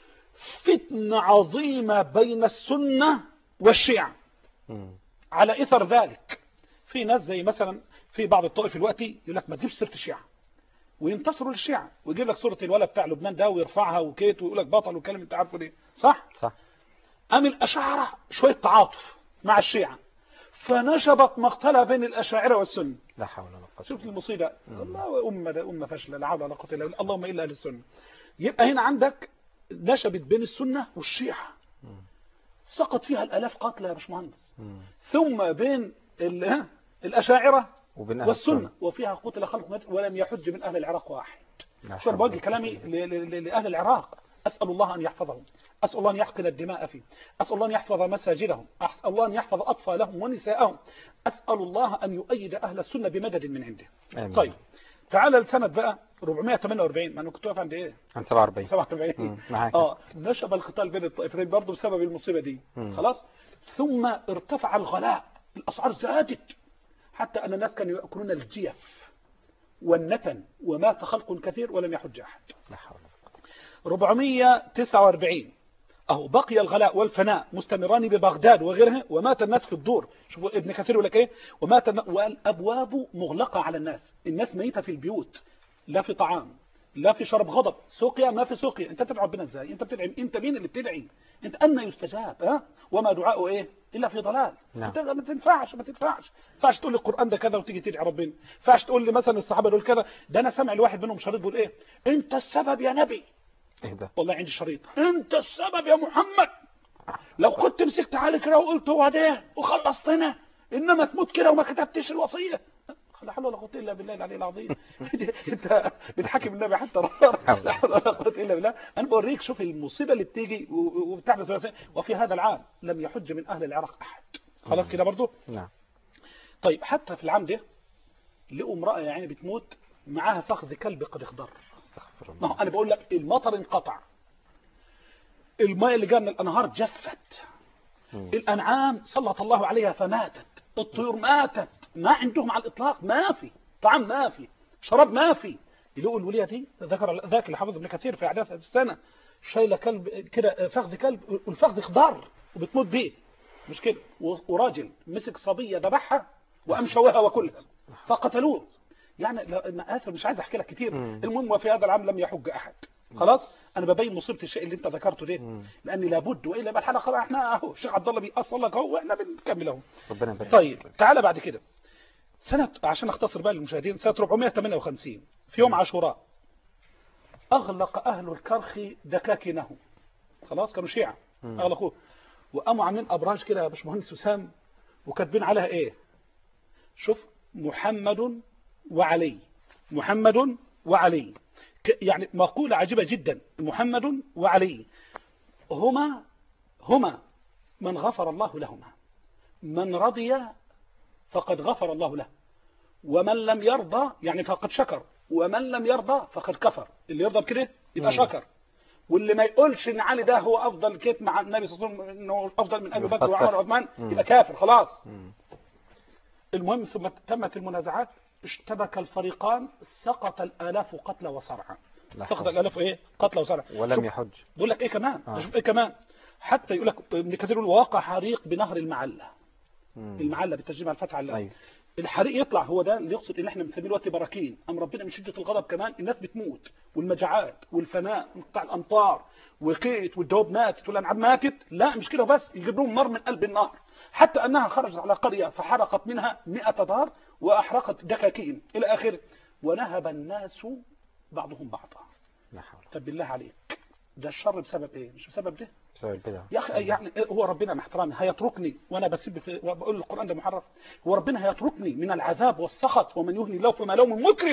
فتنة عظيمة بين السنة والشيعة. مم. على إثر ذلك في ناس زي مثلا في بعض الطائف الوقتي يقول لك ما تجيبش سيرة الشيعة وينتصروا للشيعة ويجيب لك صورة الولد بتاع لبنان ده ويرفعها وكيت ويقول لك بطل وكلام انت عارفه ليه. صح؟ صح. أم الأشاعرة شوية تعاطف مع الشيعة فنشبت مقتلة بين الأشاعرة والسنة. لا حول ولا قوة. شوف المصيبة. الله أمة ده أمة فاشلة لا حول ولا قوة إلا بالله اللهم إلا أهل السنة. يبقى هنا عندك نشبت بين السنة والشيعة سقط فيها الآلاف قتلى يا باشمهندس. ثم بين الأشاعرة والسنة وفيها قتل خلق ولم يحج من أهل العراق واحد. شو أنا بوجه كلامي لأهل العراق. أسأل الله أن يحفظهم، أسأل الله أن يحقن الدماء فيه، أسأل الله أن يحفظ مساجدهم، أسأل الله أن يحفظ أطفالهم ونساءهم، أسأل الله أن يؤيد أهل السنة بمدد من عنده. آمين. طيب تعال لسنة بقى أربعمائة وثمانية وأربعين. ما أنا كنت واقف عند إيه؟ عند سبعة وأربعين. سبعة وأربعين. آه نشب القتال بين الطائفتين برضه بسبب المصيبة دي. مم. خلاص. ثم ارتفع الغلاء، الأسعار زادت حتى أن الناس كانوا يأكلون الجيف والنتن ومات خلق كثير ولم يحج أحد. لا حول. أربعمائة وتسعة وأربعين أهو بقي الغلاء والفناء مستمران ببغداد وغيرها ومات الناس في الدور. شوفوا ابن كثير يقول لك ايه ومات والابواب مغلقه على الناس. الناس ميته في البيوت لا في طعام لا في شرب غضب سقيا ما في سقيا. انت بتدعو ربنا ازاي؟ انت بتدعي انت مين اللي بتدعي؟ انت ان يستجاب ها وما دعاءه ايه الا في ضلال. نعم. انت ما تنفعش ما تنفعش ما ينفعش تقول لي القران ده كذا وتيجي تدعي ربنا. ما ينفعش تقول لي مثلا الصحابه دول كذا. ده انا سامع الواحد منهم شريط بيقول ايه انت السبب يا نبي. ايه ده؟ والله عندي شريط انت السبب يا محمد لو كنت مسكت علي كده وقلت هو ده وخلصتنا انما تموت كده وما كتبتش الوصيه. لا حول ولا قوه الا بالله العلي العظيم. انت بتحاكم النبي حتى لا حول ولا قوه الا بالله. انا بوريك شوف المصيبه اللي بتيجي وبتحدث وفي هذا العام لم يحج من اهل العراق احد. خلاص كده برضه. نعم. طيب حتى في العام ده لقوا امراه يعني بتموت معاها فخذ كلب قد اخضر. ما هو انا بقول لك المطر انقطع الماء اللي جاء من الانهار جفت. مم. الانعام سلط الله عليها فماتت. الطيور ماتت. ما عندهم على الاطلاق ما في طعام ما في شراب ما في. يلقوا الوليه دي ذكر ذاك اللي حافظ ابن كثير في احداث السنه شايله كلب كده فخذ كلب والفخذ خضار وبتموت بيه مش كده. وراجل مسك صبيه ذبحها وقام شواها وكلها فقتلوه. يعني لا اسف مش عايز احكي لك كتير. مم. المهم وفي هذا العام لم يحج احد. خلاص انا ببين مصيبه الشيء اللي انت ذكرته ده لاني لابد والا يبقى الحلقه بقى احنا اهو الشيخ عبد الله بيأصل لك اهو واحنا بنكمل اهو. ربنا يبارك. طيب تعالى بعد كده سنه عشان اختصر بقى للمشاهدين سنه أربعمائة وثمانية وخمسين في يوم عاشوراء اغلق اهل الكرخ دكاكينهم. خلاص كانوا شيعة اغلقوه وقاموا عاملين ابراج كده يا باشمهندس وسام وكاتبين عليها ايه شوف محمد وعلي محمد وعلي يعني مقولة عجيبة جدا. محمد وعلي هما هما من غفر الله لهما من رضي فقد غفر الله له ومن لم يرضى يعني فقد شكر ومن لم يرضى فقد كفر. اللي يرضى بكده يبقى شكر واللي ما يقولش ان علي ده هو افضل كيف مع النبي صلى الله عليه وسلم انه افضل من ابي بكر وعمر وعثمان يبقى كافر خلاص. المهم ثم تمت المنازعات اشتبك الفريقان سقط الآلاف قتلى وصرعى. سقط الآلاف ايه قتلى وصرعى ولم يحج. بقول لك ايه كمان آه. شوف ايه كمان حتى يقول لك ابن كثير الواقع حريق بنهر المعلة. مم. المعلة بالترجمة على الفتحة على أيوه. الحريق يطلع هو ده اللي يقصد ان احنا بنسميه دلوقتي براكين. ام ربنا من شده الغضب كمان الناس بتموت والمجاعات والفناء وقطع الامطار وقيت والدواب ماتت والانعام ماتت. لا مش كده بس يجيب لهم نار من قلب النار حتى انها خرجت على قريه فحرقت منها مئة دار واحرقت دكاكين الى اخره ونهب الناس بعضهم بعضا. طب بالله عليك ده الشر بسبب ايه؟ مش بسبب ده بسبب البدع يا اخي. يعني هو ربنا مع احترامي هيتركني وانا بسب في وبقول القران ده محرف؟ هو ربنا هيتركني من العذاب والسخط ومن يهني الله فما له من مكرم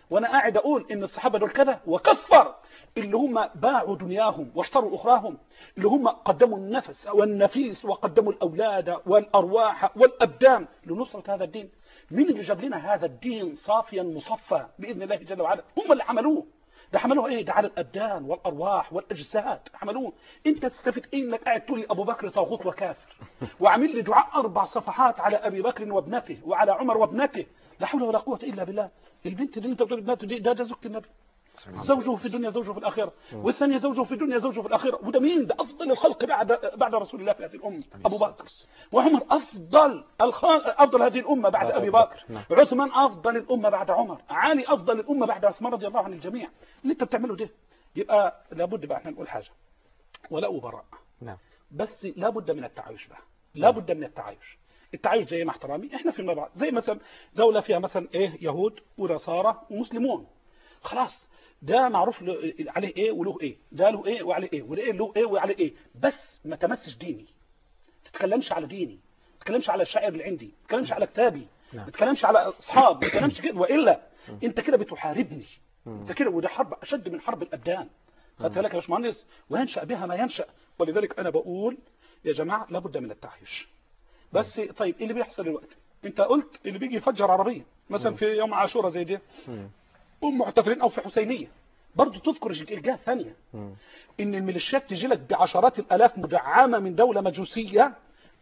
وانا قاعد اقول ان الصحابه دول كذا، وكفر اللي هم باعوا دنياهم واشتروا اخراهم، اللي هم قدموا النفس والنفيس وقدموا الاولاد والارواح والابدان لنصره هذا الدين. مين اللي جاب لنا هذا الدين صافيا مصفى باذن الله جل وعلا؟ هم اللي عملوه. ده حملوه ايه؟ ده على الابدان والارواح والاجساد حملوه. انت تستفيد ايه انك قاعد تقول لي ابو بكر طاغوت وكافر، وعامل لي دعاء اربع صفحات على ابي بكر وابنته وعلى عمر وابنته، لا حول ولا قوه الا بالله. البنت اللي انت بتقول ابنته دي ده ده زوجة النبي، زوجه في الدنيا زوجه في الاخره، والثانيه زوجه في الدنيا زوجه في الاخره. وده مين؟ ده افضل الخلق بعد بعد رسول الله في هذه الامه ابو بكر، وعمر افضل افضل هذه الامه بعد ابي بكر، عثمان افضل الامه بعد عمر، علي افضل الامه بعد عثمان رضي الله عن الجميع. اللي انت بتعمله ده يبقى لابد بقى احنا نقول حاجه ولا أبراء، نعم، بس لابد من التعايش بقى، لابد من التعايش. التعايش زي مع احترامي احنا في بعض، زي مثلا دوله فيها مثلا ايه يهود ونصارى ومسلمون، خلاص ده معروف عليه ايه وله ايه، ده له ايه وعليه ايه، وده له ايه وعليه ايه، بس ما تمسش ديني، ما تتكلمش على ديني، ما تتكلمش على الشاعر اللي عندي، ما تتكلمش على كتابي، ما تتكلمش على اصحاب، ما تتكلمش كده، والا انت كده بتحاربني، انت كده، وده حرب اشد من حرب الابدان. خدت بالك يا باشمهندس؟ وينشا بها ما ينشا. ولذلك انا بقول يا جماعه لابد من التعايش. بس طيب اللي بيحصل دلوقتي، انت قلت اللي بيجي يفجر عربيه مثلا في يوم عاشوراء زي دي هم محتفلين، او في حسينيه برضه تذكر الجهه الثانيه ان الميليشيات تجي لك بعشرات الالاف مدعمه من دوله مجوسيه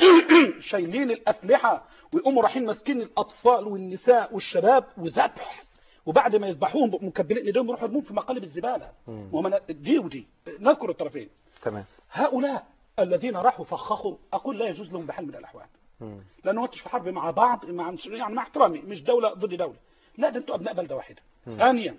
شايلين الاسلحه ويقوموا رايحين ماسكين الاطفال والنساء والشباب وذبح، وبعد ما يذبحوهم مكبلين ايديهم يروحوا يرموهم في مقالب الزباله. وهم دي ودي نذكر الطرفين. تمام. هؤلاء الذين راحوا فخخوا اقول لا يجوز لهم بحال من الاحوال، لانه انتوا في حرب مع بعض، مع يعني مع احترامي مش دوله ضد دوله، لا ده انتوا ابناء بلده واحده. ثانيا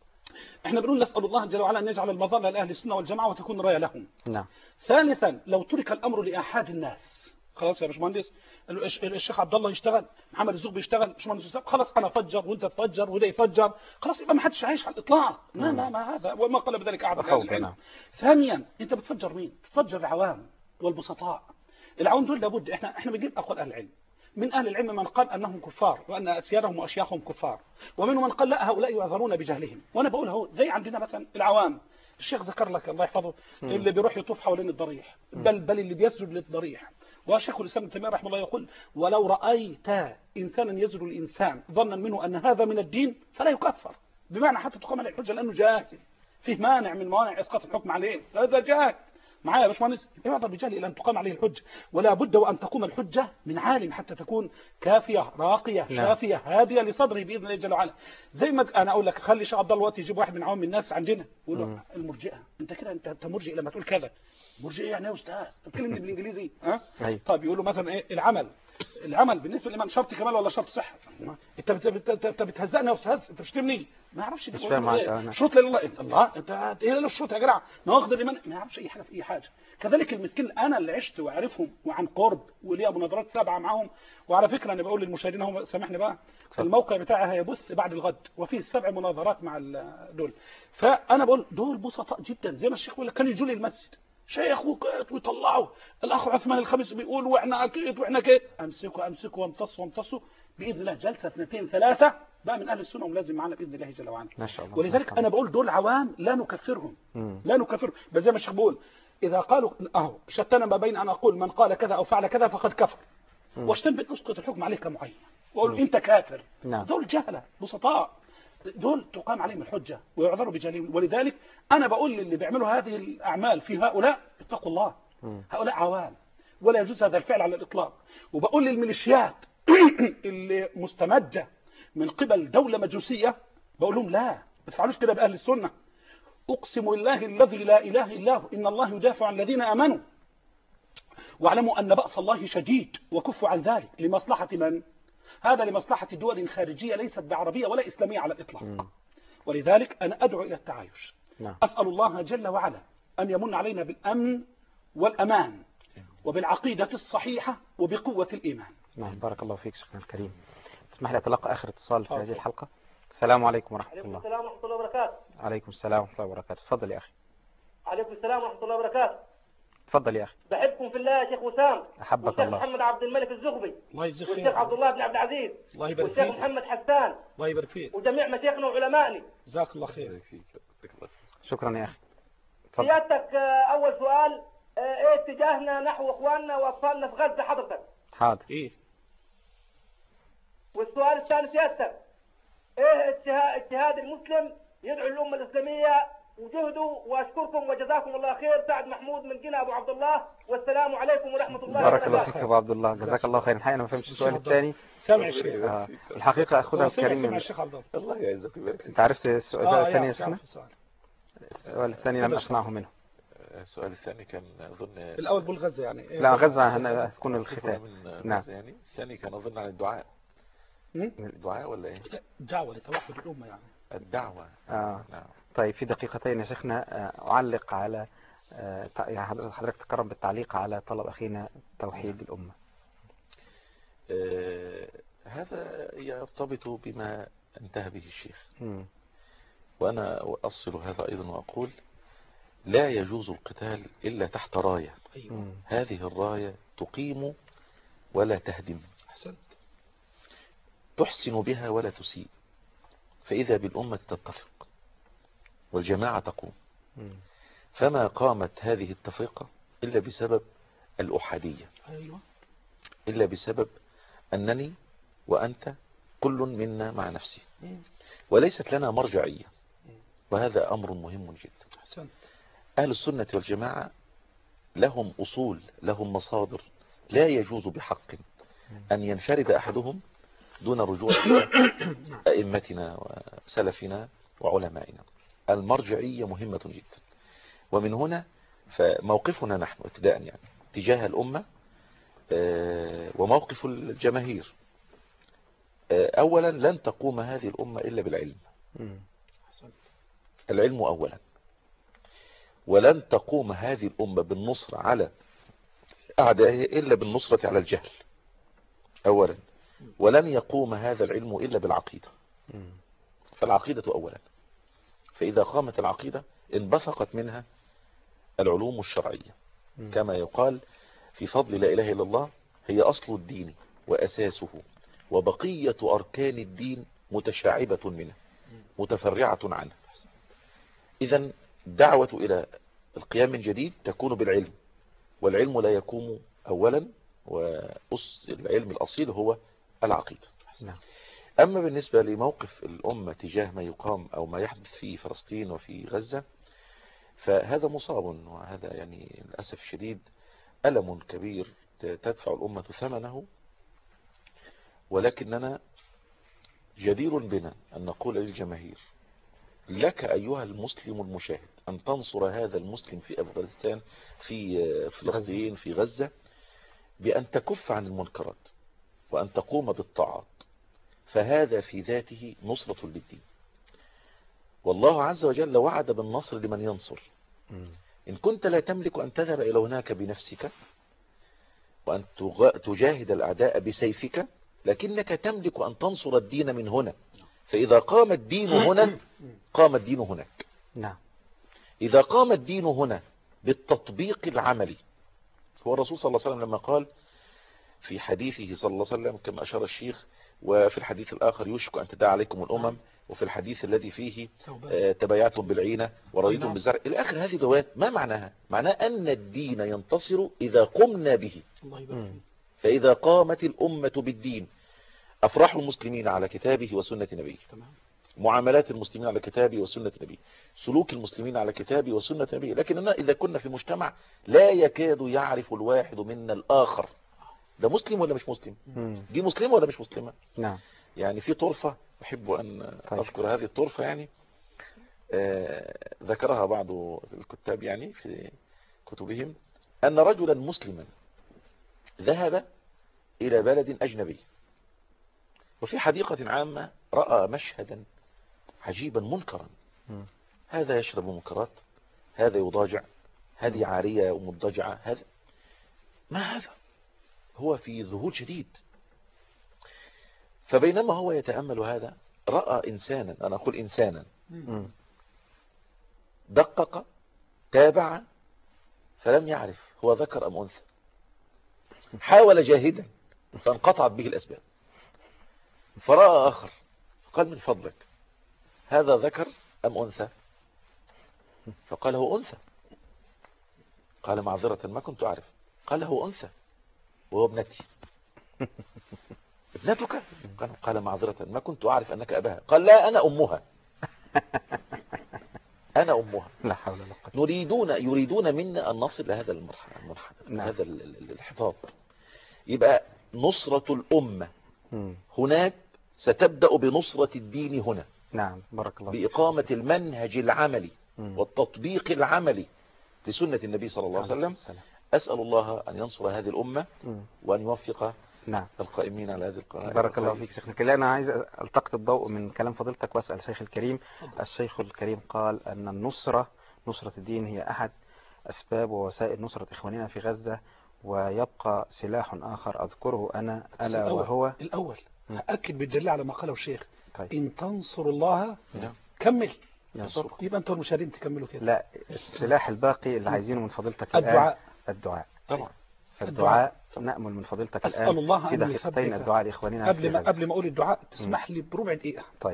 احنا بنقول نسال الله جل وعلا ان يجعل المظله لاهل السنه والجماعه وتكون رايه لهم. نعم. ثالثا لو ترك الامر لاحاد الناس، خلاص يا باشمهندس الشيخ عبد الله يشتغل، محمد الزغبي يشتغل، باشمهندس يشتغل، خلاص انا افجر وانت تفجر وده يفجر، خلاص يبقى ما حدش عايش على الاطلاق. ما ما, ما هذا وما قال بذلك احد اهل العلم. ثانيا انت بتفجر مين؟ بتفجر العوام والبسطاء. العوام دول لابد احنا احنا بنجيب اقوال اهل العلم. من اهل العلم من قال انهم كفار وان اسيادهم واشياخهم كفار، ومنهم من قال لا هؤلاء يعذرون بجهلهم. وانا بقول اهو زي عندنا مثلا العوام، الشيخ ذكر لك الله يحفظه اللي بيروح يطوف حوالين الضريح، بل بل اللي بيسجد للضريح. وشيخ الاسلام ابن تيميه رحمه الله يقول ولو رايت انسانا يسجد الانسان ظنا منه ان هذا من الدين فلا يكفر، بمعنى حتى تقام عليه الحجه لانه جاهل، فيه مانع من موانع اسقاط الحكم عليه، هذا جاهل. معايا يا باشمهندس؟ يعذر بجهل الى ان تقام عليه الحجه، ولا بد وان تقوم الحجه من عالم حتى تكون كافيه راقيه شافيه هاديه لصدره باذن الله جل وعلا. زي ما انا اقول لك خلي شيخ عبد الله الوقت يجيب واحد من عوام الناس عندنا يقول له المرجئه، انت كده انت انت مرجئ لما تقول كذا. مرجئ يعني يا استاذ تكلمني بالانجليزي ها؟ طيب يقول له مثلا ايه العمل، العمل بالنسبه للامام شرط كمال ولا شرط صحه؟ انت انت بتهزقني يا استاذ، انت بتشتمني، ما يعرفش ايه شروط لله. الله انت ايه الشروط يا جدع؟ ما واخد الايمان ما يعرفش اي حاجه في اي حاجه. كذلك المسكين انا اللي عشت واعرفهم وعن قرب وليا مناظرات سابعه معاهم. وعلى فكره انا بقول للمشاهدين هم سامحني بقى، الموقع بتاعي هيبث بعد الغد وفيه سبع مناظرات مع دول، فانا بقول دول بسطاء جدا زي ما الشيخ بيقول لك كانوا يجوا لي المسجد شيخ وكيت ويطلعوا الاخ عثمان الخميس بيقول واحنا اكيد واحنا كيت، امسكوا امسكوا وامتصوا وامتصوا باذن الله جلسه اثنتين ثلاثه بقى من اهل السنه ولازم معانا باذن الله جل وعلا. ما شاء الله. ولذلك انا بقول دول عوام لا نكفرهم، لا نكفرهم، بس زي ما الشيخ بيقول اذا قالوا اهو شتنا ما بين ان اقول من قال كذا او فعل كذا فقد كفر، واشتنبت اسقط الحكم عليه كمعين واقول انت كافر. نعم. دول جهله بسطاء، دول تقام عليهم الحجة ويعذروا بجهلهم. ولذلك أنا بقول للي بيعملوا هذه الأعمال في هؤلاء اتقوا الله، هؤلاء عوام ولا يجوز هذا الفعل على الإطلاق. وبقول للميليشيات اللي مستمدة من قبل دولة مجوسية بقول لهم لا ما تفعلوش كده بأهل السنة. أقسم بالله الذي لا إله إلا هو إن الله يدافع عن الذين آمنوا واعلموا أن بأس الله شديد وكفوا عن ذلك. لمصلحة من؟ هذا لمصلحة دول خارجية ليست بعربية ولا إسلامية على الإطلاق. م. ولذلك أنا أدعو إلى التعايش. نعم. أسأل الله جل وعلا أن يمن علينا بالأمن والأمان وبالعقيدة الصحيحة وبقوة الإيمان. نعم. بارك الله فيك شيخنا الكريم. تسمح لي أتلقى آخر اتصال في هذه الحلقة. السلام عليكم ورحمة الله. عليكم السلام ورحمة الله وبركاته. عليكم السلام ورحمة الله وبركاته. تفضل يا أخي. عليكم السلام ورحمة الله وبركاته. اتفضل يا أخي. بحبكم في الله يا شيخ وسام. أحبك والشيخ الله. محمد عبد الملك الزغبي. الله يجزيك خير. والشيخ عبد الله بن عبد العزيز. الله يبارك والشيخ فيك. محمد حسان. الله يبارك فيك. وجميع مشايخنا وعلمائنا. جزاك الله خير. شكرا يا أخي. اتفضل. سيادتك آه، أول سؤال، آه، إيه اتجاهنا نحو إخواننا وأطفالنا في غزة حضرتك؟ حاضر. إيه. والسؤال الثاني سيادتك، إيه اجتهاد اجتهاد المسلم يدعو الأمة الإسلامية وجهده، وأشكركم وجزاكم الله خير. سعد محمود من جنة أبو عبد الله، والسلام عليكم ورحمة الله بارك الله وبركاته. فيك يا أبو عبد الله، جزاك الله خير. الحقيقة أنا ما فهمتش السؤال الثاني. سامع الشيخ. آه. الحقيقة أخونا الكريم سامع الشيخ عبد الله. الله يعزك ويبارك. أنت عرفت السؤال آه الثاني يا يعرف شيخنا؟ يعرف السؤال. السؤال الثاني لم أسمعه منه. السؤال الثاني كان أظن الأول بقول غزة يعني إيه؟ لا غزة هتكون الختام. نعم. يعني الثاني كان أظن عن الدعاء. م? الدعاء ولا إيه؟ لا، دعوة لتوحد الأمة يعني. الدعوة. آه. نعم. طيب في دقيقتين يا شيخنا آه، أعلق على آه، يعني حضرتك تكرم بالتعليق على طلب أخينا توحيد الأمة. آه هذا يرتبط بما انتهى به الشيخ. م. وأنا أصل هذا أيضا وأقول لا يجوز القتال إلا تحت راية. أيوة. هذه الراية تقيم ولا تهدم. أحسنت. تحسن بها ولا تسيء، فإذا بالأمة تتفق والجماعة تقوم. م. فما قامت هذه التفرقة إلا بسبب الأحادية. أيوة. إلا بسبب أنني وأنت كل منا مع نفسه، وليست لنا مرجعية، وهذا أمر مهم جدا. أحسنت. أهل السنة والجماعة لهم أصول، لهم مصادر، لا يجوز بحق أن ينفرد أحدهم دون رجوع أئمتنا وسلفنا وعلمائنا. المرجعية مهمة جدا، ومن هنا فموقفنا نحن ابتداء يعني تجاه الأمة وموقف الجماهير. أولا لن تقوم هذه الأمة إلا بالعلم. العلم أولا. ولن تقوم هذه الأمة بالنصر على أعدائها إلا بالنصرة على الجهل أولا. ولن يقوم هذا العلم إلا بالعقيدة. فالعقيدة أولا. فإذا قامت العقيدة انبثقت منها العلوم الشرعية، كما يقال في فضل لا إله إلا الله هي أصل الدين وأساسه، وبقية أركان الدين متشعبة منه متفرعة عنه. إذن الدعوة إلى القيام من جديد تكون بالعلم، والعلم لا يقوم أولا، وأس العلم الأصيل هو العقيدة. أما بالنسبة لموقف الأمة تجاه ما يقام أو ما يحدث في فلسطين وفي غزة، فهذا مصاب، وهذا يعني للأسف الشديد ألم كبير تدفع الأمة ثمنه. ولكننا جدير بنا أن نقول للجماهير لك أيها المسلم المشاهد أن تنصر هذا المسلم في أفغانستان، في فلسطين، في غزة، بأن تكف عن المنكرات وأن تقوم بالطاعات، فهذا في ذاته نصرة للدين. والله عز وجل وعد بالنصر لمن ينصر. إن كنت لا تملك أن تذهب إلى هناك بنفسك وأن تجاهد الأعداء بسيفك، لكنك تملك أن تنصر الدين من هنا. فإذا قام الدين هنا قام الدين هناك. نعم. إذا قام الدين هنا بالتطبيق العملي، هو الرسول صلى الله عليه وسلم لما قال في حديثه صلى الله عليه وسلم كما أشار الشيخ، وفي الحديث الآخر يوشك أن تدعى عليكم الأمم، وفي الحديث الذي فيه تبايعتم بالعينة ورضيتم بالزرع إلى آخر هذه الروايات، ما معناها؟ معناه أن الدين ينتصر إذا قمنا به. فإذا قامت الأمة بالدين، أفراح المسلمين على كتابه وسنة نبيه، معاملات المسلمين على كتابه وسنة نبيه، سلوك المسلمين على كتابه وسنة نبيه. لكننا إذا كنا في مجتمع لا يكاد يعرف الواحد منا الآخر ده مسلم ولا مش مسلم، دي مسلمة ولا مش مسلمة. نعم. يعني في طرفة أحب أن طيب. أذكر هذه الطرفة، يعني آه ذكرها بعض الكتاب يعني في كتبهم، أن رجلا مسلما ذهب إلى بلد أجنبي، وفي حديقة عامة رأى مشهدا عجيبا منكرا. م. هذا يشرب منكرات، هذا يضاجع، هذه عارية ومضجعة، هذا ما هذا؟ هو في ذهول شديد. فبينما هو يتأمل هذا رأى إنسانا، أنا أقول إنسانا، م. دقق، تابع، فلم يعرف هو ذكر أم أنثى، حاول جاهدا فانقطعت به الأسباب، فرأى آخر فقال من فضلك هذا ذكر أم أنثى؟ فقال هو أنثى. قال معذرة ما كنت أعرف. قال هو أنثى وهو ابنتي. ابنتك؟ قال معذرة ما كنت أعرف أنك أباها. قال لا أنا أمها. أنا أمها. لا حول ولا قوة. نريدون يريدون منا أن نصل لهذا المرحلة المرحلة نعم. هذا الانحطاط. يبقى نصرة الأمة مم. هناك ستبدأ بنصرة الدين هنا. نعم بارك الله. بإقامة المنهج العملي مم. والتطبيق العملي لسنة النبي صلى الله عليه وسلم. أسأل الله أن ينصر هذه الأمة مم. وأن يوفق نعم القائمين على هذه القناة. بارك الله فيك شيخنا. كلا أنا عايز ألتقط الضوء من كلام فضيلتك وأسأل الشيخ الكريم. الشيخ الكريم قال أن النصرة نصرة الدين هي أحد أسباب ووسائل نصرة إخواننا في غزة، ويبقى سلاح آخر أذكره أنا ألا الأول. وهو الأول أكد بالدليل على ما قاله الشيخ. طيب. إن تنصروا الله نعم. كمل. ينصر. يبقى أنتم المشاهدين تكملوا كده. لا السلاح الباقي اللي عايزينه من فضيلتك الدعاء. الآن الدعاء طبعا. الدعاء نأمل من فضيلتك أسأل الآن الله في أن دقيقتين يثبت. الدعاء لإخواننا قبل في ما غزة. قبل ما أقول الدعاء تسمح لي بربع دقيقة. طيب.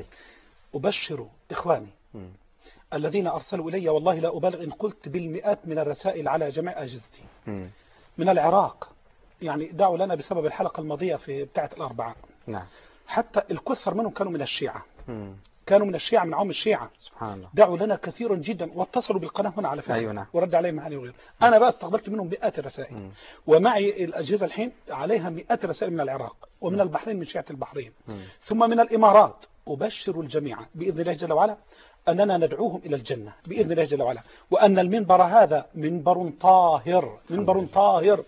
أبشر إخواني مم. الذين أرسلوا إلي، والله لا أبالغ إن قلت بالمئات من الرسائل على جميع أجهزتي مم. من العراق، يعني دعوا لنا بسبب الحلقة الماضية في بتاعة الأربعاء. نعم. حتى الكثر منهم كانوا من الشيعة. مم. كانوا من الشيعة من عوام الشيعة. سبحان الله. دعوا لنا كثيرا جدا واتصلوا بالقناة هنا على فكرة. أيوة نعم. ورد عليهم معاني وغيره. أنا بقى استقبلت منهم مئات الرسائل. مم. ومعي الأجهزة الحين عليها مئات الرسائل من العراق ومن البحرين من شيعة البحرين. مم. ثم من الإمارات. أبشر الجميع بإذن الله جل وعلا أننا ندعوهم إلى الجنة بإذن الله جل وعلا، وأن المنبر هذا منبر طاهر منبر طاهر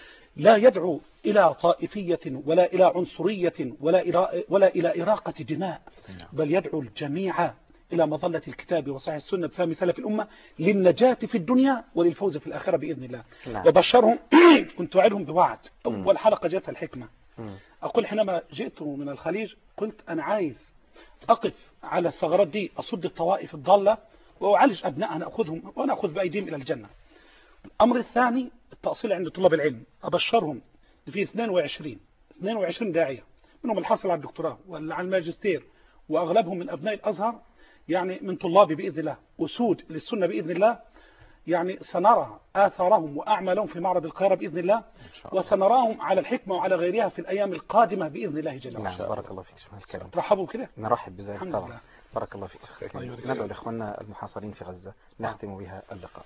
لا يدعو إلى طائفية ولا إلى عنصرية ولا إلى ولا إلى إراقة دماء، بل يدعو الجميع إلى مظلة الكتاب وصحيح السنة بفهم سلف الأمة للنجاة في الدنيا وللفوز في الآخرة بإذن الله. نعم. وبشرهم كنت أعدهم بوعد. أول حلقة جاءتها الحكمة. أقول حينما جئت من الخليج قلت أنا عايز أقف على الثغرات دي أصد الطوائف الضالة وأعالج أبنائها نأخذهم ونأخذ بأيديهم إلى الجنة. الأمر الثاني التأصيل عند طلاب العلم. أبشرهم في اثنين وعشرين اثنين وعشرين داعية منهم الحاصل على الدكتوراه واللي على الماجستير وأغلبهم من أبناء الأزهر، يعني من طلابي بإذن الله أسود للسنة بإذن الله. يعني سنرى آثارهم وأعمالهم في معرض القاهرة بإذن الله، وسنراهم على الحكمة وعلى غيرها في الأيام القادمة بإذن الله جل وعلا. نعم بارك الله فيك شيخنا الكريم. ترحبوا كده. نرحب بذلك الحمد طبعا. لله. بارك الله فيك. ندعو لإخواننا المحاصرين في غزة نختم بها اللقاء.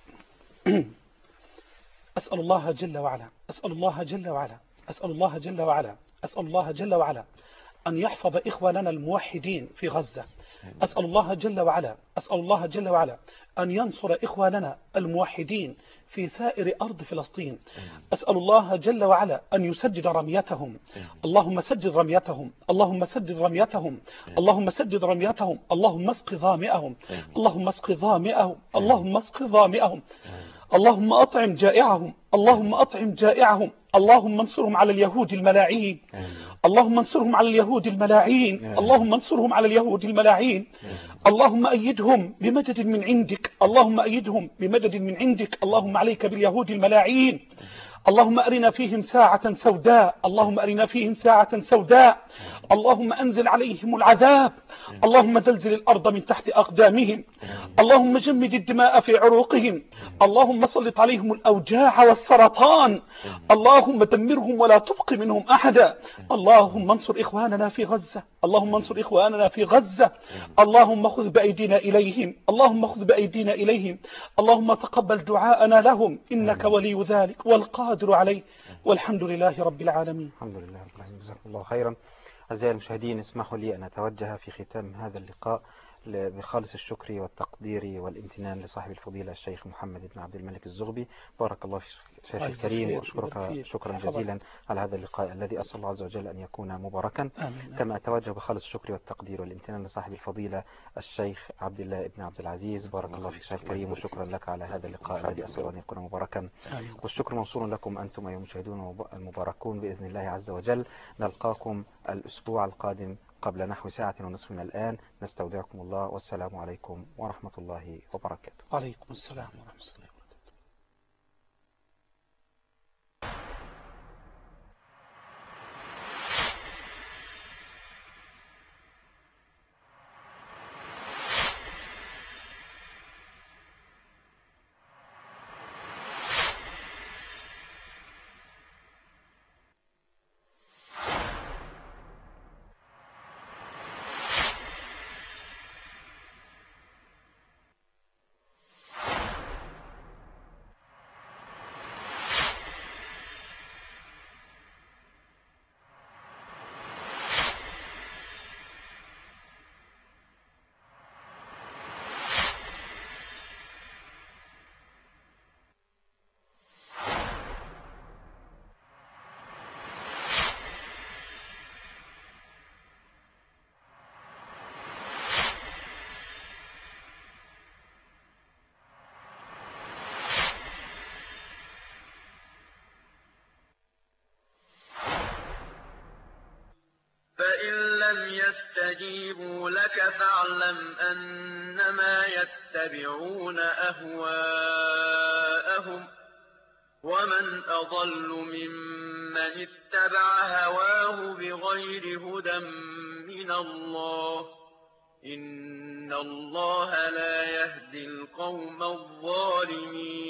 أسأل الله جل وعلا أسأل الله جل وعلا أسأل الله جل وعلا أسأل الله جل وعلا أن يحفظ إخواننا الموحدين في غزة. أسأل الله جل وعلا أسأل الله جل وعلا أن ينصر إخواننا الموحدين في سائر أرض فلسطين. أسأل الله جل وعلا أن يسدد رميتهم. اللهم سدد رميتهم اللهم سدد رميتهم اللهم سدد رميتهم اللهم اسق ظامئهم اللهم اسق ظامئهم اللهم اسق ظامئهم اللهم أطعم جائعهم اللهم أطعم جائعهم اللهم انصرهم على اليهود الملاعين اللهم انصرهم على اليهود الملاعين اللهم انصرهم على اليهود الملاعين اللهم أيدهم بمدد من عندك اللهم أيدهم بمدد من عندك اللهم عليك باليهود الملاعين. اللهم أرنا فيهم ساعة سوداء اللهم أرنا فيهم ساعة سوداء اللهم أنزل عليهم العذاب اللهم زلزل الأرض من تحت أقدامهم اللهم جمد الدماء في عروقهم اللهم سلط عليهم الأوجاع والسرطان اللهم دمرهم ولا تبق منهم أحدا. اللهم انصر إخواننا في غزة اللهم انصر إخواننا في غزة اللهم خذ بأيدينا إليهم اللهم خذ بأيدينا إليهم اللهم تقبل دعاءنا لهم إنك ولي ذلك والقادر عليه والحمد لله رب العالمين. الحمد لله رب العالمين. جزاكم الله خيرا. أعزائي المشاهدين اسمحوا لي أن أتوجه في ختام هذا اللقاء بخالص الشكر والتقدير والامتنان لصاحب الفضيلة الشيخ محمد بن عبد الملك الزغبي. بارك الله في الشيخ الكريم وأشكرك شكرا جزيلا على هذا اللقاء الذي أسأل الله عز وجل أن يكون مباركا. آمين. كما أتوجه بخالص الشكر والتقدير والامتنان لصاحب الفضيلة الشيخ عبد الله بن عبد العزيز. بارك الله في الشيخ الكريم وشكرا لك على هذا اللقاء الذي أسأل أن يكون مباركا. آمين. والشكر موصول لكم أنتم أيها المشاهدون المباركون بإذن الله عز وجل. نلقاكم الأسبوع القادم قبل نحو ساعة ونصف من الآن. نستودعكم الله والسلام عليكم ورحمة الله وبركاته. عليكم السلام ورحمة الله. يستجيبوا لك فاعلم أنما يتبعون أهواءهم ومن أضل ممن اتبع هواه بغير هدى من الله إن الله لا يهدي القوم الظالمين